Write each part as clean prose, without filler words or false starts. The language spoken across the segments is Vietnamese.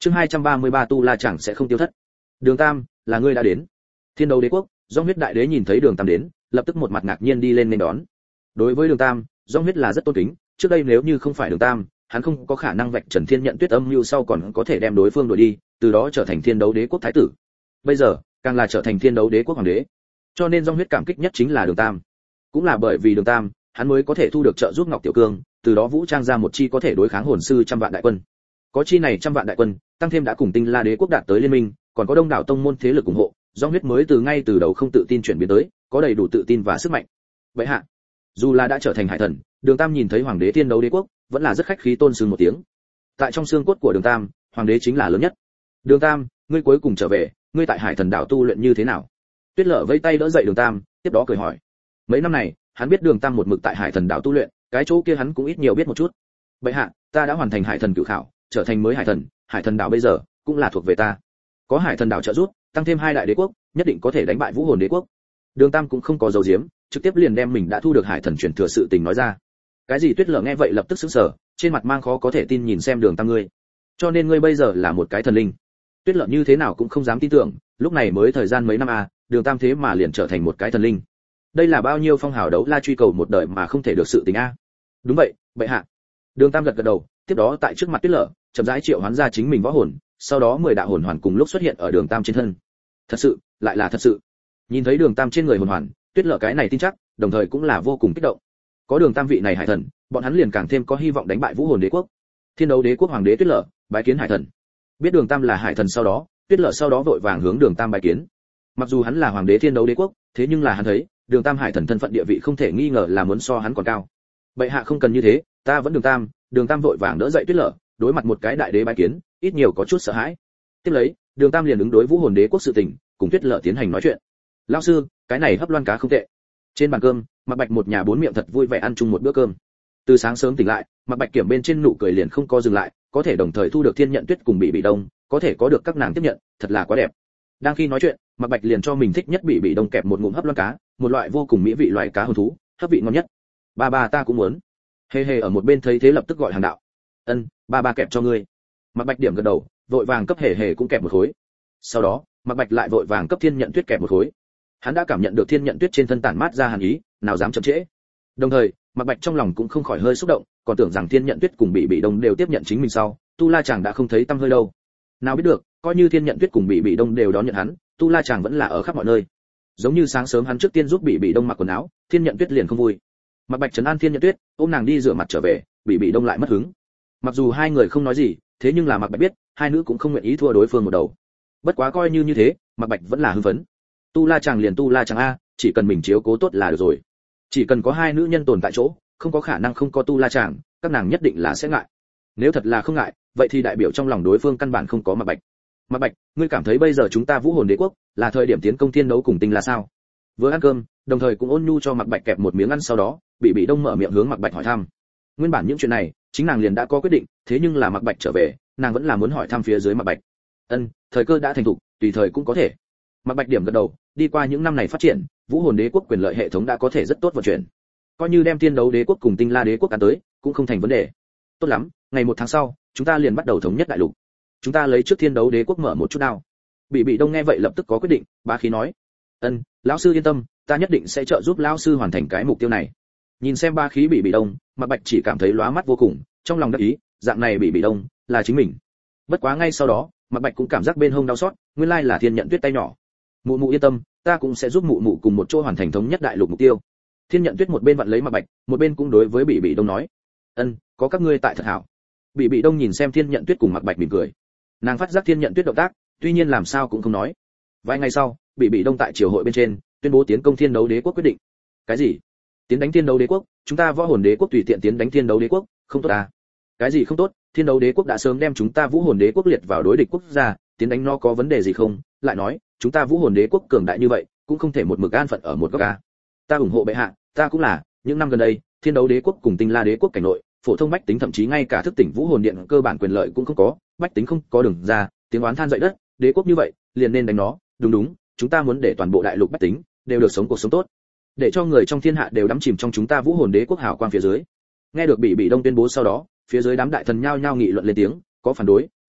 Chương 233 Tu La chẳng sẽ không tiêu thất. Đường Tam, là ngươi đã đến. Thiên Đấu Đế quốc, Dung Huyết đại đế nhìn thấy Đường Tam đến, lập tức một mặt ngạc nhiên đi lên nên đón. Đối với Đường Tam, Dung Huyết là rất tôn kính, trước đây nếu như không phải Đường Tam, hắn không có khả năng vạch trần Thiên Nhận Tuyết âm mưu sau còn có thể đem đối phương đuổi đi, từ đó trở thành Thiên Đấu Đế quốc thái tử. Bây giờ, càng là trở thành Thiên Đấu Đế quốc hoàng đế. Cho nên Dung Huyết cảm kích nhất chính là Đường Tam. Cũng là bởi vì Đường Tam, hắn mới có thể thu được trợ giúp Ngọc Tiểu Cương, từ đó vũ trang ra một chi có thể đối kháng hồn sư trăm vạn đại quân. Có chi này trăm vạn đại quân, tăng thêm đã cùng Tinh La Đế quốc đạt tới liên minh, còn có đông đảo tông môn thế lực ủng hộ, Dung Huyết mới ngay từ đầu không tự tin chuyển biến tới, có đầy đủ tự tin và sức mạnh. Vậy hạ, dù là đã trở thành hải thần, Đường Tam nhìn thấy hoàng đế Thiên Đấu Đế quốc, vẫn là rất khách khí tôn sưng một tiếng. Tại trong xương cốt của Đường Tam, hoàng đế chính là lớn nhất. Đường Tam, ngươi cuối cùng trở về, ngươi tại Hải Thần đảo tu luyện như thế nào? Tuyết Lở vẫy tay đỡ dậy Đường Tam, tiếp đó cười hỏi. Mấy năm này, hắn biết Đường Tam một mực tại Hải Thần đảo tu luyện, cái chỗ kia hắn cũng ít nhiều biết một chút. Bệ hạ, ta đã hoàn thành Hải Thần cửu khảo, trở thành mới Hải Thần đảo bây giờ cũng là thuộc về ta. Có Hải Thần đảo trợ giúp, tăng thêm hai đại đế quốc, nhất định có thể đánh bại Vũ Hồn Đế quốc. Đường Tam cũng không có giấu giếm, trực tiếp liền đem mình đã thu được Hải Thần truyền thừa sự tình nói ra. Cái gì? Tuyết Lở nghe vậy lập tức sững sờ, trên mặt mang khó có thể tin nhìn xem Đường Tam ngươi. Cho nên ngươi bây giờ là một cái thần linh? Tuyết Lở như thế nào cũng không dám tin tưởng, lúc này mới thời gian mấy năm Đường Tam thế mà liền trở thành một cái thần linh. Đây là bao nhiêu phong hào đấu la truy cầu một đời mà không thể được sự tình a. Đúng vậy, bệ hạ. Đường Tam gật gật đầu, tiếp đó tại trước mặt Tuyết Lở, chậm rãi triệu hoán ra chính mình võ hồn, sau đó 10 đạo hồn hoàn cùng lúc xuất hiện ở Đường Tam trên thân. Thật sự, lại là thật sự. Nhìn thấy Đường Tam trên người hồn hoàn, Tuyết Lở cái này tin chắc, đồng thời cũng là vô cùng kích động. Có Đường Tam vị này hải thần, bọn hắn liền càng thêm có hy vọng đánh bại Vũ Hồn Đế quốc. Thiên Đấu Đế quốc hoàng đế Tuyết Lở bái kiến hải thần. Biết Đường Tam là hải thần sau đó, Tuyết Lở sau đó vội vàng hướng Đường Tam bái kiến. Mặc dù hắn là hoàng đế Thiên Đấu Đế quốc, thế nhưng là hắn thấy, Đường Tam hải thần thân phận địa vị không thể nghi ngờ là muốn so hắn còn cao. Bệ hạ không cần như thế, ta vẫn Đường Tam. Đường Tam vội vàng đỡ dậy Tuyết Lở, đối mặt một cái đại đế bái kiến, ít nhiều có chút sợ hãi. Tiếp lấy, Đường Tam liền ứng đối Vũ Hồn Đế quốc sự tình, cùng Tuyết Lở tiến hành nói chuyện. Lão sư, cái này hấp loan cá không tệ. Trên bàn cơm, Mạc Bạch một nhà bốn miệng thật vui vẻ ăn chung một bữa cơm. Từ sáng sớm tỉnh lại, Mạc Bạch kiểm bên trên nụ cười liền không có dừng lại, có thể đồng thời thu được Thiên Nhận Tuyết cùng Bị Đông, có thể có được các nàng tiếp nhận, thật là quá đẹp. Đang khi nói chuyện, Mạc Bạch liền cho mình thích nhất Bị Đông kẹp một ngụm hấp loan cá, một loại vô cùng mỹ vị loại cá hồn thú, hấp vị ngon nhất. Ba ta cũng muốn. Hề Hề ở một bên thấy thế lập tức gọi hàng đạo. Ân, ba kẹp cho ngươi. Mạc Bạch điểm gật đầu, vội vàng cấp Hề Hề cũng kẹp một khối. Sau đó, Mạc Bạch lại vội vàng cấp Thiên Nhận Tuyết kẹp một khối. Hắn đã cảm nhận được Thiên Nhận Tuyết trên thân tản mát ra hàn ý, nào dám chậm trễ. Đồng thời, Mạc Bạch trong lòng cũng không khỏi hơi xúc động, còn tưởng rằng Thiên Nhận Tuyết cùng Bị Đông đều tiếp nhận chính mình sau, Tu La chàng đã không thấy tăm hơi đâu. Nào biết được, coi như Thiên Nhận Tuyết cùng Bị Đông đều đón nhận hắn, Tu La chàng vẫn là ở khắp mọi nơi. Giống như sáng sớm hắn trước tiên giúp Bị Đông mặc quần áo, Thiên Nhận Tuyết liền không vui. Mạc Bạch trấn an Thiên Nhận Tuyết, ôm nàng đi rửa mặt trở về, Bị Đông lại mất hứng. Mặc dù hai người không nói gì, thế nhưng là Mạc Bạch biết, hai nữ cũng không nguyện ý thua đối phương một đầu. Bất quá coi như thế, Mạc Bạch vẫn là hưng phấn. Tu La chàng liền Tu La chàng a, chỉ cần mình chiếu cố tốt là được rồi. Chỉ cần có hai nữ nhân tồn tại chỗ, không có khả năng không có Tu La chàng, các nàng nhất định là sẽ ngại. Nếu thật là không ngại, vậy thì đại biểu trong lòng đối phương căn bản không có Mạc Bạch. Mạc Bạch, ngươi cảm thấy bây giờ chúng ta Vũ Hồn Đế quốc là thời điểm tiến công Thiên Đấu cùng Tinh La sao? Vừa ăn cơm, đồng thời cũng ôn nhu cho Mạc Bạch kẹp một miếng ăn, sau đó, Bị Đông mở miệng hướng Mạc Bạch hỏi thăm. Nguyên bản những chuyện này, chính nàng liền đã có quyết định, thế nhưng là Mạc Bạch trở về, nàng vẫn là muốn hỏi thăm phía dưới Mạc Bạch. Ân, thời cơ đã thành thục, tùy thời cũng có thể. Mạc Bạch điểm gật đầu, đi qua những năm này phát triển, Vũ Hồn Đế quốc quyền lợi hệ thống đã có thể rất tốt vận chuyển. Coi như đem Thiên Đấu Đế quốc cùng Tinh La Đế quốc ăn tới, cũng không thành vấn đề. Tốt lắm, ngày 1 tháng sau, chúng ta liền bắt đầu thống nhất đại lục. Chúng ta lấy trước Thiên Đấu Đế quốc mở một chút nào. Bị Đông nghe vậy lập tức có quyết định, bá khí nói. Ân, lão sư yên tâm, ta nhất định sẽ trợ giúp lão sư hoàn thành cái mục tiêu này. Nhìn xem ba khí Bị Đông, Mạc Bạch chỉ cảm thấy lóa mắt vô cùng, trong lòng đắc ý, dạng này Bị Đông là chính mình. Bất quá ngay sau đó, Mạc Bạch cũng cảm giác bên hông đau xót, nguyên lai là Thiên Nhận Tuyết tay nhỏ. Mụ mụ yên tâm, ta cũng sẽ giúp mụ mụ cùng một chỗ hoàn thành thống nhất đại lục mục tiêu. Thiên Nhận Tuyết một bên vặn lấy Mạc Bạch, một bên cũng đối với Bị Đông nói. Ân, có các ngươi tại thật hảo. Bị Đông nhìn xem Thiên Nhận Tuyết cùng Mạc Bạch mỉm cười. Nàng phát giác Thiên Nhận Tuyết động tác, tuy nhiên làm sao cũng không nói. Vài ngày sau, Bị Đông tại triều hội bên trên tuyên bố tiến công Thiên Đấu Đế quốc quyết định. Cái gì? Tiến đánh Thiên Đấu Đế quốc? Chúng ta Võ Hồn Đế quốc tùy tiện tiến đánh Thiên Đấu Đế quốc, không tốt à? Cái gì không tốt? Thiên Đấu Đế quốc đã sớm đem chúng ta Vũ Hồn Đế quốc liệt vào đối địch quốc gia, tiến đánh nó có vấn đề gì không? Lại nói, chúng ta Vũ Hồn Đế quốc cường đại như vậy, cũng không thể một mực an phận ở một góc a. Ta ủng hộ bệ hạ, ta cũng là, những năm gần đây, Thiên Đấu Đế quốc cùng Tinh La Đế quốc cảnh nội, phổ thông bách tính thậm chí ngay cả thức tỉnh Vũ Hồn Điện cơ bản quyền lợi cũng không có, bách tính không có đường ra, tiếng oán than dậy đất, đế quốc như vậy, liền nên đánh nó, đúng, chúng ta muốn để toàn bộ đại lục bách tính đều được sống cuộc sống tốt, để cho người trong thiên hạ đều đắm chìm trong chúng ta Vũ Hồn Đế quốc hào quang phía dưới. Nghe được Bị Đông tuyên bố sau đó, phía dưới đám đại thần nhao nhao nghị luận lên tiếng, có phản đối,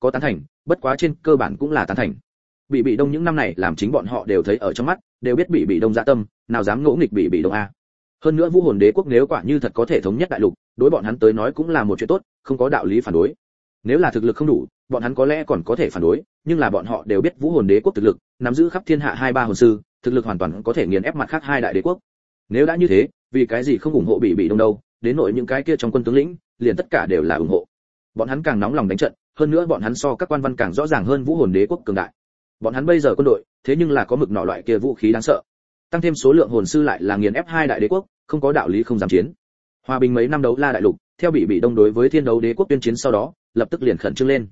có tán thành, bất quá trên cơ bản cũng là tán thành. Bị Đông những năm này làm chính bọn họ đều thấy ở trong mắt, đều biết Bị Đông dạ tâm, nào dám ngỗ nghịch Bị Đông a. Hơn nữa Vũ Hồn Đế quốc nếu quả như thật có thể thống nhất đại lục, đối bọn hắn tới nói cũng là một chuyện tốt, không có đạo lý phản đối. Nếu là thực lực không đủ, bọn hắn có lẽ còn có thể phản đối, nhưng là bọn họ đều biết Vũ Hồn Đế quốc thực lực, nắm giữ khắp thiên hạ 2-3 hồn sư, thực lực hoàn toàn có thể nghiền ép mặt khác hai đại đế quốc. Nếu đã như thế, vì cái gì không ủng hộ Bị Đông đâu? Đến nội những cái kia trong quân tướng lĩnh, liền tất cả đều là ủng hộ. Bọn hắn càng nóng lòng đánh trận, hơn nữa bọn hắn so các quan văn càng rõ ràng hơn Vũ Hồn Đế quốc cường đại. Bọn hắn bây giờ quân đội, thế nhưng là có mực nỏ loại kia vũ khí đáng sợ. Tăng thêm số lượng hồn sư lại là nghiền ép hai đại đế quốc, không có đạo lý không dám chiến. Hòa bình mấy năm đấu la đại lục, theo Bị Đông đối với Thiên Đấu Đế quốc tuyên chiến sau đó, lập tức liền khẩn trương lên.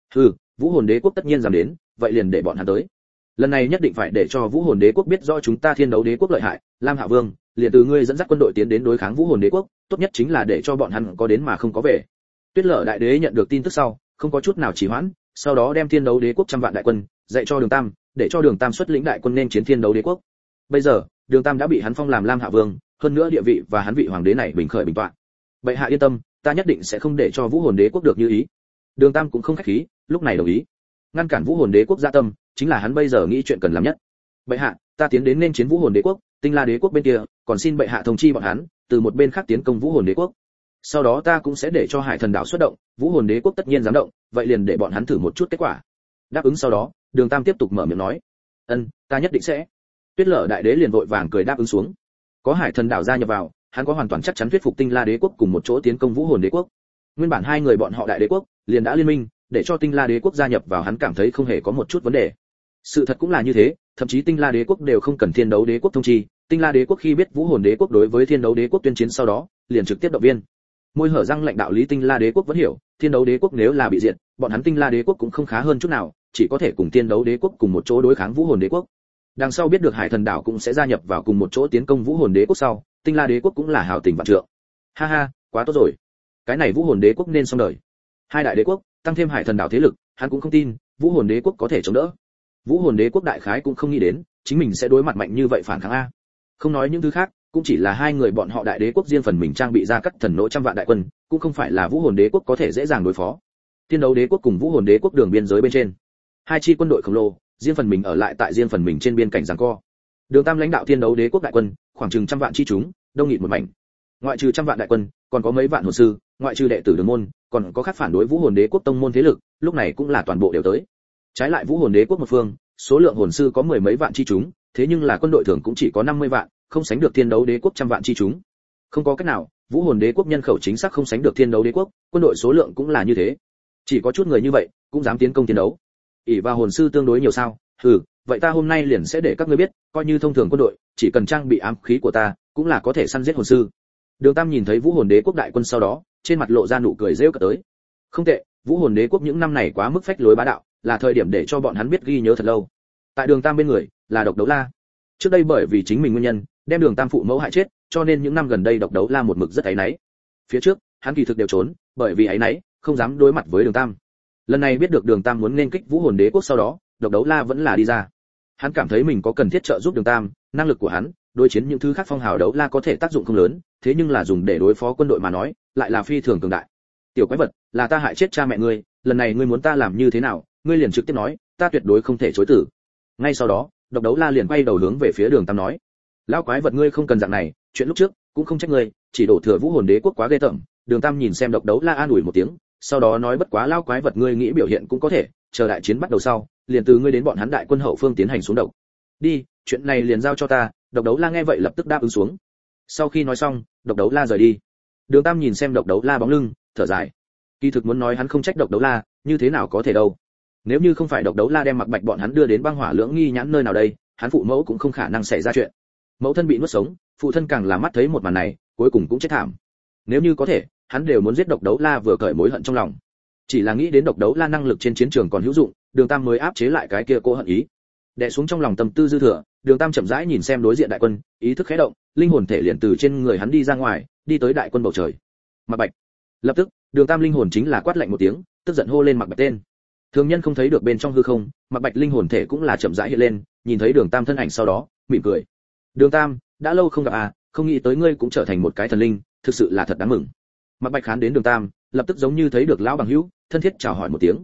Vũ Hồn Đế quốc tất nhiên dám đến, vậy liền để bọn hắn tới. Lần này nhất định phải để cho Vũ Hồn Đế quốc biết rõ chúng ta Thiên Đấu Đế quốc lợi hại. Lam Hạ Vương, liền từ ngươi dẫn dắt quân đội tiến đến đối kháng Vũ Hồn Đế quốc, tốt nhất chính là để cho bọn hắn có đến mà không có về. Tuyết Lở đại đế nhận được tin tức sau, không có chút nào trì hoãn, sau đó đem Thiên Đấu Đế quốc trăm vạn đại quân dạy cho Đường Tam, để cho Đường Tam xuất lĩnh đại quân nên chiến Thiên Đấu Đế quốc. Bây giờ, Đường Tam đã bị hắn phong làm Lam Hạ Vương, hơn nữa địa vị và hắn vị hoàng đế này bình khởi bình tọa. Bệ hạ yên tâm, ta nhất định sẽ không để cho Vũ Hồn Đế quốc được như ý. Đường Tam cũng không khách khí, lúc này đồng ý. Ngăn cản Vũ Hồn Đế quốc dạ tâm, chính là hắn bây giờ nghĩ chuyện cần làm nhất. Bệ hạ, ta tiến đến nên chiến Vũ Hồn Đế quốc, Tinh La Đế quốc bên kia, còn xin bệ hạ thông chi bọn hắn, từ một bên khác tiến công Vũ Hồn Đế quốc. Sau đó ta cũng sẽ để cho Hải Thần đảo xuất động, Vũ Hồn Đế quốc tất nhiên dám động, vậy liền để bọn hắn thử một chút kết quả. Đáp ứng sau đó, Đường Tam tiếp tục mở miệng nói, ta nhất định sẽ. Tuyết Lở đại đế liền vội vàng cười đáp ứng xuống. Có Hải Thần đảo gia nhập vào, hắn có hoàn toàn chắc chắn thuyết phục Tinh La Đế quốc cùng một chỗ tiến công Vũ Hồn Đế quốc. Nguyên bản hai người bọn họ đại đế quốc liền đã liên minh, để cho Tinh La Đế quốc gia nhập vào hắn cảm thấy không hề có một chút vấn đề. Sự thật cũng là như thế, thậm chí Tinh La Đế quốc đều không cần Thiên Đấu Đế quốc thông chi, Tinh La Đế quốc khi biết Vũ Hồn Đế quốc đối với Thiên Đấu Đế quốc tuyên chiến sau đó, liền trực tiếp động viên. Môi hở răng lệnh đạo lý Tinh La Đế quốc vẫn hiểu, Thiên Đấu Đế quốc nếu là bị diệt, bọn hắn Tinh La Đế quốc cũng không khá hơn chút nào, chỉ có thể cùng Thiên Đấu Đế quốc cùng một chỗ đối kháng Vũ Hồn Đế quốc. Đằng sau biết được Hải Thần đảo cũng sẽ gia nhập vào cùng một chỗ tiến công Vũ Hồn Đế quốc sau, Tinh La Đế quốc cũng là hào tình vạn trượng. Ha ha, quá tốt rồi. Cái này Vũ Hồn Đế quốc nên xong đời. Hai đại đế quốc, tăng thêm Hải Thần đảo thế lực, hắn cũng không tin Vũ Hồn Đế quốc có thể chống đỡ. Vũ Hồn Đế quốc đại khái cũng không nghĩ đến, chính mình sẽ đối mặt mạnh như vậy phản kháng a. Không nói những thứ khác, cũng chỉ là hai người bọn họ đại đế quốc riêng phần mình trang bị ra các thần nỗ trăm vạn đại quân, cũng không phải là Vũ Hồn Đế quốc có thể dễ dàng đối phó. Thiên Đấu Đế quốc cùng Vũ Hồn Đế quốc đường biên giới bên trên, hai chi quân đội khổng lồ, riêng phần mình ở lại tại riêng phần mình trên biên cảnh giằng co. Đường Tam lãnh đạo Thiên Đấu Đế quốc đại quân, khoảng chừng trăm vạn chi chúng, đông nghịt một mảnh. Ngoại trừ trăm vạn đại quân, còn có mấy vạn hồn sư, ngoại trừ đệ tử Đường môn, còn có khác phản đối Vũ Hồn Đế quốc tông môn thế lực, lúc này cũng là toàn bộ đều tới. Trái lại Vũ Hồn Đế quốc một phương, số lượng hồn sư có mười mấy vạn chi chúng, thế nhưng là quân đội thường cũng chỉ có 50 vạn, không sánh được Thiên Đấu Đế quốc trăm vạn chi chúng. Không có cách nào, Vũ Hồn Đế quốc nhân khẩu chính xác không sánh được Thiên Đấu Đế quốc, quân đội số lượng cũng là như thế. Chỉ có chút người như vậy, cũng dám tiến công Thiên Đấu. ỷ vào hồn sư tương đối nhiều sao? Vậy ta hôm nay liền sẽ để các ngươi biết, coi như thông thường quân đội, chỉ cần trang bị ám khí của ta, cũng là có thể săn giết hồn sư. Đường Tam nhìn thấy Vũ Hồn Đế quốc đại quân sau đó, trên mặt lộ ra nụ cười rêu cợt tới. Không tệ, Vũ Hồn Đế quốc những năm này quá mức phách lối bá đạo, là thời điểm để cho bọn hắn biết ghi nhớ thật lâu. Tại Đường Tam bên người, là Độc Đấu La. Trước đây bởi vì chính mình nguyên nhân, đem Đường Tam phụ mẫu hại chết, cho nên những năm gần đây Độc Đấu La một mực rất áy náy. Phía trước, hắn kỳ thực đều trốn, bởi vì áy náy, không dám đối mặt với Đường Tam. Lần này biết được Đường Tam muốn nên kích Vũ Hồn Đế quốc sau đó, Độc Đấu La vẫn là đi ra. Hắn cảm thấy mình có cần thiết trợ giúp Đường Tam, năng lực của hắn, đối chiến những thứ khác phong hào đấu la có thể tác dụng không lớn, thế nhưng là dùng để đối phó quân đội mà nói, lại là phi thường cường đại. Tiểu quái vật, là ta hại chết cha mẹ ngươi, lần này ngươi muốn ta làm như thế nào, ngươi liền trực tiếp nói, ta tuyệt đối không thể chối từ. Ngay sau đó, Độc Đấu La liền quay đầu hướng về phía Đường Tam nói, lão quái vật ngươi không cần dạng này, chuyện lúc trước cũng không trách ngươi, chỉ đổ thừa Vũ Hồn Đế quốc quá ghê tởm. Đường Tam nhìn xem Độc Đấu La an ủi một tiếng, sau đó nói bất quá lão quái vật ngươi nghĩ biểu hiện cũng có thể, chờ đại chiến bắt đầu sau, liền từ ngươi đến bọn hắn đại quân hậu phương tiến hành xuống độc. Đi, chuyện này liền giao cho ta. Độc Đấu La nghe vậy lập tức đáp ứng xuống. Sau khi nói xong, Độc Đấu La rời đi. Đường Tam nhìn xem Độc Đấu La bóng lưng, thở dài. Kỳ thực muốn nói hắn không trách Độc Đấu La, như thế nào có thể đâu. Nếu như không phải Độc Đấu La đem Mặc Bạch bọn hắn đưa đến băng hỏa lưỡng nghi nhãn nơi nào đây, hắn phụ mẫu cũng không khả năng xảy ra chuyện. Mẫu thân bị nuốt sống, phụ thân càng là mắt thấy một màn này, cuối cùng cũng chết thảm. Nếu như có thể, hắn đều muốn giết Độc Đấu La vừa cởi mối hận trong lòng. Chỉ là nghĩ đến Độc Đấu La năng lực trên chiến trường còn hữu dụng, Đường Tam mới áp chế lại cái kia cô hận ý. Đè xuống trong lòng tâm tư dư thừa, Đường Tam chậm rãi nhìn xem đối diện đại quân, ý thức khẽ động, linh hồn thể liền từ trên người hắn đi ra ngoài, đi tới đại quân bầu trời. Mặc Bạch. Lập tức, Đường Tam linh hồn chính là quát lạnh một tiếng, tức giận hô lên Mặc Bạch tên. Thường nhân không thấy được bên trong hư không, Mặc Bạch linh hồn thể cũng là chậm rãi hiện lên, nhìn thấy Đường Tam thân ảnh sau đó, mỉm cười. Đường Tam, đã lâu không gặp à, không nghĩ tới ngươi cũng trở thành một cái thần linh, thực sự là thật đáng mừng. Mặc Bạch khán đến Đường Tam, lập tức giống như thấy được lão bằng hữu, thân thiết chào hỏi một tiếng.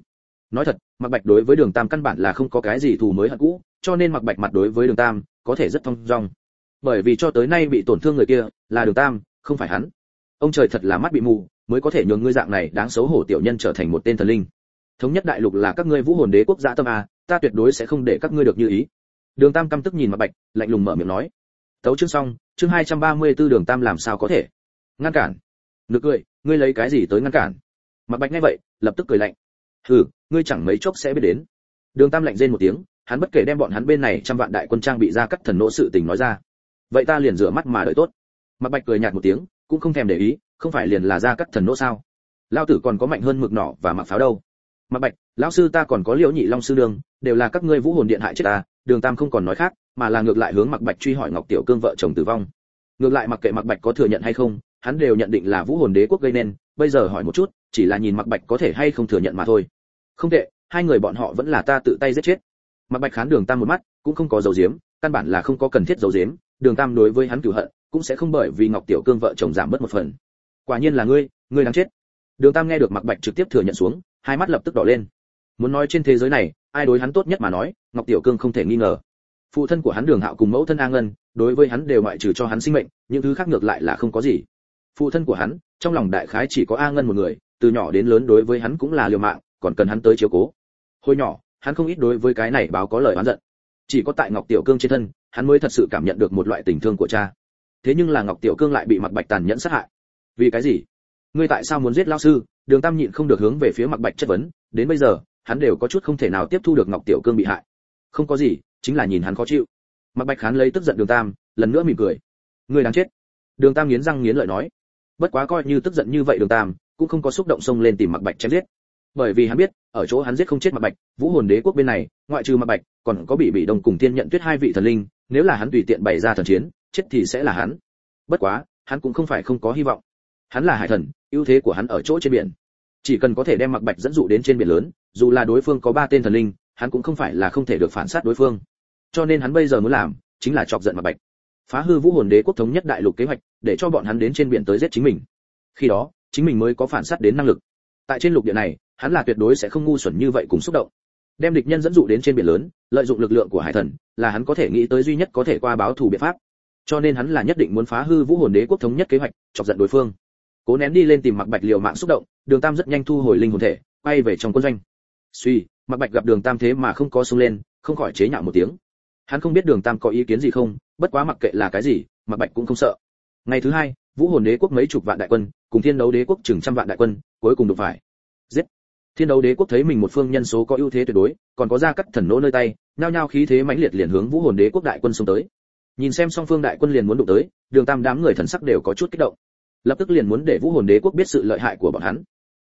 Nói thật, Mạc Bạch đối với Đường Tam căn bản là không có cái gì thù mới hận cũ, cho nên Mạc Bạch mặt đối với Đường Tam có thể rất thông dong. Bởi vì cho tới nay bị tổn thương người kia là Đường Tam, không phải hắn. Ông trời thật là mắt bị mù, mới có thể nhường ngươi dạng này đáng xấu hổ tiểu nhân trở thành một tên thần linh. Thống nhất đại lục là các ngươi Vũ Hồn Đế quốc dạ tâm à, ta tuyệt đối sẽ không để các ngươi được như ý. Đường Tam căm tức nhìn Mạc Bạch, lạnh lùng mở miệng nói. Tấu chương xong, chương 234 Đường Tam làm sao có thể ngăn cản? Nực cười, ngươi lấy cái gì tới ngăn cản? Mạc Bạch nghe vậy, lập tức cười lạnh. Hừ, ngươi chẳng mấy chốc sẽ biết đến. Đường Tam lạnh rên một tiếng, hắn bất kể đem bọn hắn bên này trăm vạn đại quân trang bị ra cắt thần nỗ sự tình nói ra. Vậy ta liền rửa mắt mà đợi tốt. Mạc Bạch cười nhạt một tiếng, cũng không thèm để ý, không phải liền là ra cắt thần nỗ sao? Lão tử còn có mạnh hơn mực nỏ và mặc pháo đâu. Mạc Bạch, lão sư ta còn có Liễu Nhị Long sư đường, đều là các ngươi Vũ Hồn Điện hại chết ta. Đường Tam không còn nói khác, mà là ngược lại hướng Mạc Bạch truy hỏi Ngọc Tiểu Cương vợ chồng tử vong. Ngược lại mặc kệ Mạc Bạch có thừa nhận hay không, hắn đều nhận định là Vũ Hồn Đế quốc gây nên, bây giờ hỏi một chút, chỉ là nhìn Mạc Bạch có thể hay không thừa nhận mà thôi. Không tệ, hai người bọn họ vẫn là ta tự tay giết chết. Mạc Bạch khán Đường Tam một mắt, cũng không có giấu giếm, căn bản là không có cần thiết giấu giếm, Đường Tam đối với hắn cừu hận, cũng sẽ không bởi vì Ngọc Tiểu Cương vợ chồng giảm bớt một phần. Quả nhiên là ngươi đáng chết. Đường Tam nghe được Mạc Bạch trực tiếp thừa nhận xuống, hai mắt lập tức đỏ lên. Muốn nói trên thế giới này, ai đối hắn tốt nhất mà nói, Ngọc Tiểu Cương không thể nghi ngờ. Phụ thân của hắn Đường Hạo cùng mẫu thân A Ngân, đối với hắn đều ngoại trừ cho hắn sinh mệnh, những thứ khác ngược lại là không có gì. Phụ thân của hắn, trong lòng đại khái chỉ có A Ngân một người, từ nhỏ đến lớn đối với hắn cũng là liều mạng, còn cần hắn tới chiếu cố. Hồi nhỏ, hắn không ít đối với cái này báo có lời oán giận. Chỉ có tại Ngọc Tiểu Cương trên thân, hắn mới thật sự cảm nhận được một loại tình thương của cha. Thế nhưng là Ngọc Tiểu Cương lại bị Mạc Bạch tàn nhẫn sát hại. Vì cái gì? Ngươi tại sao muốn giết lão sư? Đường Tam nhịn không được hướng về phía Mạc Bạch chất vấn, đến bây giờ, hắn đều có chút không thể nào tiếp thu được Ngọc Tiểu Cương bị hại. Không có gì, chính là nhìn hắn khó chịu. Mạc Bạch khán lấy tức giận Đường Tam, lần nữa mỉm cười. Ngươi đáng chết. Đường Tam nghiến răng nghiến lợi nói. Bất quá coi như tức giận như vậy Đường Tam cũng không có xúc động xông lên tìm Mạc Bạch chém giết. Bởi vì hắn biết, ở chỗ hắn giết không chết Mạc Bạch, Vũ Hồn Đế quốc bên này, ngoại trừ Mạc Bạch, còn có Bị Đồng cùng Thiên Nhận Tuyết hai vị thần linh, nếu là hắn tùy tiện bày ra thần chiến, chết thì sẽ là hắn. Bất quá, hắn cũng không phải không có hy vọng. Hắn là hải thần, ưu thế của hắn ở chỗ trên biển. Chỉ cần có thể đem Mạc Bạch dẫn dụ đến trên biển lớn, dù là đối phương có 3 tên thần linh, hắn cũng không phải là không thể được phản sát đối phương. Cho nên hắn bây giờ muốn làm, chính là chọc giận Mạc Bạch, phá hư Vũ Hồn Đế quốc thống nhất đại lục kế hoạch, để cho bọn hắn đến trên biển tới giết chính mình. Khi đó, chính mình mới có phản sát đến năng lực. Tại trên lục địa này, hắn là tuyệt đối sẽ không ngu xuẩn như vậy cùng xúc động. Đem địch nhân dẫn dụ đến trên biển lớn, lợi dụng lực lượng của hải thần, là hắn có thể nghĩ tới duy nhất có thể qua báo thù biện pháp. Cho nên hắn là nhất định muốn phá hư Vũ Hồn Đế quốc thống nhất kế hoạch, chọc giận đối phương. Cố nén đi lên tìm Mạc Bạch liều mạng xúc động, Đường Tam rất nhanh thu hồi linh hồn thể, quay về trong quân doanh. Suy, Mạc Bạch gặp Đường Tam thế mà không có xông lên, không khỏi chế nhạo một tiếng. Hắn không biết Đường Tam có ý kiến gì không, bất quá mặc kệ là cái gì, Mạc Bạch cũng không sợ. Ngày thứ hai, Vũ Hồn Đế quốc mấy chục vạn đại quân, cùng Thiên Đấu Đế quốc chừng trăm vạn đại quân, cuối cùng đụng phải. Giết! Thiên Đấu Đế quốc thấy mình một phương nhân số có ưu thế tuyệt đối, còn có ra cắt thần nỗ nơi tay, nhao nhao khí thế mãnh liệt liền hướng Vũ Hồn Đế quốc đại quân xông tới. Nhìn xem song phương đại quân liền muốn đụng tới, Đường Tam đám người thần sắc đều có chút kích động. Lập tức liền muốn để Vũ Hồn Đế quốc biết sự lợi hại của bọn hắn.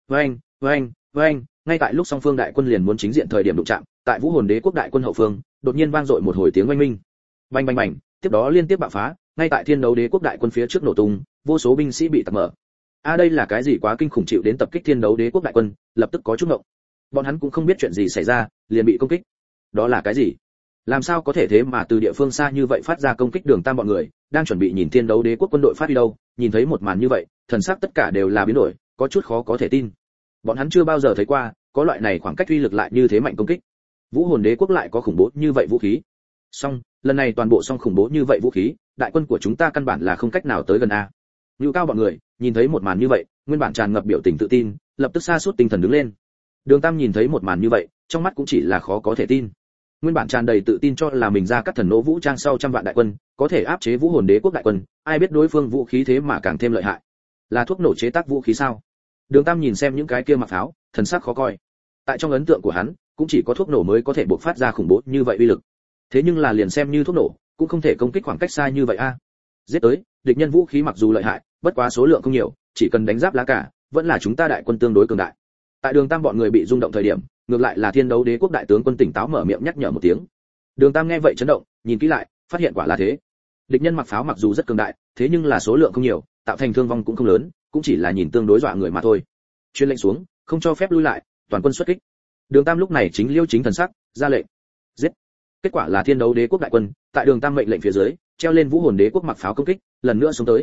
Vâng, ngay tại lúc song phương đại quân liền muốn chính diện thời điểm đụng chạm, tại Vũ Hồn Đế quốc đại quân hậu phương, đột nhiên vang dội một hồi tiếng oanh minh. Bành bành bành, tiếp đó liên tiếp bạo phá, ngay tại Thiên Đấu Đế quốc đại quân phía trước nổ tung, vô số binh sĩ bị tạc mở. Đây là cái gì quá kinh khủng, chịu đến tập kích Thiên Đấu Đế quốc đại quân, lập tức có chút ngộng. Bọn hắn cũng không biết chuyện gì xảy ra, liền bị công kích. Đó là cái gì? Làm sao có thể thế mà từ địa phương xa như vậy phát ra công kích Đường Tam bọn người, đang chuẩn bị nhìn Thiên Đấu Đế quốc quân đội phát đi đâu, nhìn thấy một màn như vậy, thần sắc tất cả đều là biến đổi, có chút khó có thể tin. Bọn hắn chưa bao giờ thấy qua, có loại này khoảng cách uy lực lại như thế mạnh công kích. Vũ Hồn Đế quốc lại có khủng bố như vậy vũ khí. Song, lần này toàn bộ song khủng bố như vậy vũ khí, đại quân của chúng ta căn bản là không cách nào tới gần a. Nưu Cao bọn người, nhìn thấy một màn như vậy, nguyên bản tràn ngập biểu tình tự tin, lập tức sa sút tinh thần đứng lên. Đường Tam nhìn thấy một màn như vậy, trong mắt cũng chỉ là khó có thể tin. Nguyên bản tràn đầy tự tin cho là mình ra các thần nỗ vũ trang sau trăm vạn đại quân, có thể áp chế Vũ Hồn Đế quốc đại quân, ai biết đối phương vũ khí thế mà càng thêm lợi hại. Là thuốc nổ chế tác vũ khí sao? Đường Tam nhìn xem những cái kia mặc pháo, thần sắc khó coi. Tại trong ấn tượng của hắn, cũng chỉ có thuốc nổ mới có thể bộc phát ra khủng bố như vậy uy lực. Thế nhưng là liền xem như thuốc nổ, cũng không thể công kích khoảng cách xa như vậy a. Giết tới, địch nhân vũ khí mặc dù lợi hại, bất quá số lượng không nhiều, chỉ cần đánh giáp lá cả, vẫn là chúng ta đại quân tương đối cường đại. Tại Đường Tam bọn người bị rung động thời điểm, ngược lại là Thiên Đấu Đế quốc đại tướng quân tỉnh táo mở miệng nhắc nhở một tiếng. Đường Tam nghe vậy chấn động, nhìn kỹ lại, phát hiện quả là thế. Địch nhân mặc pháo mặc dù rất cường đại, thế nhưng là số lượng không nhiều, tạo thành thương vong cũng không lớn, cũng chỉ là nhìn tương đối dọa người mà thôi. Truyền lệnh xuống, không cho phép lui lại, toàn quân xuất kích. Đường Tam lúc này chính liêu chính thần sắc, ra lệnh. Giết. Kết quả là Thiên Đấu Đế quốc đại quân, tại Đường Tam mệnh lệnh phía dưới, treo lên Vũ Hồn Đế quốc mặc pháo công kích, lần nữa xuống tới.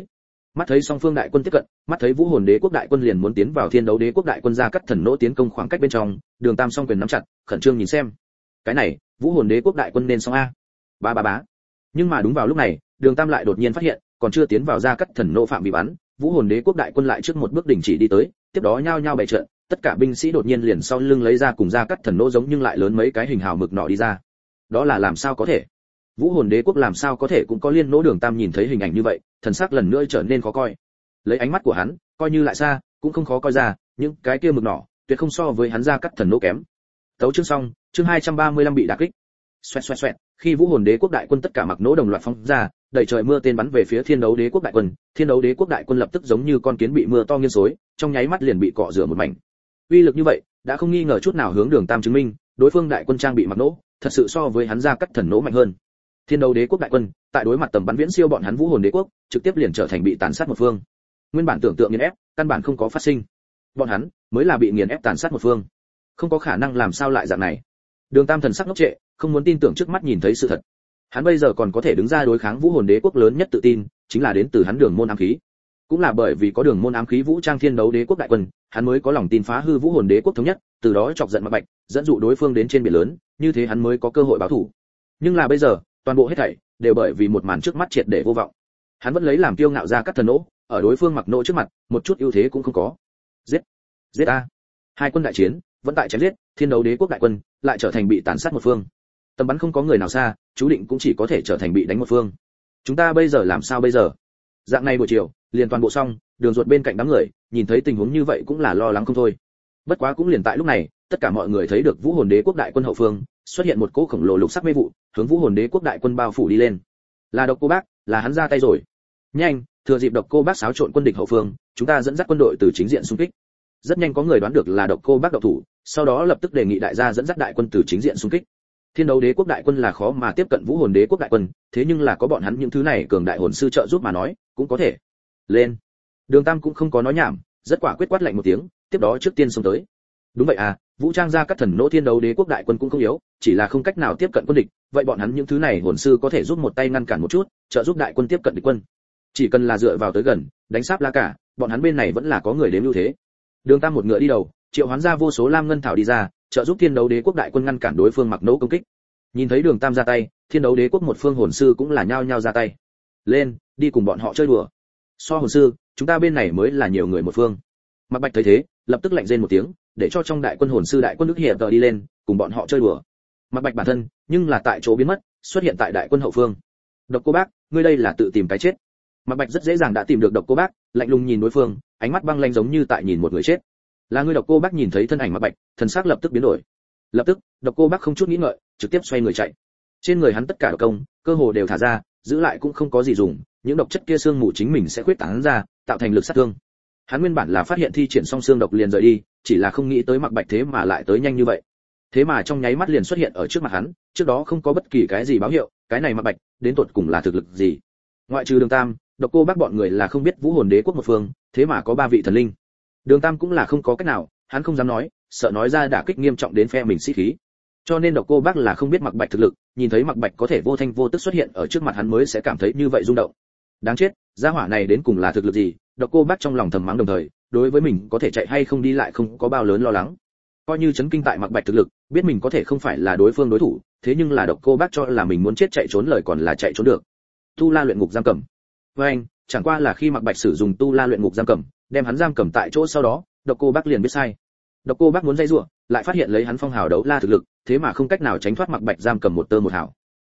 Mắt thấy song phương đại quân tiếp cận, mắt thấy Vũ Hồn Đế quốc đại quân liền muốn tiến vào Thiên Đấu Đế quốc đại quân ra cắt thần nỗ tiến công khoảng cách bên trong, Đường Tam song quyền nắm chặt, khẩn trương nhìn xem. Cái này, Vũ Hồn Đế quốc đại quân nên xong a. Ba ba bá. Nhưng mà đúng vào lúc này, Đường Tam lại đột nhiên phát hiện, còn chưa tiến vào ra cắt thần nỗ phạm vi bắn, Vũ Hồn Đế quốc đại quân lại trước một bước đình chỉ đi tới, tiếp đó nhao nhao bày trận, tất cả binh sĩ đột nhiên liền sau lưng lấy ra cùng ra cắt thần nỗ giống nhưng lại lớn mấy cái hình hào mực nọ đi ra. Đó là làm sao có thể? Vũ Hồn Đế quốc làm sao có thể cũng có liên nỗ? Đường Tam nhìn thấy hình ảnh như vậy, thần sắc lần nữa trở nên khó coi. Lấy ánh mắt của hắn, coi như lại xa, cũng không khó coi ra, những cái kia mực nỏ, tuyệt không so với hắn ra cắt thần nỗ kém. Tấu chương xong, chương 235 bị đả kích. Xoẹt xoẹt xoẹt, khi Vũ Hồn Đế quốc đại quân tất cả mặc nỗ đồng loạt phóng ra, đầy trời mưa tên bắn về phía Thiên Đấu Đế quốc đại quân, Thiên Đấu Đế quốc đại quân lập tức giống như con kiến bị mưa to nghiêng xối, trong nháy mắt liền bị cọ rửa một mảnh. Uy lực như vậy, đã không nghi ngờ chút nào hướng Đường Tam chứng minh, đối phương đại quân trang bị mặc nỗ, thật sự so với hắn ra cắt thần nỗ mạnh hơn. Thiên Đấu Đế quốc đại quân, tại đối mặt tầm bắn viễn siêu bọn hắn Vũ Hồn Đế quốc, trực tiếp liền trở thành bị tàn sát một phương. Nguyên bản tưởng tượng nghiền ép, căn bản không có phát sinh. Bọn hắn mới là bị nghiền ép tàn sát một phương. Không có khả năng, làm sao lại dạng này? Đường Tam thần sắc ngốc trệ, không muốn tin tưởng trước mắt nhìn thấy sự thật. Hắn bây giờ còn có thể đứng ra đối kháng Vũ Hồn Đế quốc, lớn nhất tự tin chính là đến từ hắn Đường môn ám khí. Cũng là bởi vì có Đường môn ám khí vũ trang Thiên Đấu Đế quốc đại quân, hắn mới có lòng tin phá hư Vũ Hồn Đế quốc thống nhất, từ đó chọc giận Mạc Bạch, dẫn dụ đối phương đến trên biển lớn, như thế hắn mới có cơ hội báo thù. Nhưng là bây giờ, toàn bộ hết thảy đều bởi vì một màn trước mắt triệt để vô vọng. Hắn vẫn lấy làm kiêu ngạo ra cắt thần nỗ, ở đối phương mặc nỗ trước mặt, một chút ưu thế cũng không có. Giết, giết a! Hai quân đại chiến, vẫn tại chém giết, Thiên Đấu Đế quốc đại quân lại trở thành bị tàn sát một phương. Tầm bắn không có người nào xa, chú định cũng chỉ có thể trở thành bị đánh một phương. Chúng ta bây giờ làm sao bây giờ? Dạng này buổi chiều, liền toàn bộ xong, Đường Duột bên cạnh đám người, nhìn thấy tình huống như vậy cũng là lo lắng không thôi. Bất quá cũng liền tại lúc này, tất cả mọi người thấy được Vũ Hồn Đế quốc đại quân hậu phương, xuất hiện một cỗ khổng lồ lục sắc mê vụ, hướng Vũ Hồn Đế quốc đại quân bao phủ đi lên. Là Độc Cô Bác, là hắn ra tay rồi. Nhanh, thừa dịp Độc Cô Bác xáo trộn quân địch hậu phương, chúng ta dẫn dắt quân đội từ chính diện xung kích. Rất nhanh có người đoán được là Độc Cô Bác độc thủ, sau đó lập tức đề nghị đại gia dẫn dắt đại quân từ chính diện xung kích. Thiên Đấu Đế quốc đại quân là khó mà tiếp cận Vũ Hồn Đế quốc đại quân, thế nhưng là có bọn hắn những thứ này cường đại hồn sư trợ giúp mà nói, cũng có thể. Lên. Đường Tam cũng không có nói nhảm, rất quả quyết quát lạnh một tiếng, tiếp đó trước tiên xông tới. Đúng vậy à, vũ trang ra các thần nỗ Thiên Đấu Đế quốc đại quân cũng không yếu, chỉ là không cách nào tiếp cận quân địch, vậy bọn hắn những thứ này hồn sư có thể giúp một tay ngăn cản một chút, trợ giúp đại quân tiếp cận địch quân. Chỉ cần là dựa vào tới gần, đánh sáp lá cả, bọn hắn bên này vẫn là có người đếm ưu thế. Đường Tam một ngựa đi đầu, triệu hoán ra vô số lam ngân thảo đi ra, trợ giúp Thiên Đấu Đế quốc đại quân ngăn cản đối phương mặc nỗ công kích. Nhìn thấy Đường Tam ra tay, Thiên Đấu Đế quốc một phương hồn sư cũng là nhao nhao ra tay. Lên, đi cùng bọn họ chơi đùa. So hồn sư, chúng ta bên này mới là nhiều người một phương. Mạc Bạch thấy thế, lập tức lạnh rên một tiếng, để cho trong đại quân hồn sư đại quân nước hiện tờ đi lên, cùng bọn họ chơi đùa. Mạc Bạch bản thân, nhưng là tại chỗ biến mất, xuất hiện tại đại quân hậu phương. Độc Cô Bác, ngươi đây là tự tìm cái chết. Mạc Bạch rất dễ dàng đã tìm được Độc Cô Bác, lạnh lùng nhìn đối phương, ánh mắt băng lãnh giống như tại nhìn một người chết. Là ngươi? Độc Cô Bác nhìn thấy thân ảnh Mạc Bạch, thần sắc lập tức biến đổi. Lập tức, Độc Cô Bác không chút nghĩ ngợi, trực tiếp xoay người chạy. Trên người hắn tất cả độc công, cơ hồ đều thả ra, giữ lại cũng không có gì dùng, những độc chất kia xương mù chính mình sẽ khuyết tán ra, tạo thành lực sát thương. Hắn nguyên bản là phát hiện thi triển xong xương độc liền rời đi, chỉ là không nghĩ tới Mạc Bạch thế mà lại tới nhanh như vậy. Thế mà trong nháy mắt liền xuất hiện ở trước mặt hắn, trước đó không có bất kỳ cái gì báo hiệu, cái này Mạc Bạch, đến tột cùng là thực lực gì? Ngoại trừ Đường Tam, Độc Cô Bác bọn người là không biết Vũ Hồn Đế quốc một phương, thế mà có 3 vị thần linh. Đường Tam cũng là không có cách nào, hắn không dám nói, sợ nói ra đả kích nghiêm trọng đến phe mình sĩ khí. Cho nên Độc Cô Bác là không biết Mạc Bạch thực lực, nhìn thấy Mạc Bạch có thể vô thanh vô tức xuất hiện ở trước mặt hắn mới sẽ cảm thấy như vậy rung động. Đáng chết, gia hỏa này đến cùng là thực lực gì? Độc Cô Bác trong lòng thầm mắng, đồng thời, đối với mình có thể chạy hay không đi lại không có bao lớn lo lắng. Coi như chấn kinh tại Mạc Bạch thực lực, biết mình có thể không phải là đối phương đối thủ, thế nhưng là Độc Cô Bác cho là mình muốn chết chạy trốn lời còn là chạy trốn được. Tu La luyện ngục giam cầm. Với anh, chẳng qua là khi Mạc Bạch sử dụng Tu La luyện ngục giam cầm, đem hắn giam cầm tại chỗ sau đó, Độc Cô Bác liền biết sai. Độc Cô Bác muốn dây rủa, lại phát hiện lấy hắn phong hào đấu la thực lực, thế mà không cách nào tránh thoát Mạc Bạch giam cầm một tơ một hào.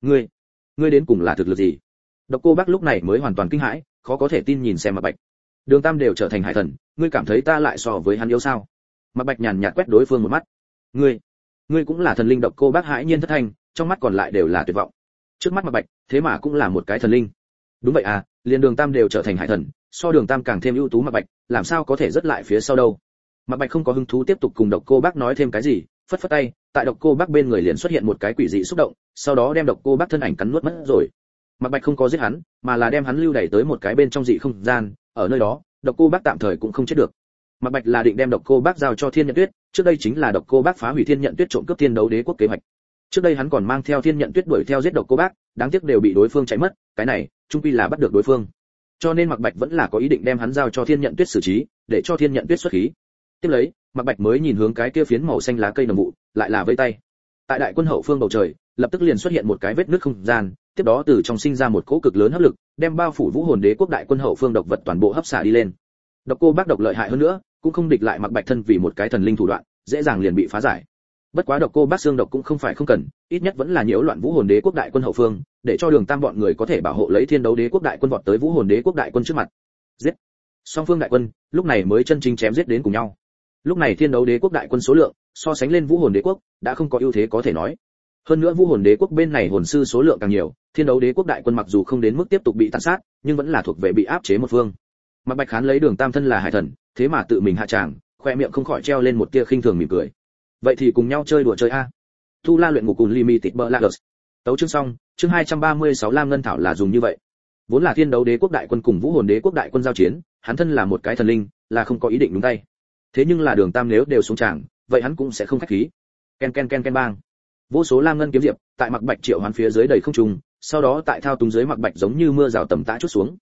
Ngươi đến cùng là thực lực gì? Độc Cô Bác lúc này mới hoàn toàn kinh hãi, khó có thể tin nhìn xem Mạc Bạch. Đường Tam đều trở thành hải thần, ngươi cảm thấy ta lại so với hắn yếu sao? Mạc Bạch nhàn nhạt quét đối phương một mắt. Ngươi cũng là thần linh? Độc Cô Bác hãi nhiên thất thanh, trong mắt còn lại đều là tuyệt vọng. Trước mắt Mạc Bạch, thế mà cũng là một cái thần linh. Đúng vậy à, liền Đường Tam đều trở thành hải thần, so Đường Tam càng thêm ưu tú Mạc Bạch, làm sao có thể rất lại phía sau đâu? Mạc Bạch không có hứng thú tiếp tục cùng Độc Cô Bác nói thêm cái gì, phất phất tay, tại Độc Cô Bác bên người liền xuất hiện một cái quỷ dị xúc động, sau đó đem Độc Cô Bác thân ảnh cắn nuốt mất rồi. Mạc Bạch không có giết hắn, mà là đem hắn lưu đẩy tới một cái bên trong dị không gian, ở nơi đó, Độc Cô Bác tạm thời cũng không chết được. Mạc Bạch là định đem Độc Cô Bác giao cho Thiên Nhận Tuyết, trước đây chính là Độc Cô Bác phá hủy Thiên Nhận Tuyết trộm cướp Thiên Đấu Đế quốc kế hoạch. Trước đây hắn còn mang theo Thiên Nhận Tuyết đuổi theo giết Độc Cô Bác, đáng tiếc đều bị đối phương chạy mất, cái này, chung quy là bắt được đối phương. cho nên Mạc Bạch vẫn là có ý định đem hắn giao cho Thiên Nhận Tuyết xử trí, để cho Thiên Nhận Tuyết xuất khí. Tiếp lấy, Mạc Bạch mới nhìn hướng cái kia phiến màu xanh lá cây nồng vụ, lại là vẫy tay. Tại đại quân hậu phương bầu trời, lập tức liền xuất hiện một cái vết nứt không gian, tiếp đó từ trong sinh ra một cỗ cực lớn hấp lực, đem bao phủ Vũ Hồn Đế quốc đại quân hậu phương độc vật toàn bộ hấp xả đi lên. Độc Cô Bác độc lợi hại hơn nữa, cũng không địch lại Mạc Bạch thân vì một cái thần linh thủ đoạn, dễ dàng liền bị phá giải. Bất quá Độc Cô Bác xương độc cũng không phải không cần, ít nhất vẫn là nhiễu loạn Vũ Hồn Đế quốc đại quân hậu phương, để cho Đường Tam bọn người có thể bảo hộ lấy Thiên Đấu Đế quốc đại quân vọt tới Vũ Hồn Đế quốc đại quân trước mặt. Giết! Song phương đại quân, lúc này mới chân chính chém giết đến cùng nhau. Lúc này Thiên Đấu Đế quốc đại quân số lượng, so sánh lên Vũ Hồn Đế quốc, đã không có ưu thế có thể nói. Hơn nữa Vũ Hồn Đế quốc bên này hồn sư số lượng càng nhiều, Thiên Đấu Đế quốc đại quân mặc dù không đến mức tiếp tục bị tàn sát, nhưng vẫn là thuộc về bị áp chế một phương. Mạc Bạch Khán lấy Đường Tam thân là hải thần, thế mà tự mình hạ tràng, khoe miệng không khỏi treo lên một tia khinh thường mỉm cười. Vậy thì cùng nhau chơi đùa chơi a. Tu La luyện ngục cùng Limited Blades. Tấu chương xong, chương 236 Lam Ngân thảo là dùng như vậy. Vốn là Thiên Đấu Đế quốc đại quân cùng Vũ Hồn Đế quốc đại quân giao chiến, hắn thân là một cái thần linh, là không có ý định nhúng tay. Thế nhưng là Đường Tam nếu đều xuống tràng, vậy hắn cũng sẽ không khách khí. Ken ken ken ken bang. Vô số lam ngân kiếm diệp tại Mạc Bạch triệu hoán phía dưới đầy không trung, sau đó tại thao túng dưới Mạc Bạch giống như mưa rào tầm tã chút xuống.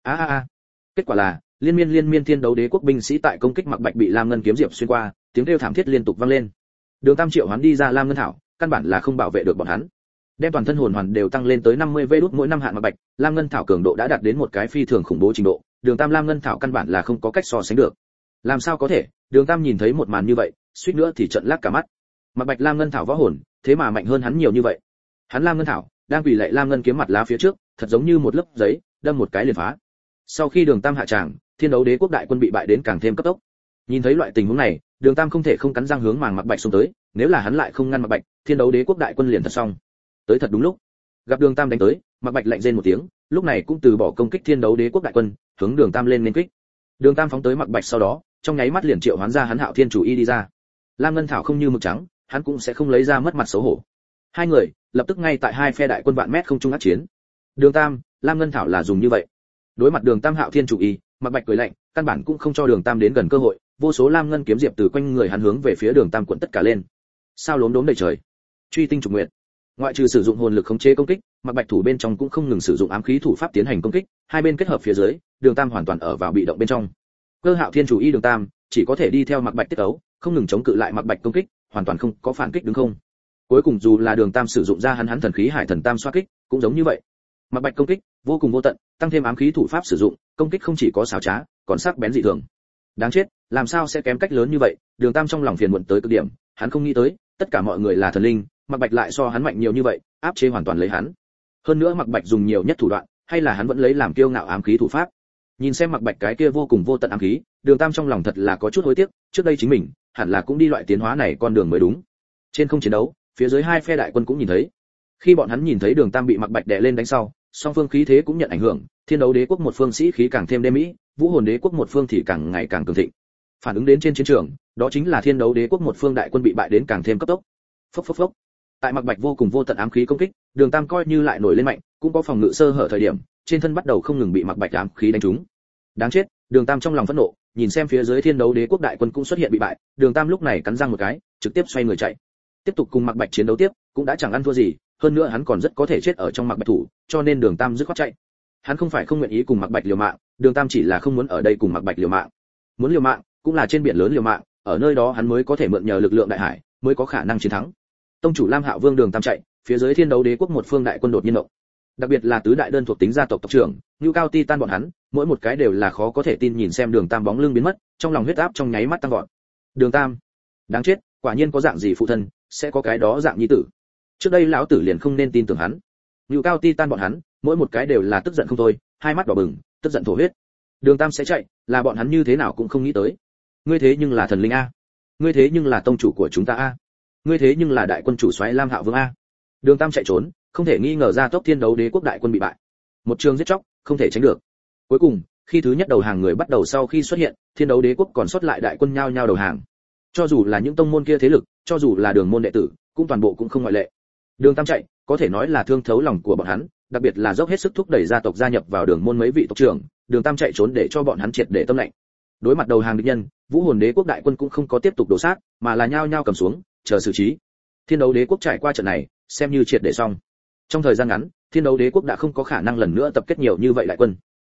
Kết quả là liên miên Thiên Đấu Đế quốc binh sĩ tại công kích Mạc Bạch bị lam ngân kiếm diệp xuyên qua, tiếng kêu thảm thiết liên tục vang lên. Đường Tam triệu hoán đi ra lam ngân thảo, căn bản là không bảo vệ được bọn hắn. Đem toàn thân hồn hoàn đều tăng lên tới 50 vê đút mỗi năm hạn Mạc Bạch, lam ngân thảo cường độ đã đạt đến một cái phi thường khủng bố trình độ, Đường Tam lam ngân thảo căn bản là không có cách so sánh được. Làm sao có thể? Đường Tam nhìn thấy một màn như vậy, suýt nữa thì trợn lác cả mắt. Mạc Bạch lam ngân thảo võ hồn, thế mà mạnh hơn hắn nhiều như vậy. Hắn lam ngân thảo đang quỳ lạy lam ngân kiếm mặt lá phía trước, thật giống như một lớp giấy, đâm một cái liền phá. Sau khi Đường Tam hạ tràng, Thiên Đấu Đế quốc đại quân bị bại đến càng thêm cấp tốc. Nhìn thấy loại tình huống này, Đường Tam không thể không cắn răng hướng màng Mạc Bạch xông tới, nếu là hắn lại không ngăn Mạc Bạch, Thiên Đấu Đế quốc đại quân liền thật xong. Tới thật đúng lúc. Gặp Đường Tam đánh tới, Mạc Bạch lạnh rên một tiếng, lúc này cũng từ bỏ công kích Thiên Đấu Đế quốc đại quân, hướng Đường Tam lên nên kích. Đường Tam phóng tới Mạc Bạch sau đó, trong nháy mắt liền triệu hoán ra hắn Hạo Thiên chủ y đi ra. Lam ngân thảo không như mực trắng, hắn cũng sẽ không lấy ra mất mặt xấu hổ. Hai người lập tức ngay tại hai phe đại quân vạn mét không trung ác chiến. Đường Tam, Lam ngân thảo là dùng như vậy. Đối mặt Đường Tam Hạo Thiên chủ y, Mạc Bạch cười lạnh, căn bản cũng không cho Đường Tam đến gần cơ hội, vô số lam ngân kiếm diệp từ quanh người hắn hướng về phía Đường Tam cuộn tất cả lên. Sao lốm đốm đầy trời, truy tinh trục nguyệt. Ngoại trừ sử dụng hồn lực khống chế công kích, Mạc Bạch thủ bên trong cũng không ngừng sử dụng ám khí thủ pháp tiến hành công kích, hai bên kết hợp phía dưới, Đường Tam hoàn toàn ở vào bị động bên trong. Cơ Hạo Thiên chủ y Đường Tam chỉ có thể đi theo Mạc Bạch tiết ấu, không ngừng chống cự lại Mạc Bạch công kích, hoàn toàn không có phản kích đứng không. Cuối cùng dù là Đường Tam sử dụng ra hắn thần khí Hải Thần Tam xoa kích, cũng giống như vậy. Mạc Bạch công kích vô cùng vô tận, tăng thêm ám khí thủ pháp sử dụng, công kích không chỉ có xảo trá, còn sắc bén dị thường. Đáng chết, làm sao sẽ kém cách lớn như vậy? Đường Tam trong lòng phiền muộn tới cực điểm, hắn không nghĩ tới, tất cả mọi người là thần linh, Mạc Bạch lại so hắn mạnh nhiều như vậy, áp chế hoàn toàn lấy hắn. Hơn nữa Mạc Bạch dùng nhiều nhất thủ đoạn, hay là hắn vẫn lấy làm kiêu ngạo ám khí thủ pháp. Nhìn xem Mạc Bạch cái kia vô cùng vô tận ám khí, Đường Tam trong lòng thật là có chút hối tiếc, trước đây chính mình hẳn là cũng đi loại tiến hóa này con đường mới đúng. Trên không chiến đấu, phía dưới hai phe đại quân cũng nhìn thấy. Khi bọn hắn nhìn thấy Đường Tam bị Mạc Bạch đè lên đánh sau, song phương khí thế cũng nhận ảnh hưởng, Thiên Đấu Đế quốc một phương sĩ khí càng thêm đê mỹ, Vũ Hồn Đế quốc một phương thì càng ngày càng cường thịnh. Phản ứng đến trên chiến trường, đó chính là Thiên Đấu Đế quốc một phương đại quân bị bại đến càng thêm cấp tốc. Phốc phốc phốc. Tại Mạc Bạch vô cùng vô tận ám khí công kích, Đường Tam coi như lại nổi lên mạnh, cũng có phòng ngự sơ hở thời điểm, trên thân bắt đầu không ngừng bị Mạc Bạch ám khí đánh trúng. Đáng chết, Đường Tam trong lòng phẫn nộ, nhìn xem phía dưới Thiên Đấu Đế quốc đại quân cũng xuất hiện bị bại, Đường Tam lúc này cắn răng một cái, trực tiếp xoay người chạy. Tiếp tục cùng Mạc Bạch chiến đấu tiếp, cũng đã chẳng ăn thua gì, hơn nữa hắn còn rất có thể chết ở trong Mạc Bạch thủ, cho nên Đường Tam dứt khoát chạy. Hắn không phải không nguyện ý cùng Mạc Bạch liều mạng, Đường Tam chỉ là không muốn ở đây cùng Mạc Bạch liều mạng. Muốn liều mạng, cũng là trên biển lớn liều mạng, ở nơi đó hắn mới có thể mượn nhờ lực lượng đại hải, mới có khả năng chiến thắng. Tông chủ Lam Hạo Vương Đường Tam chạy, phía dưới Thiên Đấu Đế quốc một phương đại quân đột nhiên động. Đặc biệt là tứ đại đơn thuộc tính gia tộc tộc trưởng, Nưu Cao Titan bọn hắn, mỗi một cái đều là khó có thể tin nhìn xem Đường Tam bóng lưng biến mất, trong lòng huyết áp trong nháy mắt tăng vọt. Đường Tam, đáng chết, quả nhiên có dạng gì phụ thân, sẽ có cái đó dạng nhi tử. Trước đây lão tử liền không nên tin tưởng hắn. Nưu Cao Titan bọn hắn, mỗi một cái đều là tức giận không thôi, hai mắt đỏ bừng, tức giận thổ huyết. Đường Tam sẽ chạy, là bọn hắn như thế nào cũng không nghĩ tới. Ngươi thế nhưng là thần linh a, ngươi thế nhưng là tông chủ của chúng ta a, ngươi thế nhưng là đại quân chủ soái Lam Hạo Vương a. Đường Tam chạy trốn, không thể nghi ngờ ra tốc Thiên Đấu Đế quốc đại quân bị bại. Một trường giết chóc, không thể tránh được. Cuối cùng, khi thứ nhất đầu hàng người bắt đầu sau khi xuất hiện, Thiên Đấu Đế quốc còn sót lại đại quân nhao nhao đầu hàng. Cho dù là những tông môn kia thế lực, cho dù là đường môn đệ tử, cũng toàn bộ cũng không ngoại lệ. Đường Tam chạy, có thể nói là thương thấu lòng của bọn hắn, đặc biệt là dốc hết sức thúc đẩy gia tộc gia nhập vào đường môn mấy vị tộc trưởng, Đường Tam chạy trốn để cho bọn hắn triệt để tâm lạnh. Đối mặt đầu hàng địch nhân, Vũ Hồn Đế quốc đại quân cũng không có tiếp tục đổ sát, mà là nhao nhao cầm xuống, chờ xử trí. Thiên Đấu Đế quốc trải qua trận này, xem như triệt để xong. Trong thời gian ngắn, Thiên Đấu Đế quốc đã không có khả năng lần nữa tập kết nhiều như vậy đại quân.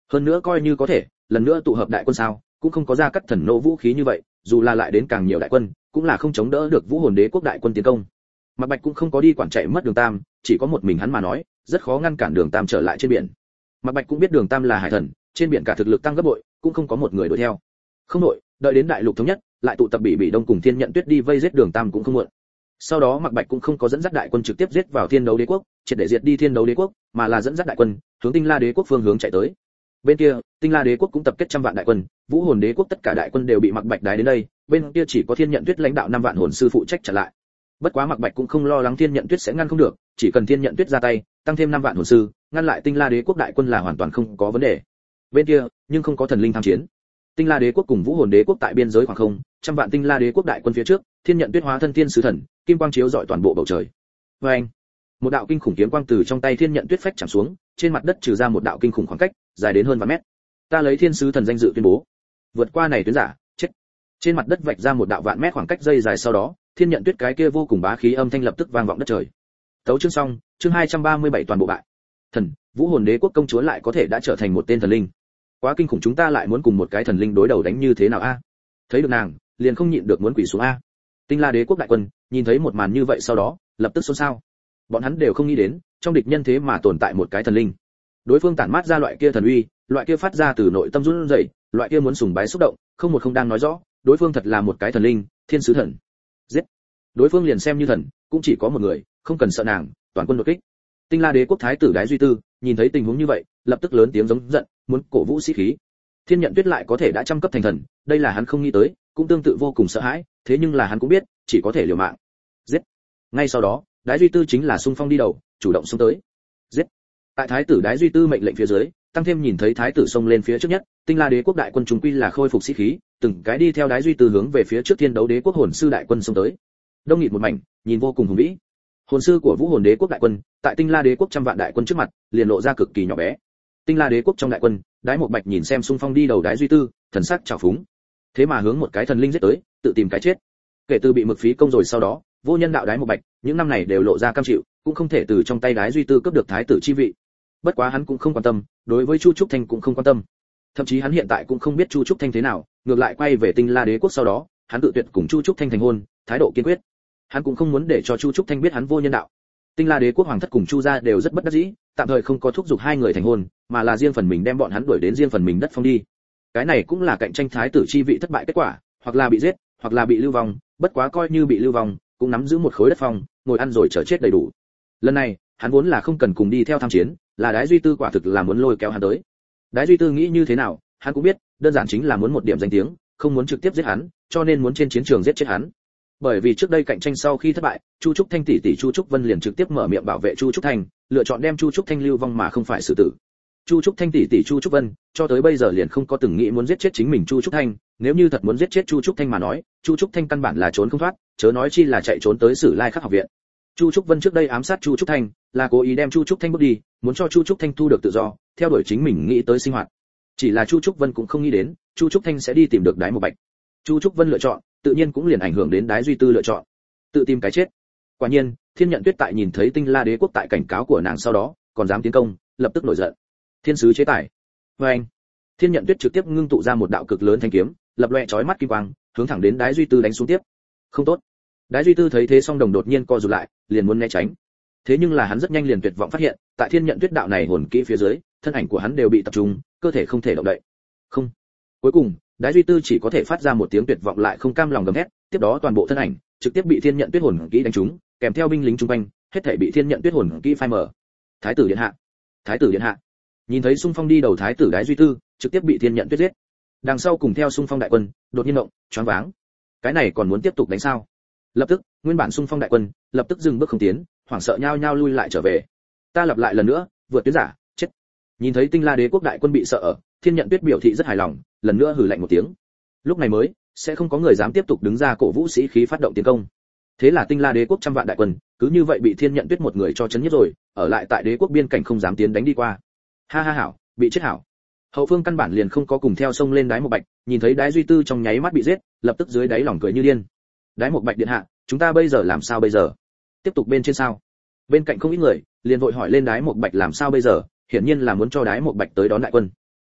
Hơn nữa coi như có thể, lần nữa tụ hợp đại quân sao, cũng không có ra cắt thần nộ vũ khí như vậy, dù là lại đến càng nhiều đại quân, cũng là không chống đỡ được Vũ Hồn Đế quốc đại quân tiến công. Mạc Bạch cũng không có đi quản chạy mất Đường Tam, chỉ có một mình hắn mà nói, rất khó ngăn cản Đường Tam trở lại trên biển. Mạc Bạch cũng biết Đường Tam là hải thần, trên biển cả thực lực tăng gấp bội, cũng không có một người đuổi theo. Không đội, đợi đến đại lục thống nhất, lại tụ tập Bỉ Đông cùng Thiên Nhận Tuyết đi vây giết Đường Tam cũng không muộn. Sau đó Mạc Bạch cũng không có dẫn dắt đại quân trực tiếp giết vào Thiên Đấu Đế quốc, triệt để diệt đi Thiên Đấu Đế quốc, mà là dẫn dắt đại quân hướng Tinh La Đế quốc phương hướng chạy tới. Bên kia, Tinh La Đế quốc cũng tập kết trăm vạn đại quân, Vũ Hồn Đế quốc tất cả đại quân đều bị Mạc Bạch đái đến đây, bên kia chỉ có Thiên Nhận Tuyết lãnh đạo 5 vạn hồn sư phụ trách trả lại. Bất quá Mạc Bạch cũng không lo lắng Thiên Nhận Tuyết sẽ ngăn không được, chỉ cần Thiên Nhận Tuyết ra tay, tăng thêm 5 vạn hồn sư, ngăn lại Tinh La Đế quốc đại quân là hoàn toàn không có vấn đề. Bên kia, nhưng không có thần linh tham chiến. Tinh La Đế quốc cùng Vũ Hồn Đế quốc tại biên giới khoảng không, trăm vạn Tinh La Đế quốc đại quân phía trước, Thiên Nhận Tuyết hóa thân thiên sứ thần, kim quang chiếu rọi toàn bộ bầu trời. Oeng! Một đạo kinh khủng kiếm quang từ trong tay Thiên Nhận Tuyết phách chạm xuống, trên mặt đất trừ ra một đạo kinh khủng khoảng cách, dài đến hơn vạn mét. Ta lấy thiên sứ thần danh dự tuyên bố, vượt qua này tuyến giả, chết. Trên mặt đất vạch ra một đạo vạn mét khoảng cách dây dài, sau đó, Thiên Nhận Tuyết cái kia vô cùng bá khí âm thanh lập tức vang vọng đất trời. Tấu chương xong, chương 237 toàn bộ bại. Thần, Vũ Hồn Đế quốc công chúa lại có thể đã trở thành một tên thần linh. Quá kinh khủng, chúng ta lại muốn cùng một cái thần linh đối đầu đánh như thế nào a? Thấy được nàng, liền không nhịn được muốn quỳ xuống a. Tinh La Đế quốc đại quân, nhìn thấy một màn như vậy sau đó, lập tức xôn xao. Bọn hắn đều không nghĩ đến, trong địch nhân thế mà tồn tại một cái thần linh. Đối phương tản mát ra loại kia thần uy, loại kia phát ra từ nội tâm run rẩy, loại kia muốn sùng bái xúc động, không đang nói rõ, đối phương thật là một cái thần linh, thiên sứ thần. Giết. Đối phương liền xem như thần, cũng chỉ có một người, không cần sợ nàng, toàn quân đột kích. Tinh La Đế quốc thái tử Đái Duy Tư, nhìn thấy tình huống như vậy, lập tức lớn tiếng giống giận, muốn cổ vũ sĩ khí. Thiên Nhận Tuyết lại có thể đã trăm cấp thành thần, đây là hắn không nghĩ tới, cũng tương tự vô cùng sợ hãi, thế nhưng là hắn cũng biết, chỉ có thể liều mạng. Giết. Ngay sau đó, Đái Duy Tư chính là xung phong đi đầu, chủ động xông tới. Giết. Tại thái tử Đái Duy Tư mệnh lệnh phía dưới, tăng thêm nhìn thấy thái tử xông lên phía trước nhất, Tinh La Đế quốc đại quân chúng quy là khôi phục sĩ khí, từng cái đi theo Đái Duy Tư hướng về phía trước Thiên Đấu Đế quốc hồn sư đại quân xông tới. Đông nghịt một mảnh, nhìn vô cùng hùng vĩ. Hồn sư của Vũ Hồn Đế quốc đại quân, tại Tinh La Đế quốc trăm vạn đại quân trước mặt, liền lộ ra cực kỳ nhỏ bé. Tinh La Đế quốc trong đại quân, Đái Mộc Bạch nhìn xem xung phong đi đầu Đái Duy Tư, thần sắc trào phúng. Thế mà hướng một cái thần linh giết tới, tự tìm cái chết. Kể từ bị mực phí công rồi sau đó, vô nhân đạo Đái Mộc Bạch, những năm này đều lộ ra cam chịu, cũng không thể từ trong tay Đái Duy Tư cướp được thái tử chi vị. Bất quá hắn cũng không quan tâm, đối với Chu Trúc Thanh cũng không quan tâm. Thậm chí hắn hiện tại cũng không biết Chu Trúc Thanh thế nào, ngược lại quay về Tinh La Đế quốc sau đó, hắn tự tuyệt cùng Chu Trúc Thanh thành hôn, thái độ kiên quyết. Hắn cũng không muốn để cho Chu Trúc Thanh biết hắn vô nhân đạo. Tinh La Đế quốc hoàng thất cùng Chu gia đều rất bất đắc dĩ, tạm thời không có thúc giục hai người thành hôn, mà là riêng phần mình đem bọn hắn đuổi đến riêng phần mình đất phong đi. Cái này cũng là cạnh tranh thái tử chi vị thất bại kết quả, hoặc là bị giết, hoặc là bị lưu vong, bất quá coi như bị lưu vong, cũng nắm giữ một khối đất phong, ngồi ăn rồi chờ chết đầy đủ. Lần này, hắn vốn là không cần cùng đi theo tham chiến, là Đái Duy Tư quả thực là muốn lôi kéo hắn tới. Đái Duy Tư nghĩ như thế nào, hắn cũng biết, đơn giản chính là muốn một điểm danh tiếng, không muốn trực tiếp giết hắn, cho nên muốn trên chiến trường giết chết hắn. Bởi vì trước đây cạnh tranh sau khi thất bại, Chu Trúc Thanh tỷ tỷ Chu Trúc Vân liền trực tiếp mở miệng bảo vệ Chu Trúc Thanh, lựa chọn đem Chu Trúc Thanh lưu vong mà không phải xử tử. Chu Trúc Thanh tỷ tỷ Chu Trúc Vân, cho tới bây giờ liền không có từng nghĩ muốn giết chết chính mình Chu Trúc Thanh, nếu như thật muốn giết chết Chu Trúc Thanh mà nói, Chu Trúc Thanh căn bản là trốn không thoát, chớ nói chi là chạy trốn tới Sử Lai Khắc học viện. Chu Trúc Vân trước đây ám sát Chu Trúc Thanh, là cố ý đem Chu Trúc Thanh bước đi, muốn cho Chu Trúc Thanh thu được tự do, theo đuổi chính mình nghĩ tới sinh hoạt. Chỉ là Chu Trúc Vân cũng không nghĩ đến, Chu Trúc Thanh sẽ đi tìm được Đái Mộc Bạch. Chu Trúc Vân lựa chọn, tự nhiên cũng liền ảnh hưởng đến Đái Duy Tư lựa chọn, tự tìm cái chết. Quả nhiên, Thiên Nhận Tuyết tại nhìn thấy Tinh La Đế quốc tại cảnh cáo của nàng sau đó, còn dám tiến công, lập tức nổi giận. Thiên sứ chế tài. Oeng. Thiên Nhận Tuyết trực tiếp ngưng tụ ra một đạo cực lớn thanh kiếm, lập loè chói mắt kim quang, hướng thẳng đến Đái Duy Tư đánh xuống tiếp. Không tốt. Đái Duy Tư thấy thế song đồng đột nhiên co rụt lại, liền muốn né tránh. Thế nhưng là hắn rất nhanh liền tuyệt vọng phát hiện, tại Thiên Nhận Tuyết đạo này hồn kỹ phía dưới, thân ảnh của hắn đều bị tập trung, cơ thể không thể động đậy. Không. Cuối cùng, Đái Duy Tư chỉ có thể phát ra một tiếng tuyệt vọng lại không cam lòng gầm thét, tiếp đó toàn bộ thân ảnh trực tiếp bị Thiên Nhận Tuyết hồn kỹ đánh trúng, kèm theo binh lính xung quanh, hết thảy bị Thiên Nhận Tuyết hồn kỹ phai mở. Thái tử điện hạ, thái tử điện hạ. Nhìn thấy xung phong đi đầu thái tử Đái Duy Tư, trực tiếp bị Thiên Nhận Tuyết giết. Đằng sau cùng theo xung phong đại quân, đột nhiên động, choáng váng. Cái này còn muốn tiếp tục đánh sao? Lập tức, nguyên bản xung phong đại quân, lập tức dừng bước không tiến, hoảng sợ nhao nhao lui lại trở về. Ta lặp lại lần nữa, vượt tuyến giả, chết. Nhìn thấy Tinh La Đế quốc đại quân bị sợ ở, Thiên Nhận Tuyết biểu thị rất hài lòng, lần nữa hừ lạnh một tiếng. Lúc này mới sẽ không có người dám tiếp tục đứng ra cổ vũ sĩ khí phát động tiến công. Thế là Tinh La Đế quốc trăm vạn đại quân, cứ như vậy bị Thiên Nhận Tuyết một người cho chấn nhất rồi, ở lại tại đế quốc biên cảnh không dám tiến đánh đi qua. Ha ha hảo, bị chết hảo. Hậu phương căn bản liền không có cùng theo sông lên Đái Mộc Bạch, nhìn thấy Đái Duy Tư trong nháy mắt bị giết, lập tức dưới đáy lòng cười như điên. Đái Mộc Bạch điện hạ, chúng ta bây giờ làm sao bây giờ? Tiếp tục bên trên sao? Bên cạnh không ít người, liền vội hỏi lên Đái Mộc Bạch làm sao bây giờ, hiển nhiên là muốn cho Đái Mộc Bạch tới đón đại quân.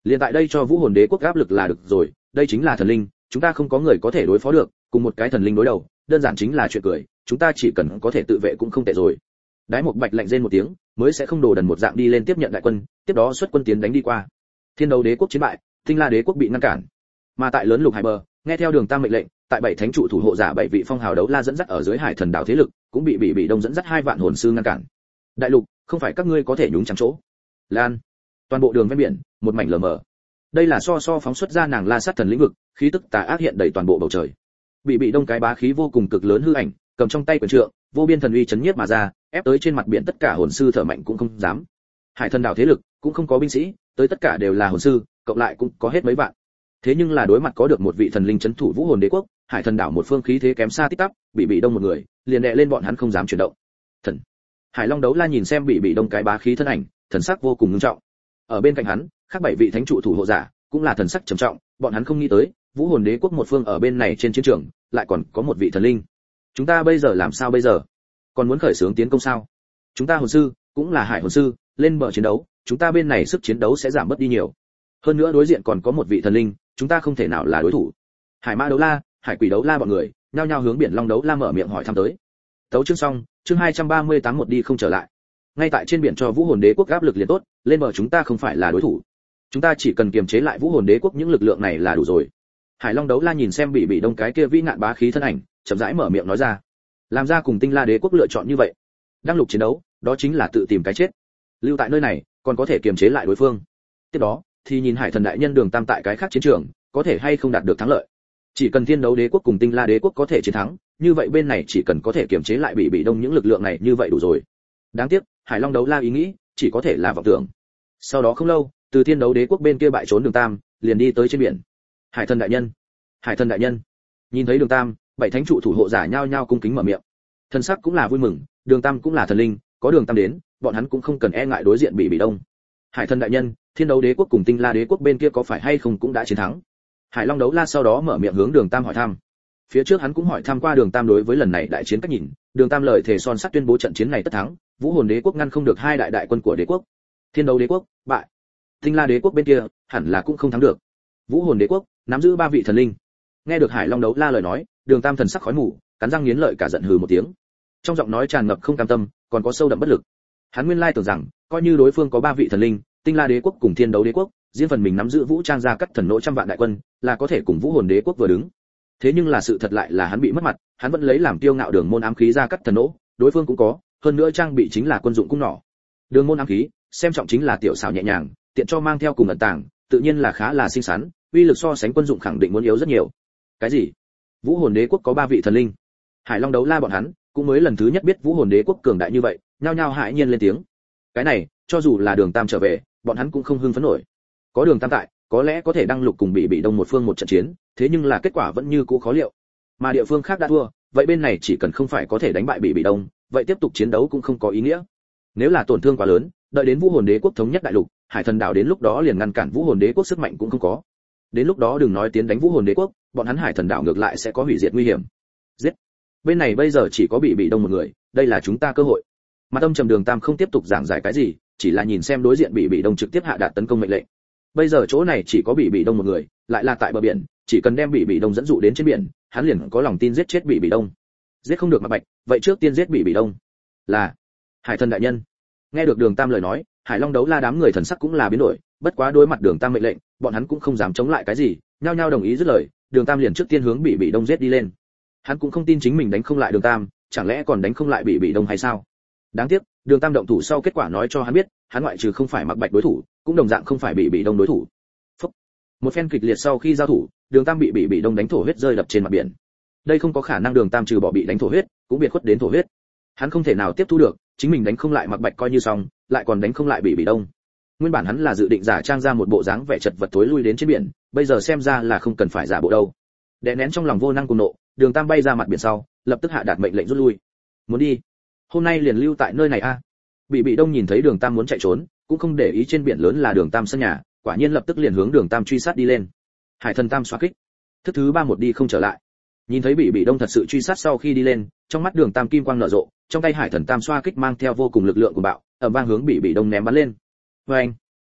Liên tại đây cho Vũ Hồn Đế quốc áp lực là được rồi, đây chính là thần linh, chúng ta không có người có thể đối phó được, cùng một cái thần linh đối đầu, đơn giản chính là chuyện cười, chúng ta chỉ cần có thể tự vệ cũng không tệ rồi. Đái Mộc Bạch lạnh rên một tiếng, mới sẽ không đồ đần một dạng đi lên tiếp nhận đại quân, tiếp đó xuất quân tiến đánh đi qua. Thiên Đấu Đế quốc chiến bại, Tinh La Đế quốc bị ngăn cản. Mà tại lớn lục hải bờ, nghe theo Đường Tam mệnh lệnh, tại bảy thánh trụ thủ hộ giả bảy vị phong hào đấu la dẫn dắt ở dưới Hải Thần đảo thế lực, cũng bị Đông dẫn dắt 2 vạn hồn sư ngăn cản. Đại lục, không phải các ngươi có thể nhúng chạm chỗ. Lan, toàn bộ đường ven biển, một mảnh lờ mờ. Đây là so phóng xuất ra nàng La Sát thần lĩnh vực, khí tức tà ác hiện đầy toàn bộ bầu trời. Bị Đông cái bá khí vô cùng cực lớn hư ảnh, cầm trong tay quyền trượng, vô biên thần uy chấn nhiếp mà ra, ép tới trên mặt biển tất cả hồn sư thở mạnh cũng không dám. Hải Thần đảo thế lực cũng không có binh sĩ, tới tất cả đều là hồn sư, cộng lại cũng có hết mấy vạn. Thế nhưng là đối mặt có được một vị thần linh trấn thủ Vũ Hồn Đế quốc, Hải Thần đảo một phương khí thế kém xa tít tắp, bị Đông một người, liền đè lên bọn hắn không dám chuyển động. Thần Hải Long đấu la nhìn xem bị Đông cái bá khí thân ảnh, thần sắc vô cùng nghiêm trọng. Ở bên cạnh hắn, khác 7 vị thánh trụ thủ hộ giả, cũng là thần sắc trầm trọng, bọn hắn không nghĩ tới, Vũ Hồn Đế quốc một phương ở bên này trên chiến trường, lại còn có một vị thần linh. Chúng ta bây giờ làm sao bây giờ? Còn muốn khởi xướng tiến công sao? Chúng ta hồn sư, cũng là hải hồn sư, lên bờ chiến đấu, chúng ta bên này sức chiến đấu sẽ giảm bớt đi nhiều. Hơn nữa đối diện còn có một vị thần linh, chúng ta không thể nào là đối thủ. Hải Ma đấu la, Hải Quỷ đấu la bọn người, nhao nhao hướng Biển Long đấu la mở miệng hỏi thăm tới. Tấu chương xong, chương 238 một đi không trở lại. Ngay tại trên biển cho Vũ Hồn Đế quốc áp lực liền tốt, lên bờ chúng ta không phải là đối thủ. Chúng ta chỉ cần kiềm chế lại Vũ Hồn Đế quốc những lực lượng này là đủ rồi. Hải Long đấu la nhìn xem bị Đông cái kia vĩ nạn bá khí thân ảnh, chậm rãi mở miệng nói ra. Làm ra cùng Tinh La Đế quốc lựa chọn như vậy, đang lục chiến đấu, đó chính là tự tìm cái chết. Lưu tại nơi này, còn có thể kiềm chế lại đối phương. Tiếp đó, thì nhìn Hải Thần đại nhân Đường Tam tại cái khác chiến trường, có thể hay không đạt được thắng lợi. Chỉ cần Thiên Đấu Đế quốc cùng Tinh La Đế quốc có thể chiến thắng, như vậy bên này chỉ cần có thể kiềm chế lại bị Đông những lực lượng này như vậy đủ rồi. Đáng tiếc, Hải Long đấu la ý nghĩ, chỉ có thể là vọng tưởng. Sau đó không lâu, từ Thiên Đấu Đế quốc bên kia bại trốn Đường Tam, liền đi tới trên biển. Hải Thần đại nhân, Hải Thần đại nhân. Nhìn thấy Đường Tam, 7 thánh trụ thủ hộ giả nhao nhao cung kính mở miệng. Thần sắc cũng là vui mừng, Đường Tam cũng là thần linh, có Đường Tam đến, bọn hắn cũng không cần e ngại đối diện bị Đông. Hải Thần đại nhân, Thiên Đấu Đế quốc cùng Tinh La Đế quốc bên kia có phải hay không cũng đã chiến thắng? Hải Long đấu la sau đó mở miệng hướng Đường Tam hỏi thăm. Phía trước hắn cũng hỏi thăm qua Đường Tam đối với lần này đại chiến cách nhìn, Đường Tam lời thề son sắt tuyên bố trận chiến này tất thắng, Vũ Hồn Đế quốc ngăn không được 2 đại quân của đế quốc. Thiên Đấu Đế quốc bại, Tinh La Đế quốc bên kia hẳn là cũng không thắng được. Vũ Hồn Đế quốc nắm giữ 3 vị thần linh. Nghe được Hải Long đấu la lời nói, Đường Tam thần sắc khói mù, cắn răng nghiến lợi cả giận hừ một tiếng. Trong giọng nói tràn ngập không cam tâm, còn có sâu đậm bất lực. Hắn nguyên lai tưởng rằng, coi như đối phương có 3 vị thần linh, Tinh La Đế quốc cùng Thiên Đấu Đế quốc, riêng phần mình nắm giữ vũ trang ra cắt thần nỗ trăm vạn đại quân, là có thể cùng Vũ Hồn Đế quốc vừa đứng. Thế nhưng là sự thật lại là hắn bị mất mặt, hắn vẫn lấy làm kiêu ngạo Đường môn ám khí ra cắt thần nỗ, đối phương cũng có, hơn nữa trang bị chính là quân dụng cung nỏ. Đường môn ám khí, xem trọng chính là tiểu xảo nhẹ nhàng, tiện cho mang theo cùng ẩn tàng, tự nhiên là khá là xinh xắn, uy lực so sánh quân dụng khẳng định muốn yếu rất nhiều. Cái gì? Vũ Hồn Đế quốc có 3 vị thần linh? Hải Long đấu la bọn hắn cũng mới lần thứ nhất biết Vũ Hồn Đế quốc cường đại như vậy, nhao nhao hãi nhiên lên tiếng. Cái này, cho dù là Đường Tam trở về, bọn hắn cũng không hưng phấn nổi. Có Đường Tam tại, có lẽ có thể đăng lục cùng bị Đông một phương một trận chiến, thế nhưng là kết quả vẫn như cũ khó liệu. Mà địa phương khác đã thua, vậy bên này chỉ cần không phải có thể đánh bại bị Đông, vậy tiếp tục chiến đấu cũng không có ý nghĩa. Nếu là tổn thương quá lớn, đợi đến Vũ Hồn Đế quốc thống nhất đại lục, Hải Thần đảo đến lúc đó liền ngăn cản Vũ Hồn Đế quốc sức mạnh cũng không có. Đến lúc đó đừng nói tiến đánh Vũ Hồn Đế quốc, bọn hắn Hải Thần đảo ngược lại sẽ có hủy diệt nguy hiểm. Giết. Bên này bây giờ chỉ có bị Đông một người, đây là chúng ta cơ hội. Mặt âm trầm Đường Tam không tiếp tục giảng giải cái gì, chỉ là nhìn xem đối diện bị Đông trực tiếp hạ đạt tấn công mệnh lệnh. Bây giờ chỗ này chỉ có bị Đông một người, lại là tại bờ biển, chỉ cần đem bị Đông dẫn dụ đến trên biển, hắn liền có lòng tin giết chết bị Đông. Giết không được Mạc Bạch, vậy trước tiên giết bị Đông. Là Hải Thần đại nhân. Nghe được Đường Tam lời nói, Hải Long đấu la đám người thần sắc cũng là biến đổi, bất quá đối mặt Đường Tam mệnh lệnh, bọn hắn cũng không dám chống lại cái gì, nhao nhao đồng ý dứt lời, Đường Tam liền trước tiên hướng bị Đông giết đi lên. Hắn cũng không tin chính mình đánh không lại Đường Tam, chẳng lẽ còn đánh không lại bị Đông hay sao? Đáng tiếc, Đường Tam động thủ sau kết quả nói cho hắn biết, hắn ngoại trừ không phải Mạc Bạch đối thủ, cũng đồng dạng không phải bị Đông đối thủ. Phúc. Một phen kịch liệt sau khi giao thủ, Đường Tam bị Đông đánh thổ huyết rơi đập trên mặt biển. Đây không có khả năng, Đường Tam trừ bỏ bị đánh thổ huyết, cũng biệt khuất đến thổ huyết. Hắn không thể nào tiếp thu được, chính mình đánh không lại Mạc Bạch coi như xong, lại còn đánh không lại bị Đông. Nguyên bản hắn là dự định giả trang ra một bộ dáng vẻ chật vật tối lui đến trên biển, bây giờ xem ra là không cần phải giả bộ đâu. Đè nén trong lòng vô năng cùng nộ, Đường Tam bay ra mặt biển sau, lập tức hạ đạt mệnh lệnh rút lui. Muốn đi? Hôm nay liền lưu tại nơi này a. Bị Đông nhìn thấy Đường Tam muốn chạy trốn, cũng không để ý trên biển lớn là Đường Tam sân nhà, quả nhiên lập tức liền hướng Đường Tam truy sát đi lên. Hải Thần Tam xóa kích. Thức thứ 3 một đi không trở lại. Nhìn thấy bị Đông thật sự truy sát sau khi đi lên, trong mắt Đường Tam kim quang nở rộ, trong tay Hải Thần Tam xoa kích mang theo vô cùng lực lượng của bạo, ầm vang hướng bị Đông ném bắn lên. Oeng!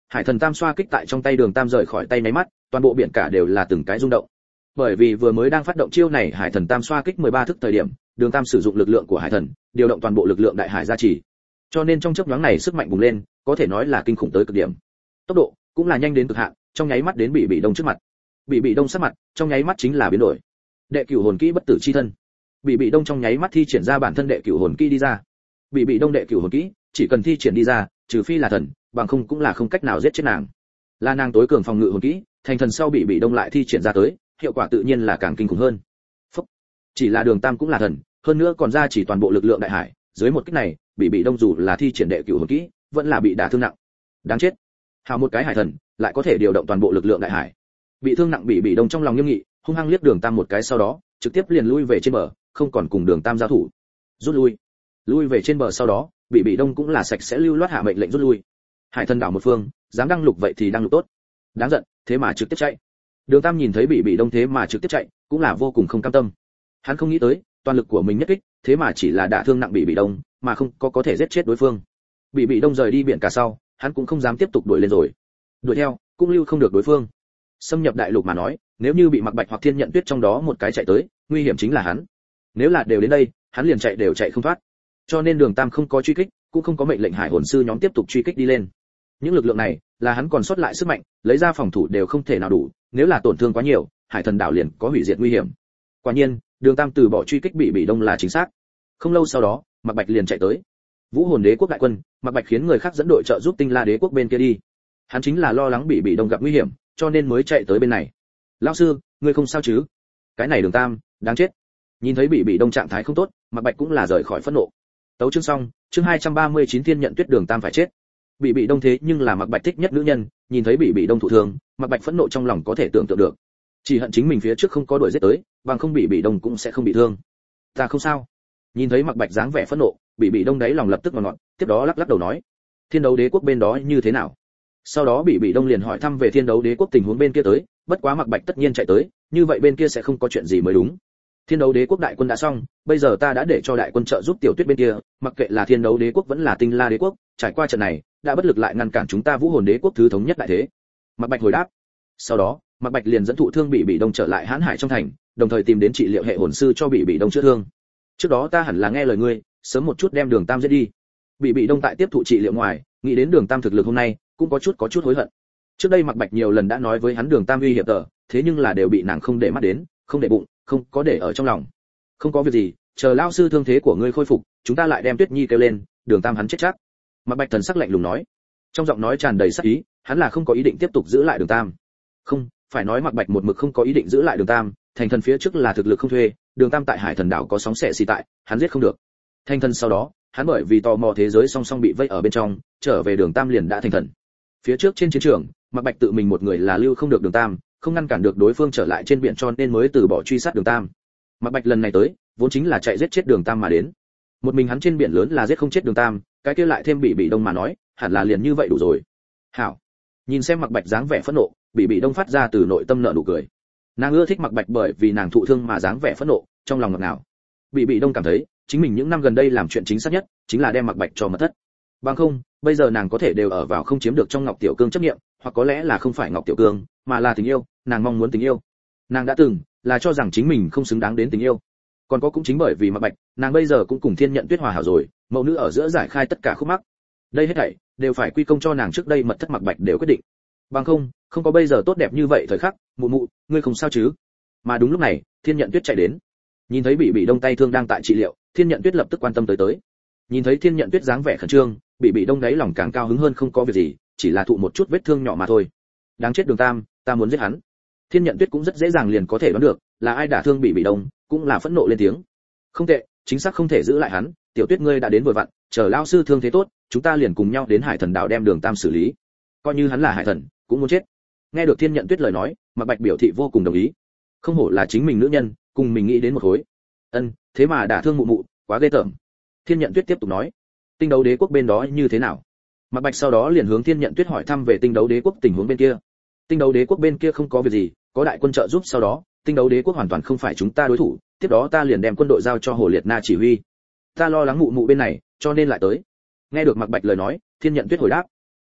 Hải thần tam xoa kích tại trong tay Đường Tam rời khỏi tay nháy mắt, toàn bộ biển cả đều là từng cái rung động. Bởi vì vừa mới đang phát động chiêu này Hải thần tam xoa kích 13 thức thời điểm, Đường Tam sử dụng lực lượng của Hải thần, điều động toàn bộ lực lượng đại hải gia trì. Cho nên trong chớp nhoáng này sức mạnh bùng lên, có thể nói là kinh khủng tới cực điểm. Tốc độ cũng là nhanh đến cực hạn, trong nháy mắt đến Bị Đông trước mặt. Bị Đông sắc mặt, trong nháy mắt chính là biến đổi. Đệ cửu hồn kỹ bất tử chi thân. Bị Đông trong nháy mắt thi triển ra bản thân đệ cửu hồn kỹ đi ra. Bị Đông đệ cửu hồn kỹ, chỉ cần thi triển đi ra, trừ phi là thần, bằng không cũng là không cách nào giết chết nàng. Là nàng tối cường phòng ngự hồn kỹ, thành thần sau Bị Đông lại thi triển ra tới, hiệu quả tự nhiên là càng kinh khủng hơn. Phúc. Chỉ là Đường Tam cũng là thần, hơn nữa còn ra chỉ toàn bộ lực lượng đại hải, dưới một kích này, Bị Đông dù là thi triển đệ cửu hồn kỹ, vẫn là bị đả thương nặng. Đáng chết. Hào một cái hải thần, lại có thể điều động toàn bộ lực lượng đại hải. Bị thương nặng Bị Đông trong lòng nghiêm nghị, hung hăng liếc Đường Tam một cái sau đó, trực tiếp liền lui về trên bờ, không còn cùng Đường Tam giao thủ. Rút lui. Lui về trên bờ sau đó, Bị Đông cũng là sạch sẽ lưu loát hạ mệnh lệnh rút lui. Hải thần đảo một phương, dám đăng lục vậy thì đăng lục tốt. Đáng giận, thế mà trực tiếp chạy. Đường Tam nhìn thấy Bị Đông thế mà trực tiếp chạy, cũng là vô cùng không cam tâm. Hắn không nghĩ tới, toàn lực của mình nhất kích, thế mà chỉ là đả thương nặng Bị Đông, mà không có thể giết chết đối phương. Bị Đông rời đi biển cả sau, hắn cũng không dám tiếp tục đuổi lên rồi. Đuổi theo, cũng lưu không được đối phương. Xâm nhập đại lục mà nói, nếu như bị Mạc Bạch hoặc Thiên Nhận Tuyết trong đó một cái chạy tới, nguy hiểm chính là hắn. Nếu là đều đến đây, hắn liền chạy đều chạy không thoát. Cho nên Đường Tam không có truy kích, cũng không có mệnh lệnh hải hồn sư nhóm tiếp tục truy kích đi lên. Những lực lượng này là hắn còn sót lại sức mạnh, lấy ra phòng thủ đều không thể nào đủ, nếu là tổn thương quá nhiều, hải thần đảo liền có hủy diệt nguy hiểm. Quả nhiên, Đường Tam từ bỏ truy kích Bị Đông là chính xác. Không lâu sau đó, Mạc Bạch liền chạy tới. Vũ Hồn Đế quốc đại quân, Mạc Bạch khiến người khác dẫn đội trợ giúp Tinh La Đế quốc bên kia đi. Hắn chính là lo lắng Bị Đông gặp nguy hiểm, cho nên mới chạy tới bên này. Lão sư, ngươi không sao chứ? Cái này Đường Tam, đáng chết. Nhìn thấy Bị Đông trạng thái không tốt, Mạc Bạch cũng là rời khỏi phẫn nộ. Tấu chương xong, chương 239 Thiên Nhận Tuyết Đường Tam phải chết. Bị Đông thế nhưng là Mạc Bạch thích nhất nữ nhân, nhìn thấy Bị Đông thụ thương, Mạc Bạch phẫn nộ trong lòng có thể tưởng tượng được. Chỉ hận chính mình phía trước không có đuổi giết tới, bằng không Bị Đông cũng sẽ không bị thương. Ta không sao. Nhìn thấy Mạc Bạch dáng vẻ phẫn nộ, Bị Đông đáy lòng lập tức ngọt, tiếp đó lắc lắc đầu nói: Thiên Đấu Đế quốc bên đó như thế nào? Sau đó Bị Đông liền hỏi thăm về Thiên Đấu Đế quốc tình huống bên kia tới, bất quá Mạc Bạch tất nhiên chạy tới, như vậy bên kia sẽ không có chuyện gì mới đúng. Thiên Đấu Đế quốc đại quân đã xong, bây giờ ta đã để cho đại quân trợ giúp Tiểu Tuyết bên kia, mặc kệ là Thiên Đấu Đế quốc vẫn là Tinh La Đế quốc, trải qua trận này, đã bất lực lại ngăn cản chúng ta Vũ Hồn Đế quốc thứ thống nhất đại thế. Mạc Bạch hồi đáp. Sau đó, Mạc Bạch liền dẫn thụ thương Bị Đông trở lại Hán Hải trong thành, đồng thời tìm đến trị liệu hệ hồn sư cho Bị Đông chữa thương. Trước đó ta hẳn là nghe lời ngươi, sớm một chút đem Đường Tam giết đi. Bị Đông tại tiếp thụ trị liệu ngoài, nghĩ đến Đường Tam thực lực hôm nay, cũng có chút hối hận. Trước đây Mạc Bạch nhiều lần đã nói với hắn Đường Tam uy hiểm tờ, thế nhưng là đều bị nàng không để mắt đến, không để bụng, không có để ở trong lòng. Không có việc gì, chờ lão sư thương thế của ngươi khôi phục, chúng ta lại đem Tuyết Nhi kêu lên, Đường Tam hắn chết chắc. Mạc Bạch thần sắc lạnh lùng nói, trong giọng nói tràn đầy sát ý, hắn là không có ý định tiếp tục giữ lại Đường Tam. Không, phải nói Mạc Bạch một mực không có ý định giữ lại Đường Tam, thành thần phía trước là thực lực không thuê, Đường Tam tại Hải Thần đảo có sóng xẻ xì tại, hắn giết không được. Thành thần sau đó, hắn bởi vì tò mò thế giới song song bị vây ở bên trong, trở về Đường Tam liền đã thành thần. Phía trước trên chiến trường, Mạc Bạch tự mình một người là lưu không được Đường Tam, không ngăn cản được đối phương trở lại trên biển cho nên mới từ bỏ truy sát Đường Tam. Mạc Bạch lần này tới, vốn chính là chạy giết chết Đường Tam mà đến. Một mình hắn trên biển lớn là giết không chết Đường Tam, cái kia lại thêm Bị Đông mà nói, hẳn là liền như vậy đủ rồi. Hảo. Nhìn xem Mạc Bạch dáng vẻ phẫn nộ, Bị Đông phát ra từ nội tâm nở nụ cười. Nàng ưa thích Mạc Bạch bởi vì nàng thụ thương mà dáng vẻ phẫn nộ, trong lòng ngọt ngào. Bị Đông cảm thấy, chính mình những năm gần đây làm chuyện chính xác nhất, chính là đem Mạc Bạch cho mất thất. Bằng không, bây giờ nàng có thể đều ở vào không chiếm được trong Ngọc Tiểu Cương chấp niệm, hoặc có lẽ là không phải Ngọc Tiểu Cương, mà là tình yêu, nàng mong muốn tình yêu. Nàng đã từng là cho rằng chính mình không xứng đáng đến tình yêu. Còn có cũng chính bởi vì Mạc Bạch, nàng bây giờ cũng cùng Thiên Nhận Tuyết hòa hảo rồi, mẫu nữ ở giữa giải khai tất cả khúc mắc. Đây hết thảy đều phải quy công cho nàng trước đây mật thất Mạc Bạch đều quyết định. Bằng không, không có bây giờ tốt đẹp như vậy thời khắc, mụ mụ, ngươi không sao chứ? Mà đúng lúc này, Thiên Nhận Tuyết chạy đến. Nhìn thấy Bị Đông tay thương đang tại trị liệu, Thiên Nhận Tuyết lập tức quan tâm tới. Nhìn thấy Thiên Nhận Tuyết dáng vẻ khẩn trương, Bị Đông đáy lòng càng cao hứng hơn không có việc gì, chỉ là thụ một chút vết thương nhỏ mà thôi. Đáng chết Đường Tam, ta muốn giết hắn. Thiên Nhận Tuyết cũng rất dễ dàng liền có thể đoán được, là ai đả thương Bị Đông, cũng là phẫn nộ lên tiếng. Không tệ, chính xác không thể giữ lại hắn, Tiểu Tuyết ngươi đã đến vừa vặn, chờ lão sư thương thế tốt, chúng ta liền cùng nhau đến Hải Thần đảo đem Đường Tam xử lý. Coi như hắn là hải thần, cũng muốn chết. Nghe được Thiên Nhận Tuyết lời nói, Mạc Bạch biểu thị vô cùng đồng ý. Không hổ là chính mình nữ nhân, cùng mình nghĩ đến một khối. Ân, thế mà đả thương mụ mụ, quá ghê tởm. Thiên Nhận Tuyết tiếp tục nói, Tinh Đấu Đế quốc bên đó như thế nào? Mạc Bạch sau đó liền hướng Thiên Nhận Tuyết hỏi thăm về Tinh Đấu Đế quốc tình huống bên kia. Tinh Đấu Đế quốc bên kia không có việc gì, có đại quân trợ giúp sau đó, Tinh Đấu Đế quốc hoàn toàn không phải chúng ta đối thủ, tiếp đó ta liền đem quân đội giao cho Hồ Liệt Na chỉ huy. Ta lo lắng mụ mụ bên này, cho nên lại tới. Nghe được Mạc Bạch lời nói, Thiên Nhận Tuyết hồi đáp, ân,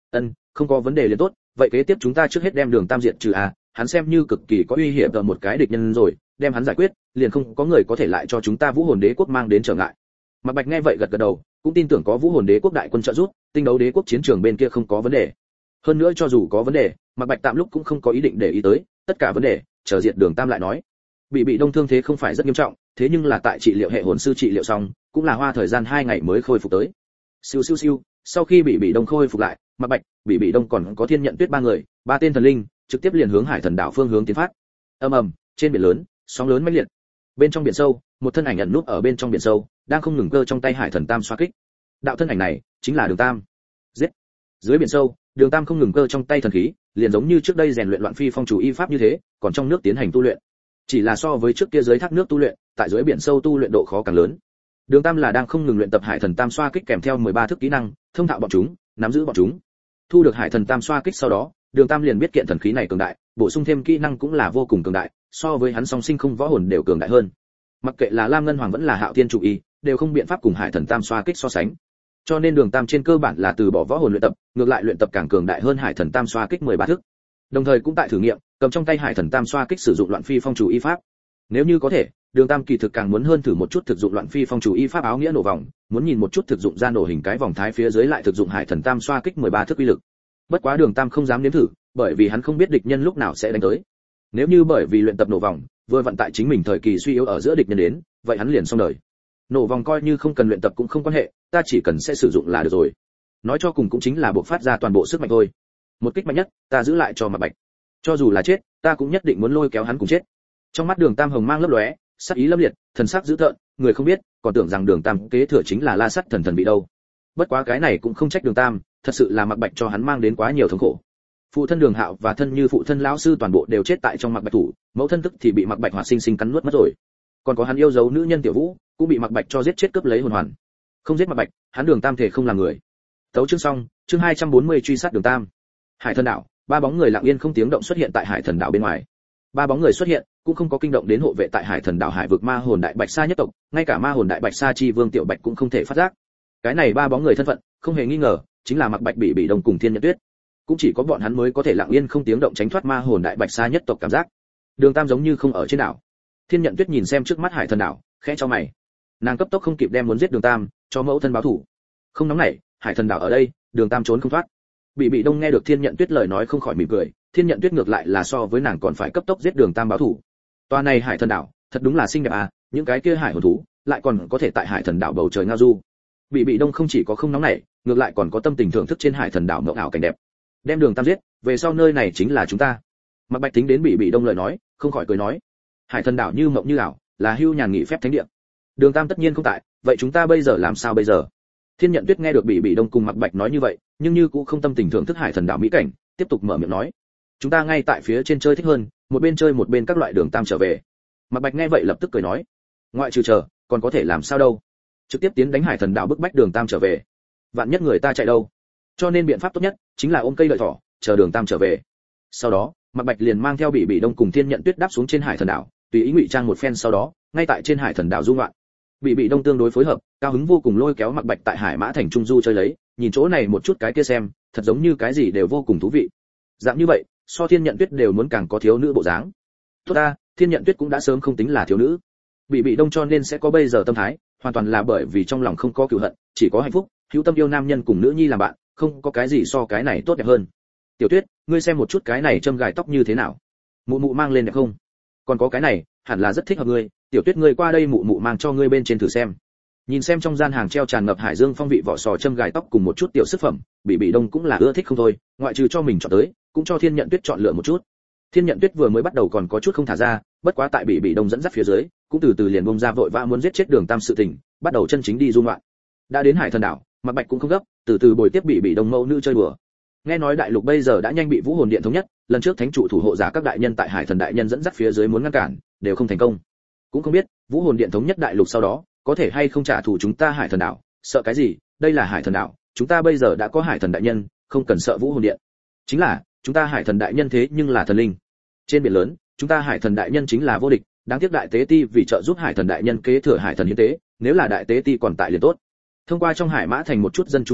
không có vấn đề liền tốt, vậy kế tiếp chúng ta trước hết đem Đường Tam diệt trừ à, hắn xem như cực kỳ có uy hiểm ở một cái địch nhân rồi, đem hắn giải quyết, liền không có người có thể lại cho chúng ta Vũ Hồn Đế quốc mang đến trở ngại. Mạc Bạch nghe vậy gật gật đầu, cũng tin tưởng có Vũ Hồn Đế quốc đại quân trợ giúp, Tinh Đấu Đế quốc chiến trường bên kia không có vấn đề. Hơn nữa cho dù có vấn đề, Mạc Bạch tạm lúc cũng không có ý định để ý tới, tất cả vấn đề chờ diệt Đường Tam lại nói. Bị đông thương thế không phải rất nghiêm trọng, thế nhưng là tại trị liệu hệ hồn sư trị liệu xong, cũng là hoa thời gian 2 ngày mới khôi phục tới. Siêu siêu siêu, sau khi bị đông khôi phục lại, Mạc Bạch, bị đông còn có Thiên Nhận Tuyết 3 người, 3 tên thần linh, trực tiếp liền hướng Hải Thần đảo phương hướng tiến phát. Ầm ầm, trên biển lớn, sóng lớn mãnh liệt. Bên trong biển sâu, một thân ảnh ẩn núp ở bên trong biển sâu, đang không ngừng cơ trong tay Hải Thần Tam xoa kích. Đạo thân ảnh này chính là Đường Tam. Giết. Dưới biển sâu, Đường Tam không ngừng cơ trong tay thần khí, liền giống như trước đây rèn luyện loạn phi phong chủ y pháp như thế, còn trong nước tiến hành tu luyện. Chỉ là so với trước kia dưới thác nước tu luyện, tại dưới biển sâu tu luyện độ khó càng lớn. Đường Tam là đang không ngừng luyện tập Hải Thần Tam xoa kích kèm theo 13 thức kỹ năng, thông thạo bọn chúng, nắm giữ bọn chúng. Thu được Hải Thần Tam xoa kích sau đó, Đường Tam liền biết kiện thần khí này cường đại, bổ sung thêm kỹ năng cũng là vô cùng cường đại, so với hắn song sinh không võ hồn đều cường đại hơn. Mặc kệ là Lam Ngân Hoàng vẫn là Hạo Thiên chủ y, đều không biện pháp cùng Hải Thần Tam xoa kích so sánh. Cho nên Đường Tam trên cơ bản là từ bỏ võ hồn luyện tập, ngược lại luyện tập càng cường đại hơn Hải Thần Tam xoa kích 13 thức. Đồng thời cũng tại thử nghiệm, cầm trong tay Hải Thần Tam xoa kích sử dụng loạn phi phong chủ y pháp. Nếu như có thể, Đường Tam kỳ thực càng muốn hơn thử một chút thực dụng loạn phi phong chủ y pháp áo nghĩa nổ vòng, muốn nhìn một chút thực dụng ra nổ hình cái vòng thái phía dưới lại thực dụng Hải Thần Tam xoa kích 13 thức uy lực. Bất quá Đường Tam không dám nếm thử, bởi vì hắn không biết địch nhân lúc nào sẽ đánh tới. Nếu như bởi vì luyện tập nổ vòng, vừa vận tại chính mình thời kỳ suy yếu ở giữa địch nhân đến, vậy hắn liền xong đời. Nổ vòng coi như không cần luyện tập cũng không quan hệ, ta chỉ cần sẽ sử dụng là được rồi. Nói cho cùng cũng chính là buộc phát ra toàn bộ sức mạnh thôi. Một kích mạnh nhất, ta giữ lại cho Mạc Bạch. Cho dù là chết, ta cũng nhất định muốn lôi kéo hắn cùng chết. Trong mắt Đường Tam hồng mang lấp lóe, sắc ý lâm liệt, thần sắc dữ tợn, người không biết, còn tưởng rằng Đường Tam kế thừa chính là La Sắt thần bị đâu. Bất quá cái này cũng không trách Đường Tam, thật sự là Mạc Bạch cho hắn mang đến quá nhiều thống khổ. Phụ thân Đường Hạo và thân như phụ thân lão sư toàn bộ đều chết tại trong Mạc Bạch thủ, mẫu thân tức thì bị Mạc Bạch hoạt sinh sinh cắn nuốt mất rồi. Còn có hắn yêu dấu nữ nhân Tiểu Vũ, cũng bị Mạc Bạch cho giết chết cướp lấy hồn hoàn. Không giết Mạc Bạch, hắn Đường Tam thể không làm người. Tấu chương xong, chương 240 truy sát Đường Tam. Hải Thần đảo, 3 bóng người lặng yên không tiếng động xuất hiện tại Hải Thần đảo bên ngoài. 3 bóng người xuất hiện, cũng không có kinh động đến hộ vệ tại Hải Thần đảo hải vực ma hồn đại bạch sa nhất tộc, ngay cả ma hồn đại bạch sa chi vương Tiểu Bạch cũng không thể phát giác. Cái này 3 bóng người thân phận, không hề nghi ngờ, chính là Mạc Bạch bị đông cùng Thiên Nhận Tuyết. Cũng chỉ có bọn hắn mới có thể lặng yên không tiếng động tránh thoát ma hồn đại bạch sa nhất tộc cảm giác. Đường Tam giống như không ở trên đảo. Thiên Nhận Tuyết nhìn xem trước mắt Hải Thần đảo, khẽ cho mày. Nàng cấp tốc không kịp đem muốn giết Đường Tam, cho mẫu thân báo thù. Không nóng nảy, Hải Thần đảo ở đây, Đường Tam trốn không thoát. Bị đông nghe được Thiên Nhận Tuyết lời nói không khỏi mỉm cười, Thiên Nhận Tuyết ngược lại là so với nàng còn phải cấp tốc giết Đường Tam báo thù. Toa này Hải Thần đảo, thật đúng là xinh đẹp à, những cái kia hải hồn thú, lại còn có thể tại Hải Thần đảo bầu trời ngao du. Bị đông không chỉ có không nóng nảy, ngược lại còn có tâm tình thưởng thức trên Hải Thần đảo mộng ảo cảnh đẹp. Đem Đường Tam giết, về sau nơi này chính là chúng ta. Mạc Bạch tính đến bị đông lời nói, không khỏi cười nói, Hải Thần đảo như mộng như ảo, là hưu nhàn nghỉ phép thánh địa. Đường Tam tất nhiên không tại, vậy chúng ta bây giờ làm sao bây giờ? Thiên Nhận Tuyết nghe được bị đông cùng Mạc Bạch nói như vậy, nhưng như cũng không tâm tình thưởng thức Hải Thần đảo mỹ cảnh, tiếp tục mở miệng nói, chúng ta ngay tại phía trên chơi thích hơn, một bên chơi một bên các loại Đường Tam trở về. Mạc Bạch nghe vậy lập tức cười nói, ngoại trừ chờ, còn có thể làm sao đâu? Trực tiếp tiến đánh Hải Thần đảo bức bách Đường Tam trở về. Vạn nhất người ta chạy đâu? Cho nên biện pháp tốt nhất chính là ôm cây đợi thỏ, chờ Đường Tam trở về. Sau đó, Mạc Bạch liền mang theo bị đông cùng Thiên Nhận Tuyết đáp xuống trên Hải Thần đảo, tùy ý ngụy trang một phen sau đó, ngay tại trên Hải Thần đảo du ngoạn. Bị đông tương đối phối hợp, cao hứng vô cùng lôi kéo Mạc Bạch tại Hải Mã thành trung du chơi lấy, nhìn chỗ này một chút cái kia xem, thật giống như cái gì đều vô cùng thú vị. Dạng như vậy, so Thiên Nhận Tuyết đều muốn càng có thiếu nữ bộ dáng. Tốt ta, Thiên Nhận Tuyết cũng đã sớm không tính là thiếu nữ. Bị đông cho nên sẽ có bây giờ tâm thái, hoàn toàn là bởi vì trong lòng không có cừu hận, chỉ có hạnh phúc, hữu tâm yêu nam nhân cùng nữ nhi làm bạn, không có cái gì so cái này tốt đẹp hơn. Tiểu Tuyết, ngươi xem một chút cái này châm gài tóc như thế nào? Mụ mụ mang lên đẹp không? Còn có cái này, hẳn là rất thích hợp ngươi, Tiểu Tuyết ngươi qua đây mụ mụ mang cho ngươi bên trên thử xem. Nhìn xem trong gian hàng treo tràn ngập hải dương phong vị vỏ sò châm gài tóc cùng một chút tiểu sức phẩm, bị đông cũng là ưa thích không thôi, ngoại trừ cho mình chọn tới, cũng cho Thiên Nhận Tuyết chọn lựa một chút. Thiên Nhận Tuyết vừa mới bắt đầu còn có chút không thả ra, bất quá tại bị đông dẫn dắt phía dưới, cũng từ từ liền bông ra vội vã muốn giết chết Đường Tam sự tình, bắt đầu chân chính đi du ngoạn. Đã đến Hải Thần đảo, Mạc Bạch cũng không gấp, từ từ bồi tiếp bị đông mẫu nữ chơi đùa. Nghe nói đại lục bây giờ đã nhanh bị Vũ Hồn Điện thống nhất, lần trước thánh chủ thủ hộ giả các đại nhân tại Hải Thần đại nhân dẫn dắt phía dưới muốn ngăn cản, đều không thành công. Cũng không biết, Vũ Hồn Điện thống nhất đại lục sau đó, có thể hay không trả thù chúng ta Hải Thần đảo, sợ cái gì, đây là Hải Thần đảo, chúng ta bây giờ đã có Hải Thần đại nhân, không cần sợ Vũ Hồn Điện. Chính là, chúng ta Hải Thần đại nhân thế nhưng là thần linh. Trên biển lớn, chúng ta Hải Thần đại nhân chính là vô địch, đáng tiếc đại tế ti vì trợ giúp Hải Thần đại nhân kế thừa Hải Thần hiến tế, nếu là đại tế ti còn tại liền tốt. Thông qua trong Hải Mã thành một chút dân chúng nghị luận,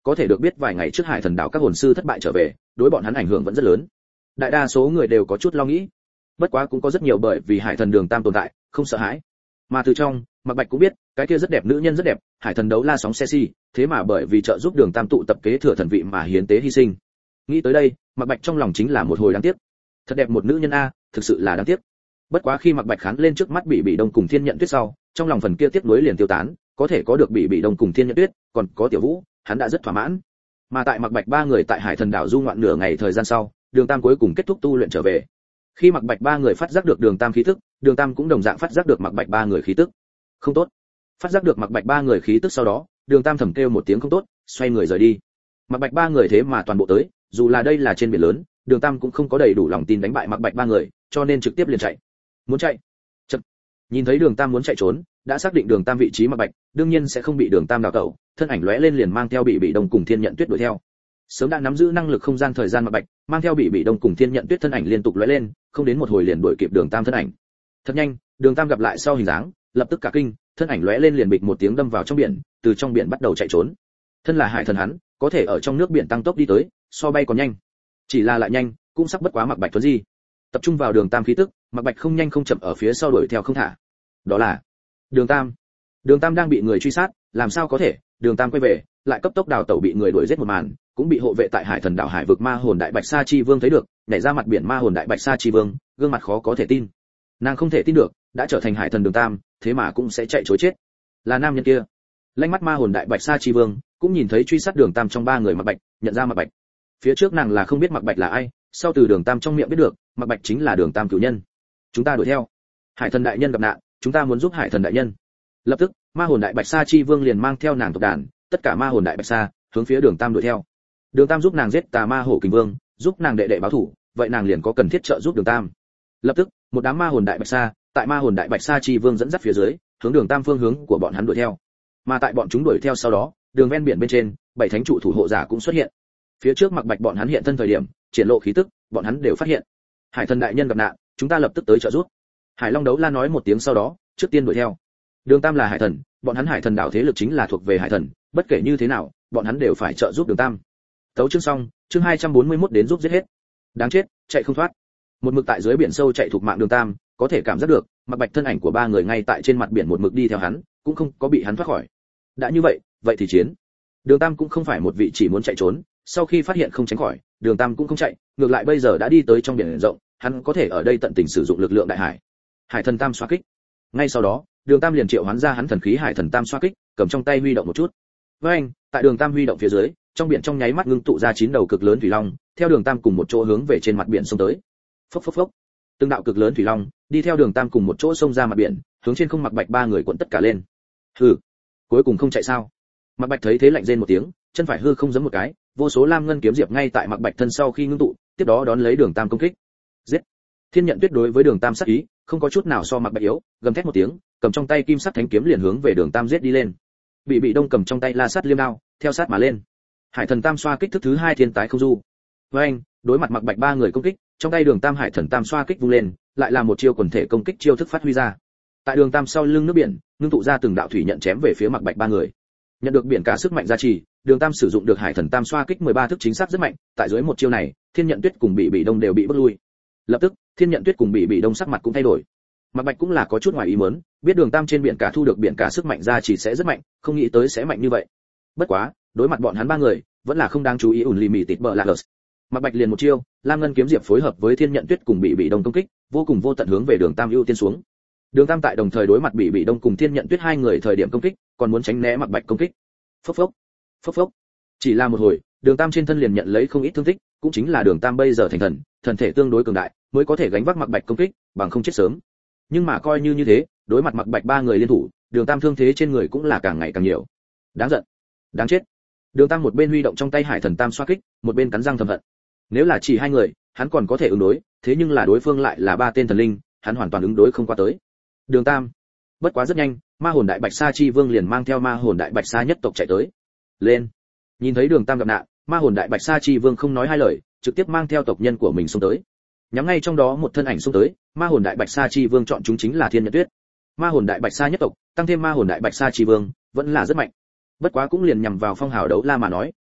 có thể được biết vài ngày trước hải thần đảo các hồn sư thất bại trở về, đối bọn hắn ảnh hưởng vẫn rất lớn. Đại đa số người đều có chút lo nghĩ, bất quá cũng có rất nhiều bởi vì hải thần Đường Tam tồn tại không sợ hãi. Mà từ trong, Mạc Bạch cũng biết cái kia rất đẹp nữ nhân rất đẹp, hải thần đấu la sóng xe si, thế mà bởi vì trợ giúp Đường Tam tụ tập kế thừa thần vị mà hiến tế hy sinh. Nghĩ tới đây, Mạc Bạch trong lòng chính là một hồi đáng tiếc. Thật đẹp một nữ nhân a, thực sự là đáng tiếc. Bất quá khi Mạc Bạch khán lên trước mắt Bị Đông cùng Thiên Nhận Tuyết sau, trong lòng phần kia tiếc nuối liền tiêu tán, có thể có được Bị Đông cùng Thiên Nhận Tuyết, còn có Tiểu Vũ, hắn đã rất thỏa mãn. Mà tại Mạc Bạch ba người tại hải thần đảo du ngoạn nửa ngày thời gian sau, Đường Tam cuối cùng kết thúc tu luyện trở về. Khi Mạc Bạch ba người phát giác được Đường Tam khí tức, Đường Tam cũng đồng dạng phát giác được Mạc Bạch ba người khí tức. Không tốt. Phát giác được Mạc Bạch ba người khí tức sau đó, Đường Tam thầm kêu một tiếng không tốt, xoay người rời đi. Mạc Bạch ba người thế mà toàn bộ tới, dù là đây là trên biển lớn, Đường Tam cũng không có đầy đủ lòng tin đánh bại Mạc Bạch ba người, cho nên trực tiếp liền chạy. Muốn chạy? Chậc. Nhìn thấy Đường Tam muốn chạy trốn, đã xác định Đường Tam vị trí Mạc Bạch, đương nhiên sẽ không bị Đường Tam đào tẩu, thân ảnh lóe lên liền mang theo Bị Đông cùng Thiên Nhận Tuyết đuổi theo. Sớm đã nắm giữ năng lực không gian thời gian Mạc Bạch, mang theo Bị Đông cùng Thiên Nhận Tuyết thân ảnh liên tục lóe lên, không đến một hồi liền đuổi kịp Đường Tam thân ảnh. Thật nhanh, Đường Tam gặp lại sau hình dáng, lập tức cả kinh, thân ảnh lóe lên liền bịch một tiếng đâm vào trong biển, từ trong biển bắt đầu chạy trốn. Thân là hải thần hắn, có thể ở trong nước biển tăng tốc đi tới, so bay còn nhanh. Chỉ là lại nhanh, cũng sắp bất quá Mạc Bạch Tuấn Di. Tập trung vào Đường Tam khí tức, Mạc Bạch không nhanh không chậm ở phía sau đuổi theo không thả. Đó là Đường Tam. Đường Tam đang bị người truy sát, làm sao có thể? Đường Tam quay về, lại cấp tốc đào tẩu bị người đuổi giết một màn, cũng bị hộ vệ tại hải thần đảo hải vực ma hồn đại bạch sa chi vương thấy được, nhảy ra mặt biển ma hồn đại bạch sa chi vương, gương mặt khó có thể tin. Nàng không thể tin được, đã trở thành hải thần Đường Tam, thế mà cũng sẽ chạy trối chết. Là nam nhân kia. Lanh mắt ma hồn đại bạch sa chi vương cũng nhìn thấy truy sát Đường Tam trong ba người Mạc Bạch, nhận ra Mạc Bạch. Phía trước nàng là không biết Mạc Bạch là ai, sau từ Đường Tam trong miệng biết được, Mạc Bạch chính là Đường Tam cửu nhân. Chúng ta đuổi theo. Hải thần đại nhân gặp nạn, chúng ta muốn giúp hải thần đại nhân. Lập tức, ma hồn đại bạch sa chi vương liền mang theo nàng tộc đàn, tất cả ma hồn đại bạch sa hướng phía Đường Tam đuổi theo. Đường Tam giúp nàng giết tà ma hổ kình vương, giúp nàng đệ đệ báo thủ, vậy nàng liền có cần thiết trợ giúp Đường Tam. Lập tức, một đám ma hồn đại bạch sa, tại ma hồn đại bạch sa chi vương dẫn dắt phía dưới, hướng Đường Tam phương hướng của bọn hắn đuổi theo. Mà tại bọn chúng đuổi theo sau đó, đường ven biển bên trên, bảy thánh trụ thủ hộ giả cũng xuất hiện. Phía trước Mạc Bạch bọn hắn hiện thân thời điểm, triển lộ khí tức, bọn hắn đều phát hiện. Hải thần đại nhân gặp nạn, chúng ta lập tức tới trợ giúp. Hải Long đấu la nói một tiếng sau đó, trước tiên đuổi theo. Đường Tam là hải thần, bọn hắn hải thần đảo thế lực chính là thuộc về hải thần, bất kể như thế nào, bọn hắn đều phải trợ giúp Đường Tam. Tấu chương xong, chương 241 đến giúp giết hết. Đáng chết, chạy không thoát. Một mực tại dưới biển sâu chạy thuộc mạng Đường Tam, có thể cảm giác được, Mạc Bạch thân ảnh của ba người ngay tại trên mặt biển một mực đi theo hắn, cũng không có bị hắn thoát khỏi. Đã như vậy, vậy thì chiến. Đường Tam cũng không phải một vị chỉ muốn chạy trốn, sau khi phát hiện không tránh khỏi, Đường Tam cũng không chạy, ngược lại bây giờ đã đi tới trong biển rộng, hắn có thể ở đây tận tình sử dụng lực lượng đại hải. Hải thần tam xoa kích. Ngay sau đó, Đường Tam liền triệu hoán ra hắn thần khí Hải thần tam xoa kích, cầm trong tay huy động một chút. Với anh, tại Đường Tam huy động phía dưới, trong biển trong nháy mắt ngưng tụ ra 9 đầu cực lớn thủy long, theo Đường Tam cùng một chỗ hướng về trên mặt biển xông tới. Phốc phốc phốc. Từng đạo cực lớn thủy long, đi theo Đường Tam cùng một chỗ xông ra mặt biển, hướng trên không Mạc Bạch ba người cuộn tất cả lên. Hừ, cuối cùng không chạy sao? Mạc Bạch thấy thế lạnh rên một tiếng, chân phải hư không giẫm một cái, vô số lam ngân kiếm diệp ngay tại Mạc Bạch thân sau khi ngưng tụ, tiếp đó đón lấy Đường Tam công kích. Giết! Thiên Nhận Tuyết đối với Đường Tam sát ý, không có chút nào so Mạc Bạch yếu, gầm thét một tiếng, cầm trong tay kim sắc thánh kiếm liền hướng về Đường Tam giết đi lên. Bị Đông cầm trong tay la sát liêm đao, theo sát mà lên. Hải thần tam xoa kích thức thứ 2 thiên tái không du. Với anh, đối mặt Mạc Bạch ba người công kích, trong tay Đường Tam hải thần tam xoa kích vung lên, lại là một chiêu quần thể công kích chiêu thức phát huy ra. Tại Đường Tam sau lưng nước biển, ngưng tụ ra từng đạo thủy nhận chém về phía Mạc Bạch ba người. Nhận được biển cả sức mạnh gia trì, Đường Tam sử dụng được hải thần tam xoa kích 13 thức chính xác rất mạnh, tại dưới một chiêu này, Thiên Nhận Tuyết cùng Bị Đông đều bị bước lui. Lập tức, Thiên Nhận Tuyết cùng Bị Đông sắc mặt cũng thay đổi. Mạc Bạch cũng là có chút ngoài ý muốn, biết Đường Tam trên biển cả thu được biển cả sức mạnh gia trì sẽ rất mạnh, không nghĩ tới sẽ mạnh như vậy. Bất quá, đối mặt bọn hắn ba người, vẫn là không đáng chú ý Unlimited Blacklist. Mạc Bạch liền một chiêu, Lam Ngân kiếm diệp phối hợp với Thiên Nhận Tuyết cùng Bị Đông công kích, vô cùng vô tận hướng về Đường Tam ưu tiên xuống. Đường Tam tại đồng thời đối mặt Bị Đông cùng Thiên Nhận Tuyết hai người thời điểm công kích, còn muốn tránh né Mạc Bạch công kích. Phốc phốc, phốc phốc. Chỉ là một hồi, Đường Tam trên thân liền nhận lấy không ít thương tích, cũng chính là Đường Tam bây giờ thành thần, thần thể tương đối cường đại, mới có thể gánh vác Mạc Bạch công kích, bằng không chết sớm. Nhưng mà coi như thế, đối mặt Mạc Bạch ba người liên thủ, Đường Tam thương thế trên người cũng là càng ngày càng nhiều. Đáng giận, đáng chết. Đường Tam một bên huy động trong tay hải thần tam xoa kích, một bên cắn răng thầm hận. Nếu là chỉ hai người, hắn còn có thể ứng đối, thế nhưng là đối phương lại là 3 tên thần linh, hắn hoàn toàn ứng đối không qua tới. Đường Tam. Bất quá rất nhanh, ma hồn đại bạch sa chi vương liền mang theo ma hồn đại bạch sa nhất tộc chạy tới. Lên. Nhìn thấy Đường Tam gặp nạn, ma hồn đại bạch sa chi vương không nói hai lời, trực tiếp mang theo tộc nhân của mình xông tới. Nhắm ngay trong đó một thân ảnh xông tới, ma hồn đại bạch sa chi vương chọn chúng chính là Thiên Nhận Tuyết. Ma hồn đại bạch sa nhất tộc, tăng thêm ma hồn đại bạch sa chi vương, vẫn là rất mạnh. Bất quá cũng liền nhằm vào phong hào đấu la mà nói,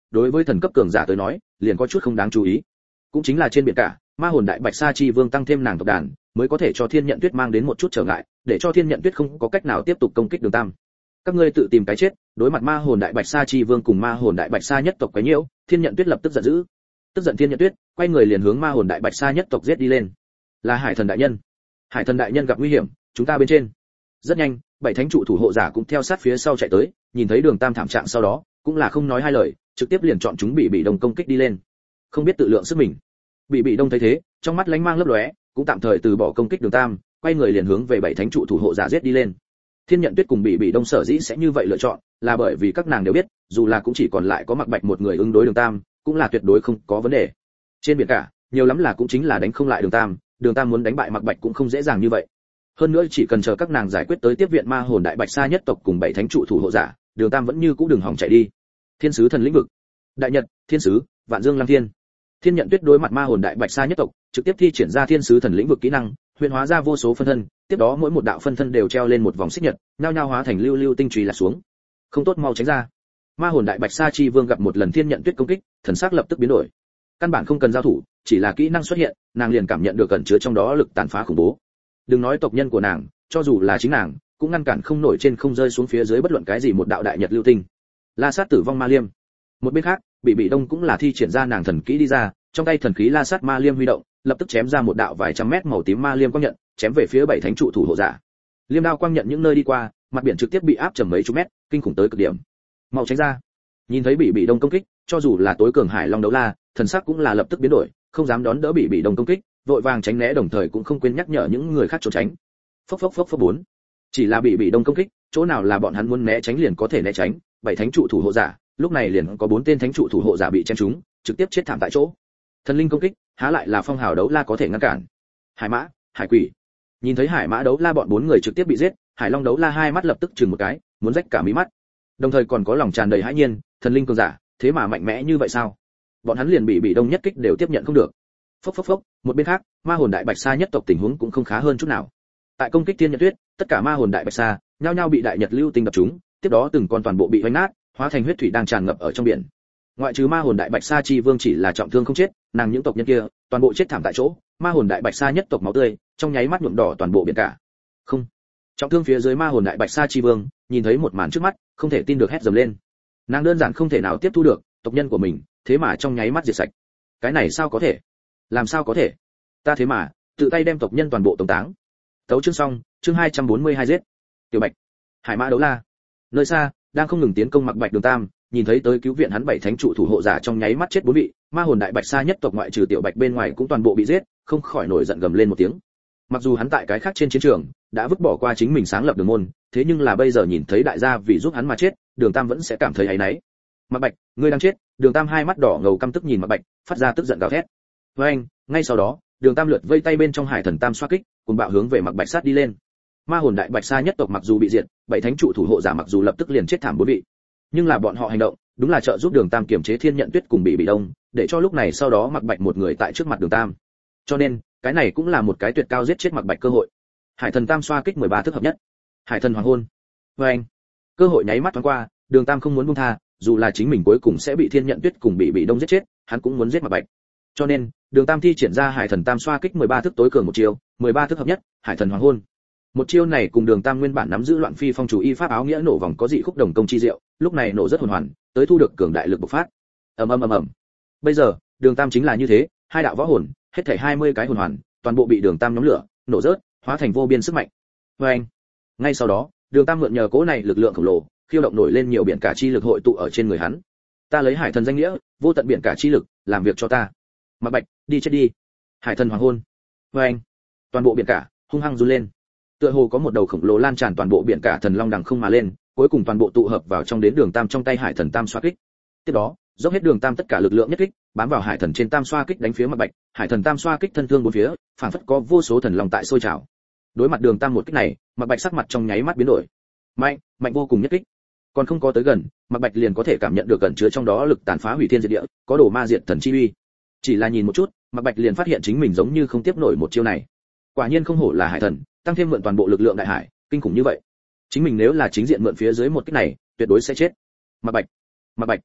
đối với thần cấp cường giả tới nói liền có chút không đáng chú ý. Cũng chính là trên biển cả, ma hồn đại bạch sa chi vương tăng thêm nàng tộc đàn mới có thể cho Thiên Nhận Tuyết mang đến một chút trở ngại, để cho Thiên Nhận Tuyết không có cách nào tiếp tục công kích Đường Tam. Các ngươi tự tìm cái chết. Đối mặt ma hồn đại bạch sa chi vương cùng ma hồn đại bạch sa nhất tộc quấy nhiễu, Thiên Nhận Tuyết lập tức giận dữ. Tức giận Thiên Nhận Tuyết quay người liền hướng ma hồn đại bạch sa nhất tộc giết đi lên. Là Hải Thần đại nhân. Hải Thần đại nhân gặp nguy hiểm, chúng ta bên trên. Rất nhanh, bảy thánh trụ thủ hộ giả cũng theo sát phía sau chạy tới, nhìn thấy Đường Tam thảm trạng sau đó, cũng là không nói hai lời, trực tiếp liền chọn chúng bị đông công kích đi lên. Không biết tự lượng sức mình. Bị đông thấy thế, trong mắt lánh mang lấp lóe, cũng tạm thời từ bỏ công kích Đường Tam, quay người liền hướng về bảy thánh trụ thủ hộ giả giết đi lên. Thiên Nhận Tuyết cùng bị đông sở dĩ sẽ như vậy lựa chọn, là bởi vì các nàng đều biết, dù là cũng chỉ còn lại có Mạc Bạch một người ứng đối Đường Tam, cũng là tuyệt đối không có vấn đề. Trên biển cả, nhiều lắm là cũng chính là đánh không lại Đường Tam muốn đánh bại Mạc Bạch cũng không dễ dàng như vậy. Hơn nữa chỉ cần chờ các nàng giải quyết tới tiếp viện ma hồn đại bạch sa nhất tộc cùng bảy thánh trụ thủ hộ giả, Đường Tam vẫn như cũ đừng hòng chạy đi. Thiên sứ thần lĩnh vực, đại nhật, thiên sứ, vạn dương lăng thiên. Thiên Nhận Tuyết đối mặt ma hồn đại bạch sa nhất tộc, trực tiếp thi triển ra thiên sứ thần lĩnh vực kỹ năng, huyền hóa ra vô số phân thân, tiếp đó mỗi một đạo phân thân đều treo lên một vòng xích nhật, nhao nhao hóa thành lưu lưu tinh chùy là xuống. Không tốt, mau tránh ra. Ma hồn đại bạch sa chi vương gặp một lần Thiên Nhận Tuyết công kích, thần sắc lập tức biến đổi. Căn bản không cần giao thủ, chỉ là kỹ năng xuất hiện, nàng liền cảm nhận được cẩn chứa trong đó lực tàn phá khủng bố. Đừng nói tộc nhân của nàng, cho dù là chính nàng, cũng ngăn cản không nổi trên không rơi xuống phía dưới bất luận cái gì một đạo đại nhật lưu tinh. La sát tử vong ma liêm. Một bên khác, bị đông cũng là thi triển ra nàng thần kỹ đi ra, trong tay thần khí la sát ma liêm huy động, lập tức chém ra một đạo vài trăm mét màu tím ma liêm quang nhận, chém về phía bảy thánh trụ thủ hộ giả. Liêm đao quang nhận những nơi đi qua, mặt biển trực tiếp bị áp trầm mấy chục mét, kinh khủng tới cực điểm. Mau tránh ra. Nhìn thấy bị đông công kích, cho dù là tối cường hải long đấu la, thần sắc cũng là lập tức biến đổi, không dám đón đỡ bị đông công kích, vội vàng tránh né đồng thời cũng không quên nhắc nhở những người khác trốn tránh. Phốc phốc phốc phốc bốn. Chỉ là bị đông công kích, chỗ nào là bọn hắn muốn né tránh liền có thể né tránh, bảy thánh trụ thủ hộ giả, lúc này liền có 4 tên thánh trụ thủ hộ giả bị chém trúng, trực tiếp chết thảm tại chỗ. Thần linh công kích, há lại là phong hào đấu la có thể ngăn cản. Hải mã, hải quỷ. Nhìn thấy hải mã đấu la bọn 4 người trực tiếp bị giết, hải long đấu la hai mắt lập tức chừng một cái, muốn rách cả mí mắt. Đồng thời còn có lòng tràn đầy hãi nhiên, thần linh cường giả, thế mà mạnh mẽ như vậy sao? Bọn hắn liền bị đông nhất kích đều tiếp nhận không được. Phốc phốc phốc, một bên khác, ma hồn đại bạch sa nhất tộc tình huống cũng không khá hơn chút nào. Tại công kích Thiên Nhận Tuyết, tất cả ma hồn đại bạch sa nhao nhao bị đại nhật lưu tinh đập trúng, tiếp đó từng con toàn bộ bị vây nát, hóa thành huyết thủy đang tràn ngập ở trong biển. Ngoại trừ ma hồn đại bạch sa chi vương chỉ là trọng thương không chết, nàng những tộc nhân kia toàn bộ chết thảm tại chỗ, ma hồn đại bạch sa nhất tộc máu tươi trong nháy mắt nhuộm đỏ toàn bộ biển cả. Không, trọng thương phía dưới ma hồn đại bạch sa chi vương nhìn thấy một màn trước mắt, không thể tin được hét dầm lên. Nàng đơn giản không thể nào tiếp thu được, tộc nhân của mình thế mà trong nháy mắt diệt sạch. Cái này sao có thể? Làm sao có thể? Ta thế mà tự tay đem tộc nhân toàn bộ tống táng. Tấu chương xong, chương 242 giết. Tiểu Bạch, Hải Mã đấu la. Nơi xa, đang không ngừng tiến công Mạc Bạch Đường Tam, nhìn thấy tới cứu viện hắn bảy thánh trụ thủ hộ giả trong nháy mắt chết 4 vị, ma hồn đại bạch sa nhất tộc ngoại trừ Tiểu Bạch bên ngoài cũng toàn bộ bị giết, không khỏi nổi giận gầm lên một tiếng. Mặc dù hắn tại cái khác trên chiến trường đã vứt bỏ qua chính mình sáng lập đường môn, thế nhưng là bây giờ nhìn thấy đại gia vì giúp hắn mà chết, Đường Tam vẫn sẽ cảm thấy áy náy. Mạc Bạch, ngươi đang chết. Đường Tam hai mắt đỏ ngầu căm tức nhìn Mạc Bạch, phát ra tức giận gào thét. Với anh, ngay sau đó, Đường Tam lượt vây tay bên trong Hải Thần Tam xoa kích, cùng bạo hướng về Mạc Bạch sát đi lên. Ma hồn đại bạch sa nhất tộc mặc dù bị diệt, bảy thánh trụ thủ hộ giả mặc dù lập tức liền chết thảm 4 vị, nhưng là bọn họ hành động đúng là trợ giúp Đường Tam kiềm chế Thiên Nhận Tuyết cùng bị đông, để cho lúc này sau đó Mạc Bạch một người tại trước mặt Đường Tam. Cho nên, cái này cũng là một cái tuyệt cao giết chết Mạc Bạch cơ hội. Hải Thần Tam xoa kích 13 thức hợp nhất. Hải Thần Hoàng Hôn. Với anh, cơ hội nháy mắt thoáng qua, Đường Tam không muốn buông tha, dù là chính mình cuối cùng sẽ bị Thiên Nhận Tuyết cùng bị đông giết chết, hắn cũng muốn giết Mạc Bạch. Cho nên, Đường Tam thi triển ra Hải Thần Tam xoa kích 13 thức tối cường một chiêu, 13 thức hợp nhất, Hải Thần Hoàng Hôn. Một chiêu này cùng Đường Tam nguyên bản nắm giữ loạn phi phong chủ y pháp áo nghĩa nổ vòng có dị khúc đồng công chi diệu, lúc này nổ rất hồn hoàn, tới thu được cường đại lực bộc phát. Ầm ầm ầm ầm. Bây giờ, Đường Tam chính là như thế, hai đạo võ hồn, hết thảy 20 cái hồn hoàn, toàn bộ bị Đường Tam nhóm lửa, nổ rớt, hóa thành vô biên sức mạnh. Oeng. Ngay sau đó, Đường Tam mượn nhờ cỗ này lực lượng khổng lồ, khiêu động nổi lên nhiều biển cả chi lực hội tụ ở trên người hắn. Ta lấy Hải Thần danh nghĩa, vô tận biển cả chi lực, làm việc cho ta. Mạc Bạch, đi chết đi. Hải Thần Hoàng Hôn. Oeng. Toàn bộ biển cả hung hăng run lên. Tựa hồ có một đầu khổng lồ lan tràn toàn bộ biển cả thần long đằng không mà lên, cuối cùng toàn bộ tụ hợp vào trong đến Đường Tam trong tay Hải Thần Tam xoa kích. Tiếp đó, dốc hết Đường Tam tất cả lực lượng nhất kích, bám vào Hải Thần trên Tam xoa kích đánh phía Mạc Bạch, Hải Thần Tam xoa kích thân thương bốn phía, phảng phất có vô số thần long tại sôi trào. Đối mặt Đường Tam một kích này, Mạc Bạch sắc mặt trong nháy mắt biến đổi. Mạnh, mạnh vô cùng nhất kích. Còn không có tới gần, Mạc Bạch liền có thể cảm nhận được gần chứa trong đó lực tàn phá hủy thiên diệt địa, có đồ ma diệt thần chi uy. Chỉ là nhìn một chút, Mạc Bạch liền phát hiện chính mình giống như không tiếp nổi một chiêu này. Quả nhiên không hổ là Hải Thần, tăng thêm mượn toàn bộ lực lượng đại hải, kinh khủng như vậy. Chính mình nếu là chính diện mượn phía dưới một kích này, tuyệt đối sẽ chết. Mạc Bạch, Mạc Bạch.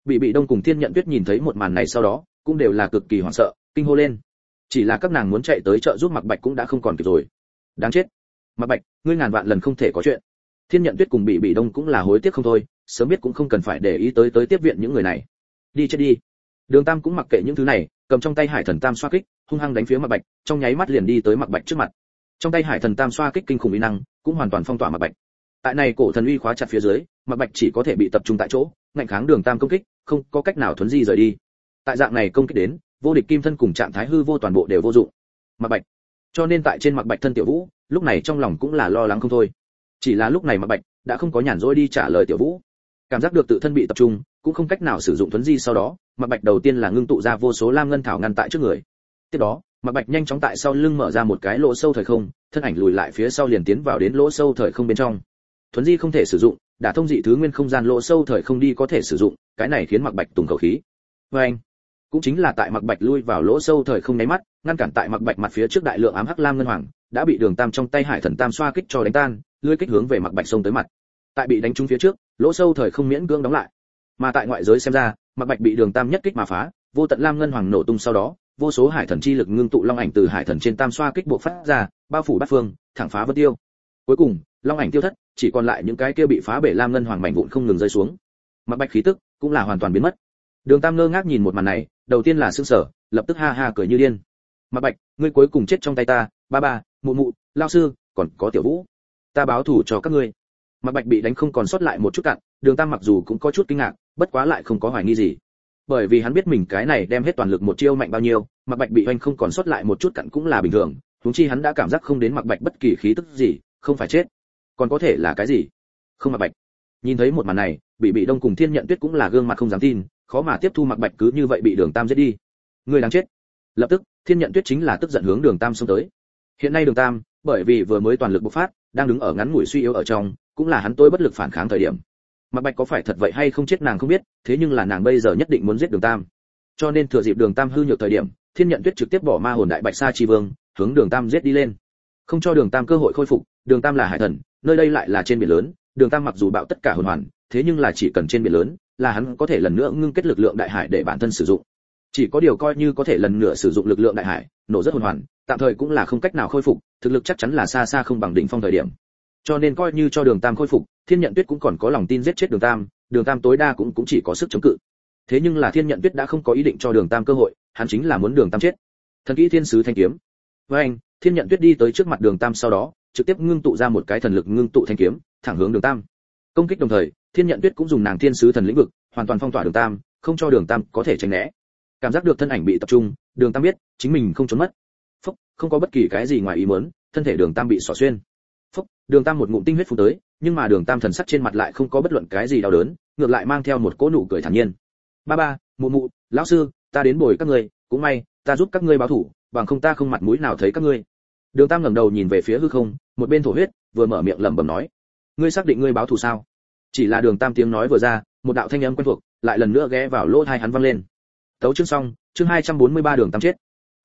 Bị Đông cùng Thiên Nhận Tuyết nhìn thấy một màn này sau đó, cũng đều là cực kỳ hoảng sợ, kinh hô lên. Chỉ là các nàng muốn chạy tới trợ giúp Mạc Bạch cũng đã không còn kịp rồi. Đáng chết. Mạc Bạch, ngươi ngàn vạn lần không thể có chuyện. Thiên Nhận Tuyết cùng Bị Đông cũng là hối tiếc không thôi, sớm biết cũng không cần phải để ý tới tiếp viện những người này. Đi chết đi. Đường Tam cũng mặc kệ những thứ này, cầm trong tay Hải Thần Tam xoa kích, hung hăng đánh phía Mạc Bạch, trong nháy mắt liền đi tới Mạc Bạch trước mặt. Trong tay Hải Thần Tam xoa kích kinh khủng uy năng, cũng hoàn toàn phong tỏa Mạc Bạch. Tại này cổ thần uy khóa chặt phía dưới, Mạc Bạch chỉ có thể bị tập trung tại chỗ, ngăn kháng Đường Tam công kích, không có cách nào thuấn di rời đi. Tại dạng này công kích đến, vô địch kim thân cùng trạng thái hư vô toàn bộ đều vô dụng. Mạc Bạch. Cho nên tại trên Mạc Bạch thân Tiểu Vũ, lúc này trong lòng cũng là lo lắng không thôi. Chỉ là lúc này Mạc Bạch đã không có nhàn rỗi đi trả lời Tiểu Vũ. Cảm giác được tự thân bị tập trung, cũng không cách nào sử dụng thuấn di sau đó, Mạc Bạch đầu tiên là ngưng tụ ra vô số lam ngân thảo ngăn tại trước người. Tiếp đó, Mạc Bạch nhanh chóng tại sau lưng mở ra một cái lỗ sâu thời không, thân ảnh lùi lại phía sau liền tiến vào đến lỗ sâu thời không bên trong. Thuấn di không thể sử dụng, đả thông dị thứ nguyên không gian lỗ sâu thời không đi có thể sử dụng, cái này khiến Mạc Bạch tùng khẩu khí. Anh, cũng chính là tại Mạc Bạch lui vào lỗ sâu thời không nháy mắt, ngăn cản tại Mạc Bạch mặt phía trước đại lượng ám hắc lam ngân hoàng, đã bị Đường Tam trong tay Hải Thần Tam xoa kích cho đánh tan, lưỡi kích hướng về Mạc Bạch xông tới mặt. Tại bị đánh trúng phía trước, lỗ sâu thời không miễn cưỡng đóng lại. Mà tại ngoại giới xem ra, Mạc Bạch bị Đường Tam nhất kích mà phá, vô tận lam ngân hoàng nổ tung sau đó, vô số hải thần chi lực ngưng tụ long ảnh từ hải thần trên tam xoa kích bộc phát ra, bao phủ bát phương, thẳng phá vân tiêu. Cuối cùng, long ảnh tiêu thất, chỉ còn lại những cái kia bị phá bể lam ngân hoàng mảnh vụn không ngừng rơi xuống. Mạc Bạch khí tức cũng là hoàn toàn biến mất. Đường Tam ngơ ngác nhìn một màn này, đầu tiên là sửng sở, lập tức ha ha cười như điên. Mạc Bạch, ngươi cuối cùng chết trong tay ta, ba, mụ mụ, lão sư, còn có Tiểu Vũ, ta báo thù cho các ngươi. Mạc Bạch bị đánh không còn sót lại một chút cặn, Đường Tam mặc dù cũng có chút kinh ngạc, bất quá lại không có hoài nghi gì. Bởi vì hắn biết mình cái này đem hết toàn lực một chiêu mạnh bao nhiêu, Mạc Bạch bị hoành không còn sót lại một chút cặn cũng là bình thường, huống chi hắn đã cảm giác không đến Mạc Bạch bất kỳ khí tức gì, không phải chết, còn có thể là cái gì? Không Mạc Bạch. Nhìn thấy một màn này, Bị Đông cùng Thiên Nhận Tuyết cũng là gương mặt không dám tin, khó mà tiếp thu Mạc Bạch cứ như vậy bị Đường Tam giết đi. Người đáng chết. Lập tức, Thiên Nhận Tuyết chính là tức giận hướng Đường Tam xông tới. Hiện nay Đường Tam, bởi vì vừa mới toàn lực bộc phát, đang đứng ở ngắn ngủi suy yếu ở trong, cũng là hắn tối bất lực phản kháng thời điểm. Mạc Bạch có phải thật vậy hay không chết nàng không biết, thế nhưng là nàng bây giờ nhất định muốn giết Đường Tam. Cho nên thừa dịp Đường Tam hư nhược thời điểm, Thiên Nhận Tuyết trực tiếp bỏ ma hồn đại bạch sa chi vương, hướng Đường Tam giết đi lên. Không cho Đường Tam cơ hội khôi phục, Đường Tam là hải thần, nơi đây lại là trên biển lớn, Đường Tam mặc dù bạo tất cả hồn hoàn, thế nhưng là chỉ cần trên biển lớn, là hắn có thể lần nữa ngưng kết lực lượng đại hải để bản thân sử dụng. Chỉ có điều coi như có thể lần nữa sử dụng lực lượng đại hải, nổ rất hồn hoàn, tạm thời cũng là không cách nào khôi phục, thực lực chắc chắn là xa xa không bằng đỉnh phong thời điểm. Cho nên coi như cho Đường Tam khôi phục, Thiên Nhận Tuyết cũng còn có lòng tin giết chết Đường Tam tối đa cũng chỉ có sức chống cự. Thế nhưng là Thiên Nhận Tuyết đã không có ý định cho Đường Tam cơ hội, hắn chính là muốn Đường Tam chết. Thần kỹ thiên sứ thanh kiếm. Với anh, Thiên Nhận Tuyết đi tới trước mặt Đường Tam sau đó, trực tiếp ngưng tụ ra một cái thần lực ngưng tụ thanh kiếm, thẳng hướng Đường Tam. Công kích đồng thời, Thiên Nhận Tuyết cũng dùng nàng thiên sứ thần lĩnh vực, hoàn toàn phong tỏa Đường Tam, không cho Đường Tam có thể tránh né. Cảm giác được thân ảnh bị tập trung, Đường Tam biết, chính mình không trốn mất. Phốc, không có bất kỳ cái gì ngoài ý muốn, thân thể Đường Tam bị xỏ xuyên. Phốc, Đường Tam một ngụm tinh huyết phun tới, nhưng mà Đường Tam thần sắc trên mặt lại không có bất luận cái gì đau đớn, ngược lại mang theo một cỗ nụ cười thản nhiên. Ba, mụ mụ, lão sư, ta đến bồi các ngươi, cũng may, ta giúp các ngươi báo thù, bằng không ta không mặt mũi nào thấy các ngươi. Đường Tam ngẩng đầu nhìn về phía hư không, một bên thổ huyết, vừa mở miệng lẩm bẩm nói: ngươi xác định ngươi báo thù sao? Chỉ là Đường Tam tiếng nói vừa ra, một đạo thanh âm quen thuộc lại lần nữa ghé vào lỗ tai hắn vang lên. Tấu chương xong, chương 243 Đường Tam chết.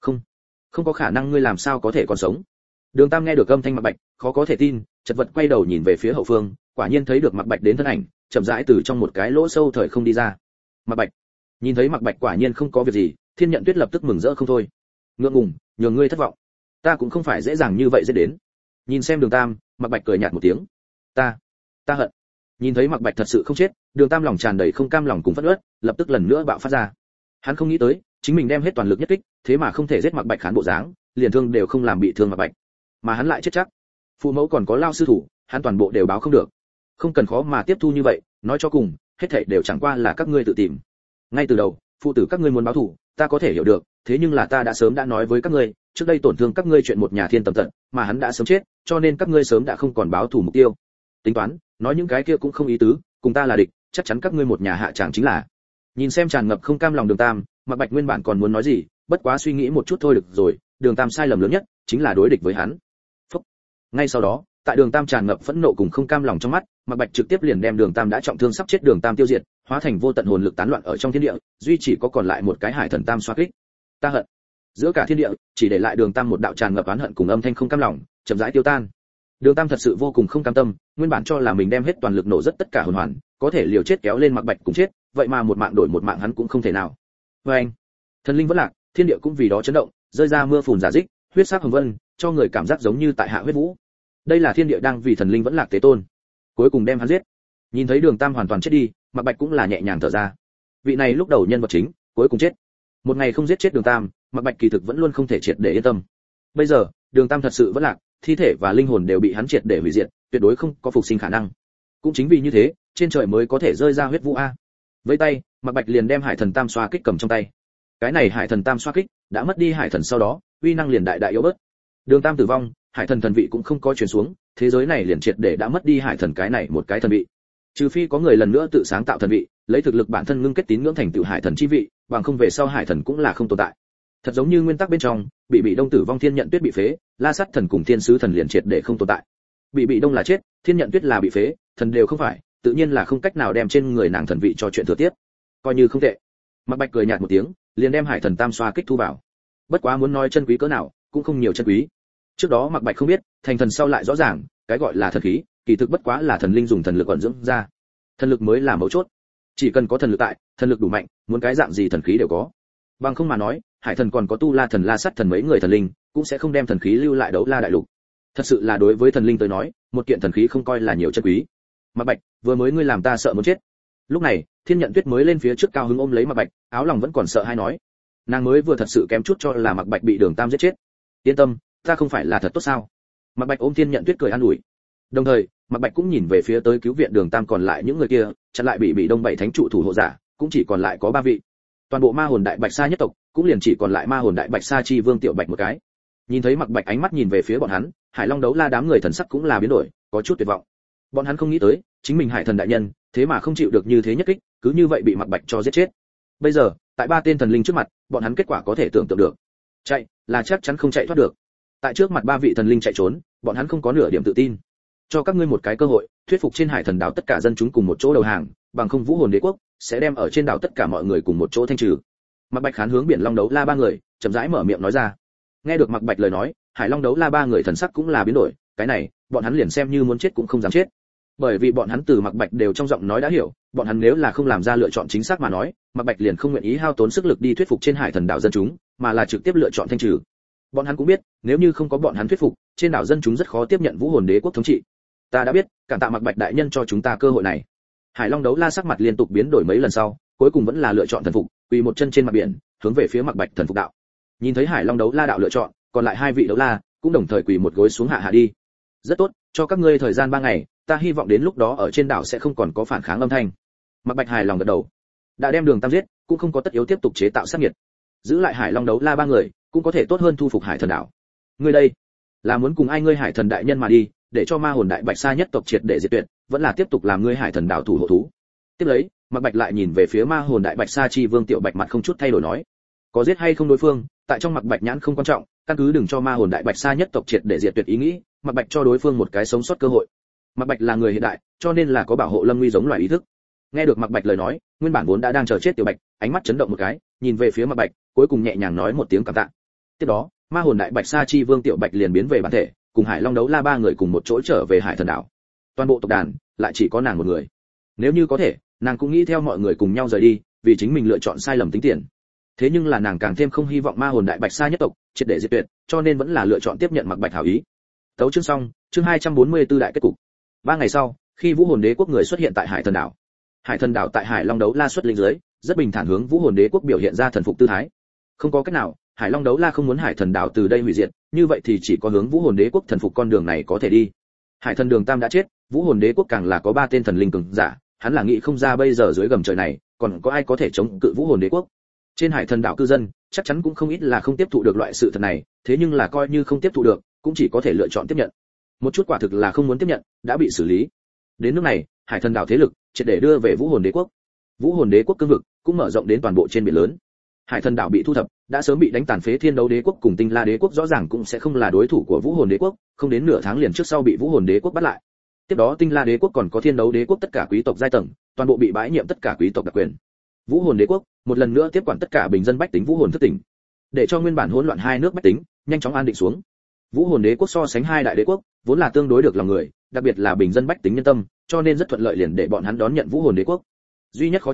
Không có khả năng, ngươi làm sao có thể còn sống? Đường Tam nghe được âm thanh Mạc Bạch, khó có thể tin, chật vật quay đầu nhìn về phía hậu phương, quả nhiên thấy được Mạc Bạch đến thân ảnh, chậm rãi từ trong một cái lỗ sâu thời không đi ra. Mạc Bạch. Nhìn thấy Mạc Bạch quả nhiên không có việc gì, Thiên Nhận Tuyết lập tức mừng rỡ không thôi. Ngượng ngùng, nhường ngươi thất vọng. Ta cũng không phải dễ dàng như vậy dễ đến. Nhìn xem Đường Tam, Mạc Bạch cười nhạt một tiếng. Ta hận. Nhìn thấy Mạc Bạch thật sự không chết, Đường Tam lòng tràn đầy không cam lòng cùng phẫn uất, lập tức lần nữa bạo phát ra. Hắn không nghĩ tới, chính mình đem hết toàn lực nhất kích, thế mà không thể giết Mạc Bạch khán bộ dáng, liền thương đều không làm bị thương Mạc Bạch, mà hắn lại chết chắc. Phụ mẫu còn có lao sư thủ, hắn toàn bộ đều báo không được. Không cần khó mà tiếp thu như vậy, nói cho cùng, hết thảy đều chẳng qua là các ngươi tự tìm. Ngay từ đầu, phụ tử các ngươi muốn báo thù, ta có thể hiểu được, thế nhưng là ta đã sớm đã nói với các ngươi, trước đây tổn thương các ngươi chuyện một nhà thiên tầm tận, mà hắn đã sớm chết, cho nên các ngươi sớm đã không còn báo thù mục tiêu. Tính toán, nói những cái kia cũng không ý tứ, cùng ta là địch, chắc chắn các ngươi một nhà hạ tràng chính là. Nhìn xem tràn ngập không cam lòng Đường Tam, Mạc Bạch nguyên bản còn muốn nói gì, bất quá suy nghĩ một chút thôi được rồi, Đường Tam sai lầm lớn nhất chính là đối địch với hắn. Phúc. Ngay sau đó, tại Đường Tam tràn ngập phẫn nộ cùng không cam lòng trong mắt, Mạc Bạch trực tiếp liền đem Đường Tam đã trọng thương sắp chết Đường Tam tiêu diệt, hóa thành vô tận hồn lực tán loạn ở trong thiên địa, duy chỉ có còn lại một cái Hải Thần Tam xoa kích. Ta hận. Giữa cả thiên địa, chỉ để lại Đường Tam một đạo tràn ngập oán hận cùng âm thanh không cam lòng, chậm rãi tiêu tan. Đường Tam thật sự vô cùng không cam tâm, nguyên bản cho là mình đem hết toàn lực nổ rất tất cả hồn hoàn, có thể liều chết kéo lên Mạc Bạch cùng chết, vậy mà một mạng đổi một mạng hắn cũng không thể nào. Và anh, thần linh vẫn lạc, thiên địa cũng vì đó chấn động, rơi ra mưa phùn giả dích, huyết sắc hồng vân, cho người cảm giác giống như tại hạ huyết vũ. Đây là thiên địa đang vì thần linh vẫn lạc tế tôn, cuối cùng đem hắn giết. Nhìn thấy Đường Tam hoàn toàn chết đi, Mạc Bạch cũng là nhẹ nhàng thở ra. Vị này lúc đầu nhân vật chính, cuối cùng chết. Một ngày không giết chết Đường Tam, Mạc Bạch kỳ thực vẫn luôn không thể triệt để yên tâm. Bây giờ, Đường Tam thật sự vẫn lạc, thi thể và linh hồn đều bị hắn triệt để hủy diệt, tuyệt đối không có phục sinh khả năng. Cũng chính vì như thế, trên trời mới có thể rơi ra huyết vũ a. Với tay, Mạc Bạch liền đem Hải Thần Tam xoa kích cầm trong tay. Cái này Hải Thần Tam xoa kích, đã mất đi Hải Thần sau đó, uy năng liền đại đại yếu bớt. Đường Tam tử vong, Hải Thần thần vị cũng không có truyền xuống, thế giới này liền triệt để đã mất đi Hải Thần cái này một cái thần vị. Trừ phi có người lần nữa tự sáng tạo thần vị, lấy thực lực bản thân ngưng kết tín ngưỡng thành tựu Hải Thần chi vị, bằng không về sau Hải Thần cũng là không tồn tại. Thật giống như nguyên tắc bên trong, bị đông tử vong Thiên Nhận Tuyết bị phế, La Sát Thần cùng Thiên Sứ Thần liền triệt để không tồn tại. Bị đông là chết, Thiên Nhận Tuyết là bị phế, thần đều không phải, tự nhiên là không cách nào đem trên người nàng thần vị cho chuyện thừa tiếp. Coi như không tệ. Mạc Bạch cười nhạt một tiếng, liền đem Hải Thần Tam xoa kích thu vào. Bất quá muốn nói chân quý cỡ nào, cũng không nhiều chân quý. Trước đó Mạc Bạch không biết, thành thần sau lại rõ ràng, cái gọi là thần khí, kỳ thực bất quá là thần linh dùng thần lực ẩn dưỡng ra. Thần lực mới là mấu chốt. Chỉ cần có thần lực tại, thần lực đủ mạnh, muốn cái dạng gì thần khí đều có. Bằng không mà nói, Hải Thần còn có Tu La Thần, La Sát Thần mấy người thần linh, cũng sẽ không đem thần khí lưu lại Đấu La đại lục. Thật sự là đối với thần linh tới nói, một kiện thần khí không coi là nhiều chân quý. Mạc Bạch, vừa mới ngươi làm ta sợ muốn chết. Lúc này, Thiên Nhận Tuyết mới lên phía trước cao hứng ôm lấy Mạc Bạch, áo lòng vẫn còn sợ hay nói. Nàng mới vừa thật sự kém chút cho là Mạc Bạch bị Đường Tam giết chết. Yên tâm, ta không phải là thật tốt sao? Mạc Bạch ôm Thiên Nhận Tuyết cười an ủi. Đồng thời, Mạc Bạch cũng nhìn về phía tới cứu viện Đường Tam còn lại những người kia, chặn lại bị Đông Bảy Thánh trụ thủ hộ giả, cũng chỉ còn lại có 3 vị. Toàn bộ Ma Hồn Đại Bạch Sa nhất tộc, cũng liền chỉ còn lại Ma Hồn Đại Bạch Sa chi vương Tiểu Bạch một cái. Nhìn thấy Mạc Bạch ánh mắt nhìn về phía bọn hắn, Hải Long Đấu La đám người thần sắc cũng là biến đổi, có chút tuyệt vọng. Bọn hắn không nghĩ tới, chính mình Hải Thần đại nhân, thế mà không chịu được như thế nhất kích, cứ như vậy bị Mạc Bạch cho giết chết. Bây giờ, tại 3 tên thần linh trước mặt, bọn hắn kết quả có thể tưởng tượng được. Chạy, là chắc chắn không chạy thoát được. Tại trước mặt 3 vị thần linh chạy trốn, bọn hắn không có nửa điểm tự tin. Cho các ngươi một cái cơ hội, thuyết phục trên Hải Thần đảo tất cả dân chúng cùng một chỗ đầu hàng, bằng không Vũ Hồn Đế quốc sẽ đem ở trên đảo tất cả mọi người cùng một chỗ thanh trừ. Mạc Bạch Khán hướng Biển Long Đấu La 3 người, chậm rãi mở miệng nói ra. Nghe được Mạc Bạch lời nói, Hải Long Đấu La 3 người thần sắc cũng là biến đổi, cái này, bọn hắn liền xem như muốn chết cũng không dám chết. Bởi vì bọn hắn từ Mạc Bạch đều trong giọng nói đã hiểu, bọn hắn nếu là không làm ra lựa chọn chính xác mà nói, Mạc Bạch liền không nguyện ý hao tốn sức lực đi thuyết phục trên Hải Thần đảo dân chúng, mà là trực tiếp lựa chọn thanh trừ. Bọn hắn cũng biết, nếu như không có bọn hắn thuyết phục, trên đảo dân chúng rất khó tiếp nhận Vũ Hồn Đế quốc thống trị. Ta đã biết, cảm tạ Mạc Bạch đại nhân cho chúng ta cơ hội này. Hải Long Đấu La sắc mặt liên tục biến đổi mấy lần sau, cuối cùng vẫn là lựa chọn thần phục, quỳ một chân trên mặt biển, hướng về phía Mạc Bạch thần phục đạo. Nhìn thấy Hải Long Đấu La đạo lựa chọn, còn lại 2 vị đấu la cũng đồng thời quỳ một gối xuống hạ đi. Rất tốt, cho các ngươi thời gian 3 ngày, ta hy vọng đến lúc đó ở trên đảo sẽ không còn có phản kháng âm thanh. Mạc Bạch hài lòng gật đầu. Đã đem Đường Tam giết, cũng không có tất yếu tiếp tục chế tạo sát nhiệt. Giữ lại Hải Long Đấu La 3 người, cũng có thể tốt hơn thu phục Hải Thần đảo. Ngươi đây, là muốn cùng ai ngươi Hải Thần đại nhân mà đi, để cho Ma Hồn Đại Bạch Sa nhất tộc triệt để diệt tuyệt, vẫn là tiếp tục làm ngươi Hải Thần đảo thủ hộ thú? Tiếp lấy, Mạc Bạch lại nhìn về phía Ma Hồn Đại Bạch Sa chi vương Tiểu Bạch mặt không chút thay đổi nói, có giết hay không đối phương, tại trong Mạc Bạch nhãn không quan trọng, căn cứ đừng cho Ma Hồn Đại Bạch Sa nhất tộc triệt để diệt tuyệt ý nghĩ, Mạc Bạch cho đối phương một cái sống sót cơ hội. Mạc Bạch là người hiện đại, cho nên là có bảo hộ lâm nguy giống loài ý thức. Nghe được Mạc Bạch lời nói, nguyên bản vốn đã đang chờ chết Tiểu Bạch, ánh mắt chấn động một cái, nhìn về phía Mạc Bạch, cuối cùng nhẹ nhàng nói một tiếng cảm tạ. Tiếp đó, Ma Hồn Đại Bạch Sa chi vương Tiểu Bạch liền biến về bản thể, cùng Hải Long Đấu La 3 người cùng một chỗ trở về Hải Thần đảo. Toàn bộ tộc đàn lại chỉ có nàng một người. Nếu như có thể, nàng cũng nghĩ theo mọi người cùng nhau rời đi, vì chính mình lựa chọn sai lầm tính tiền. Thế nhưng là nàng càng thêm không hy vọng Ma Hồn Đại Bạch Sa nhất tộc triệt để diệt tuyệt, cho nên vẫn là lựa chọn tiếp nhận Mạc Bạch hảo ý. Tấu chương xong, chương 244 đại kết cục. 3 ngày sau, khi Vũ Hồn Đế quốc người xuất hiện tại Hải Thần đảo. Hải Thần đảo tại Hải Long Đấu La xuất linh dưới, rất bình thản hướng Vũ Hồn Đế quốc biểu hiện ra thần phục tư thái. Không có cách nào, Hải Long Đấu La không muốn Hải Thần đảo từ đây hủy diệt, như vậy thì chỉ có hướng Vũ Hồn Đế quốc thần phục con đường này có thể đi. Hải Thần Đường Tam đã chết, Vũ Hồn Đế quốc càng là có 3 tên thần linh cường giả, hắn là nghĩ không ra bây giờ dưới gầm trời này, còn có ai có thể chống cự Vũ Hồn Đế quốc. Trên Hải Thần đảo cư dân, chắc chắn cũng không ít là không tiếp thụ được loại sự thật này, thế nhưng là coi như không tiếp thụ được, cũng chỉ có thể lựa chọn tiếp nhận. Một chút quả thực là không muốn tiếp nhận, đã bị xử lý. Đến lúc này, Hải Thần đảo thế lực triệt để đưa về Vũ Hồn Đế quốc. Vũ Hồn Đế quốc cương vực cũng mở rộng đến toàn bộ trên biển lớn. Hải Thần đảo bị thu thập, đã sớm bị đánh tàn phế Thiên Đấu Đế quốc cùng Tinh La Đế quốc rõ ràng cũng sẽ không là đối thủ của Vũ Hồn Đế quốc, không đến nửa tháng liền trước sau bị Vũ Hồn Đế quốc bắt lại. Tiếp đó Tinh La Đế quốc còn có Thiên Đấu Đế quốc tất cả quý tộc giai tầng, toàn bộ bị bãi nhiệm tất cả quý tộc đặc quyền. Vũ Hồn Đế quốc một lần nữa tiếp quản tất cả bình dân bách tính Vũ Hồn thức tỉnh, để cho nguyên bản hỗn loạn hai nước bách tính nhanh chóng an định xuống. Vũ Hồn Đế quốc so sánh hai đại đế quốc, vốn là tương đối được lòng người, đặc biệt là bình dân bách tính nhân tâm, cho nên rất thuận lợi liền để bọn hắn đón nhận Vũ Hồn Đế quốc. Duy nhất khó chịu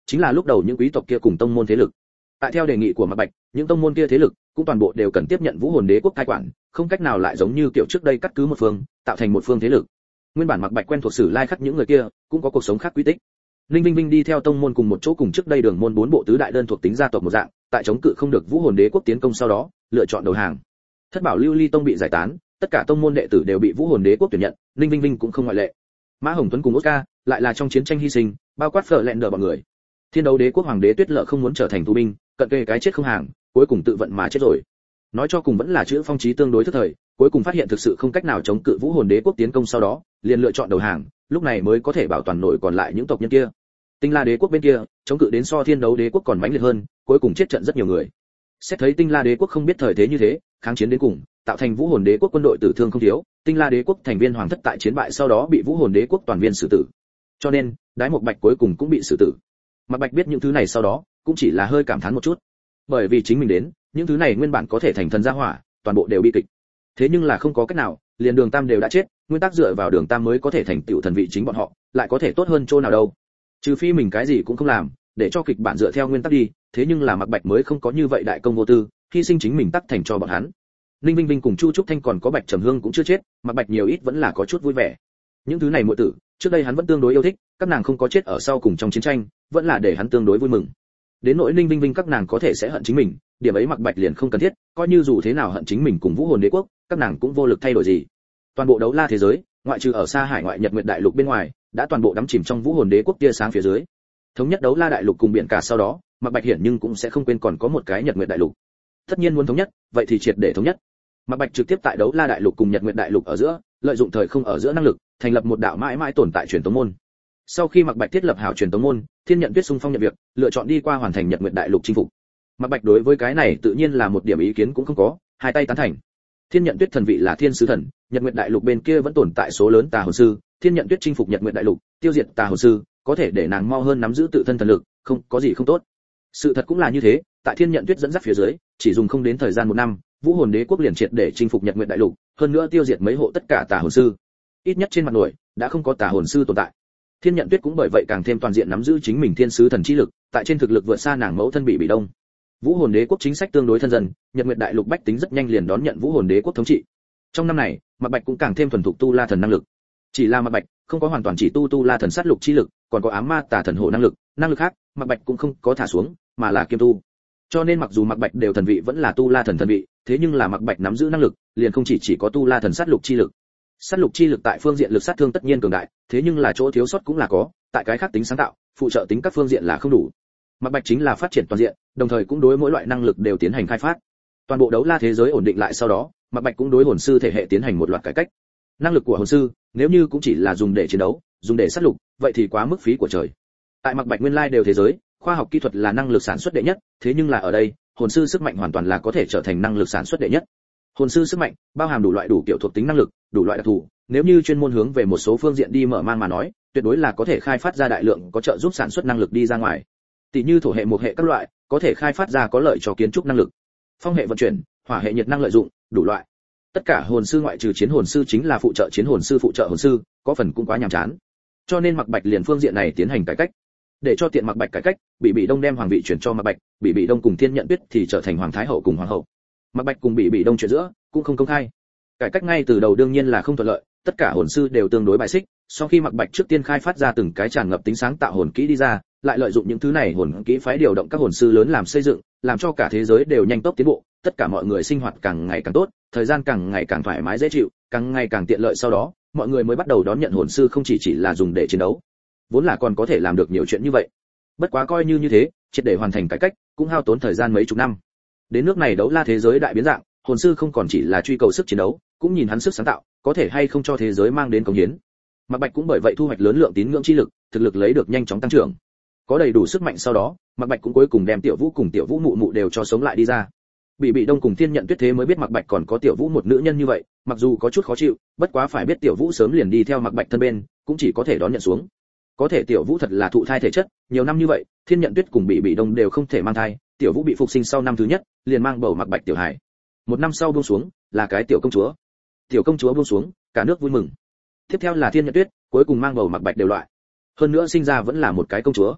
chính là lúc đầu những quý tộc kia cùng tông môn thế lực. Tại theo đề nghị của Mạc Bạch, những tông môn kia thế lực cũng toàn bộ đều cần tiếp nhận Vũ Hồn Đế quốc cai quản, không cách nào lại giống như kiểu trước đây cắt cứ một phương, tạo thành một phương thế lực. Nguyên bản Mạc Bạch quen thuộc sử lai khắc những người kia, cũng có cuộc sống khác quy tích. Ninh Vinh Vinh đi theo tông môn cùng một chỗ cùng trước đây Đường môn 4 bộ tứ đại đơn thuộc tính gia tộc một dạng, tại chống cự không được Vũ Hồn Đế quốc tiến công sau đó, lựa chọn đầu hàng. Thất Bảo Lưu Ly tông bị giải tán, tất cả tông môn đệ tử đều bị Vũ Hồn Đế quốc tuyển nhận, Ninh Vinh Vinh cũng không ngoại lệ. Mã Hồng Tuấn cùng Oscar lại là trong chiến tranh hy sinh, bao quát Phở Lẹn đỡ bọn người. Thiên Đấu Đế quốc hoàng đế Tuyết Lợ không muốn trở thành tù binh, cận kề cái chết không hàng, cuối cùng tự vận mà chết rồi. Nói cho cùng vẫn là chữ phong trí tương đối thức thời, cuối cùng phát hiện thực sự không cách nào chống cự Vũ Hồn Đế quốc tiến công sau đó, liền lựa chọn đầu hàng, lúc này mới có thể bảo toàn nổi còn lại những tộc nhân kia. Tinh La Đế quốc bên kia, chống cự đến so Thiên Đấu Đế quốc còn mãnh liệt hơn, cuối cùng chết trận rất nhiều người. Xét thấy Tinh La Đế quốc không biết thời thế như thế, kháng chiến đến cùng, tạo thành Vũ Hồn Đế quốc quân đội tử thương không thiếu, Tinh La Đế quốc thành viên hoàng thất tại chiến bại sau đó bị Vũ Hồn Đế quốc toàn viên xử tử. Cho nên, Đái Mộc Bạch cuối cùng cũng bị xử tử. Mạc Bạch biết những thứ này sau đó, cũng chỉ là hơi cảm thán một chút. Bởi vì chính mình đến, những thứ này nguyên bản có thể thành thần gia hỏa, toàn bộ đều bi kịch. Thế nhưng là không có cách nào, liền Đường Tam đều đã chết, nguyên tắc dựa vào Đường Tam mới có thể thành tựu thần vị chính bọn họ, lại có thể tốt hơn chỗ nào đâu. Trừ phi mình cái gì cũng không làm, để cho kịch bản dựa theo nguyên tắc đi, thế nhưng là Mạc Bạch mới không có như vậy đại công vô tư, hy sinh chính mình tắc thành cho bọn hắn. Ninh Vinh Vinh cùng Chu Trúc Thanh còn có Bạch Trầm Hương cũng chưa chết, Mạc Bạch nhiều ít vẫn là có chút vui vẻ. Những thứ này muội tử, trước đây hắn vẫn tương đối yêu thích, các nàng không có chết ở sau cùng trong chiến tranh, vẫn là để hắn tương đối vui mừng. Đến nỗi Ninh Vinh Vinh các nàng có thể sẽ hận chính mình, điểm ấy Mạc Bạch liền không cần thiết, coi như dù thế nào hận chính mình cùng Vũ Hồn Đế quốc, các nàng cũng vô lực thay đổi gì. Toàn bộ đấu la thế giới, ngoại trừ ở xa hải ngoại Nhật Nguyệt đại lục bên ngoài, đã toàn bộ đắm chìm trong Vũ Hồn Đế quốc tia sáng phía dưới. Thống nhất đấu la đại lục cùng biển cả sau đó, Mạc Bạch hiển nhưng cũng sẽ không quên còn có một cái Nhật Nguyệt đại lục. Tất nhiên muốn thống nhất, vậy thì triệt để thống nhất. Mạc Bạch trực tiếp tại đấu la đại lục cùng Nhật Nguyệt đại lục ở giữa, lợi dụng thời không ở giữa năng lực, thành lập một đạo mãi mãi tồn tại truyền tống môn. Sau khi Mạc Bạch thiết lập hảo truyền tống môn, Thiên Nhận Tuyết xung phong nhận việc, lựa chọn đi qua hoàn thành Nhật Nguyệt đại lục chinh phục. Mạc Bạch đối với cái này tự nhiên là một điểm ý kiến cũng không có, hai tay tán thành. Thiên Nhận Tuyết thần vị là thiên sứ thần, Nhật Nguyệt đại lục bên kia vẫn tồn tại số lớn tà hồn sư, Thiên Nhận Tuyết chinh phục Nhật Nguyệt đại lục, tiêu diệt tà hồn sư, có thể để nàng mau hơn nắm giữ tự thân thần lực, không có gì không tốt. Sự thật cũng là như thế, tại Thiên Nhận Tuyết dẫn dắt phía dưới, chỉ dùng không đến thời gian 1 năm, Vũ Hồn Đế quốc liền triệt để chinh phục Nhật Nguyệt đại lục, hơn nữa tiêu diệt mấy hộ tất cả tà hồn sư. Ít nhất trên mặt nổi, đã không có tà hồn sư tồn tại. Thiên Nhận Tuyết cũng bởi vậy càng thêm toàn diện nắm giữ chính mình thiên sứ thần chi lực, tại trên thực lực vượt xa nàng mẫu thân Bị Đông. Vũ Hồn Đế quốc chính sách tương đối thân dân, Nhật Nguyệt đại lục bách tính rất nhanh liền đón nhận Vũ Hồn Đế quốc thống trị. Trong năm này, Mạc Bạch cũng càng thêm thuần thục tu la thần năng lực. Chỉ là Mạc Bạch không có hoàn toàn chỉ tu la thần sát lục chi lực, còn có ám ma tà thần hộ năng lực khác, Mạc Bạch cũng không có thả xuống, mà là kiêm tu. Cho nên mặc dù Mạc Bạch đều thần vị vẫn là tu la thần thần vị, thế nhưng là Mạc Bạch nắm giữ năng lực, liền không chỉ có tu la thần sát lục chi lực. Sát lục chi lực tại phương diện lực sát thương tất nhiên cường đại, thế nhưng là chỗ thiếu sót cũng là có, tại cái khác tính sáng tạo, phụ trợ tính các phương diện là không đủ. Mạc Bạch chính là phát triển toàn diện, đồng thời cũng đối mỗi loại năng lực đều tiến hành khai phát. Toàn bộ đấu la thế giới ổn định lại sau đó, Mạc Bạch cũng đối hồn sư thể hệ tiến hành một loạt cải cách. Năng lực của hồn sư, nếu như cũng chỉ là dùng để chiến đấu, dùng để sát lục, vậy thì quá mức phí của trời. Tại Mạc Bạch nguyên lai đều thế giới, khoa học kỹ thuật là năng lực sản xuất đệ nhất, thế nhưng là ở đây, hồn sư sức mạnh hoàn toàn là có thể trở thành năng lực sản xuất đệ nhất. Hồn sư sức mạnh bao hàm đủ loại đủ kiểu thuộc tính năng lực, đủ loại đặc thù, nếu như chuyên môn hướng về một số phương diện đi mở mang mà nói, tuyệt đối là có thể khai phát ra đại lượng có trợ giúp sản xuất năng lực đi ra ngoài. Tỷ như thổ hệ, mộc hệ các loại, có thể khai phát ra có lợi cho kiến trúc năng lực. Phong hệ vận chuyển, hỏa hệ nhiệt năng lợi dụng, đủ loại. Tất cả hồn sư ngoại trừ chiến hồn sư chính là phụ trợ chiến hồn sư, phụ trợ hồn sư, có phần cũng quá nhàm chán. Cho nên Mạc Bạch liền phương diện này tiến hành cải cách. Để cho tiện Mạc Bạch cải cách, Bị Đông đem hoàng vị chuyển cho Mạc Bạch, Bị Đông cùng Thiên Nhận Tuyết thì trở thành hoàng thái hậu cùng hoàng hậu. Mạc Bạch cùng Bị Đông chuyện giữa cũng không công khai. Cải cách ngay từ đầu đương nhiên là không thuận lợi, tất cả hồn sư đều tương đối bài xích. Sau khi Mạc Bạch trước tiên khai phát ra từng cái tràn ngập tính sáng tạo hồn kỹ đi ra, lại lợi dụng những thứ này hồn kỹ phái điều động các hồn sư lớn làm xây dựng, làm cho cả thế giới đều nhanh tốc tiến bộ, tất cả mọi người sinh hoạt càng ngày càng tốt, thời gian càng ngày càng thoải mái dễ chịu, càng ngày càng tiện lợi, sau đó, mọi người mới bắt đầu đón nhận hồn sư không chỉ là dùng để chiến đấu, vốn là còn có thể làm được nhiều chuyện như vậy. Bất quá coi như thế, triệt để hoàn thành cải cách, cũng hao tốn thời gian mấy chục năm. Đến nước này đấu la thế giới đại biến dạng, hồn sư không còn chỉ là truy cầu sức chiến đấu, cũng nhìn hắn sức sáng tạo, có thể hay không cho thế giới mang đến cống hiến. Mạc Bạch cũng bởi vậy thu hoạch lớn lượng tín ngưỡng chi lực, thực lực lấy được nhanh chóng tăng trưởng. Có đầy đủ sức mạnh sau đó, Mạc Bạch cũng cuối cùng đem Tiểu Vũ cùng Tiểu Vũ mụ mụ đều cho sống lại đi ra. Bị Đông cùng Thiên Nhận Tuyết thế mới biết Mạc Bạch còn có Tiểu Vũ một nữ nhân như vậy, mặc dù có chút khó chịu, bất quá phải biết Tiểu Vũ sớm liền đi theo Mạc Bạch thân bên, cũng chỉ có thể đón nhận xuống. Có thể Tiểu Vũ thật là thụ thai thể chất, nhiều năm như vậy, Thiên Nhận Tuyết cùng Bị Đông đều không thể mang thai, Tiểu Vũ bị phục sinh sau năm thứ nhất, liền mang bầu Mạc Bạch tiểu hải. 1 năm sau buông xuống, là cái tiểu công chúa. Tiểu công chúa buông xuống, cả nước vui mừng. Tiếp theo là Thiên Nhận Tuyết, cuối cùng mang bầu Mạc Bạch đều loại. Hơn nữa sinh ra vẫn là một cái công chúa.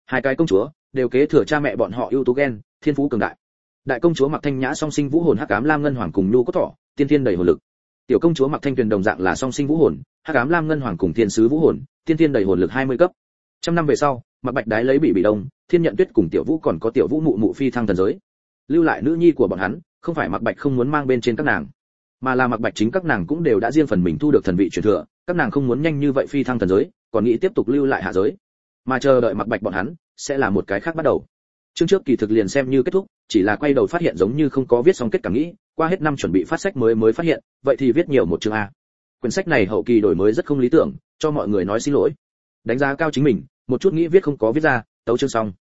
Hai cái công chúa đều kế thừa cha mẹ bọn họ ưu tú gen, thiên phú cường đại. Đại công chúa Mạc Thanh Nhã song sinh vũ hồn hắc ám lam ngân hoàng cùng nhu cốt thỏ, tiên thiên đầy hồn lực. Tiểu công chúa Mạc Thanh Tuyền đồng dạng là song sinh vũ hồn, hắc ám lam ngân hoàng cùng thiên sứ vũ hồn, tiên thiên đầy hồn lực 20 cấp. Trăm năm về sau, Mạc Bạch Đái lấy bị đông, Thiên Nhận Tuyết cùng Tiểu Vũ còn có Tiểu Vũ mụ mụ phi thăng thần giới. Lưu lại nữ nhi của bọn hắn, không phải Mạc Bạch không muốn mang bên trên các nàng, mà là Mạc Bạch chính các nàng cũng đều đã riêng phần mình thu được thần vị truyền thừa, các nàng không muốn nhanh như vậy phi thăng thần giới, còn nghĩ tiếp tục lưu lại hạ giới. Mà chờ đợi Mạc Bạch bọn hắn sẽ là một cái khác bắt đầu. Chương trước kỳ thực liền xem như kết thúc, chỉ là quay đầu phát hiện giống như không có viết xong kết cảm nghĩ, qua hết năm chuẩn bị phát sách mới phát hiện, vậy thì viết nhiều một chương a. Quyển sách này hậu kỳ đổi mới rất không lý tưởng, cho mọi người nói xin lỗi. Đánh giá cao chính mình, một chút nghĩ viết không có viết ra, tấu chương xong.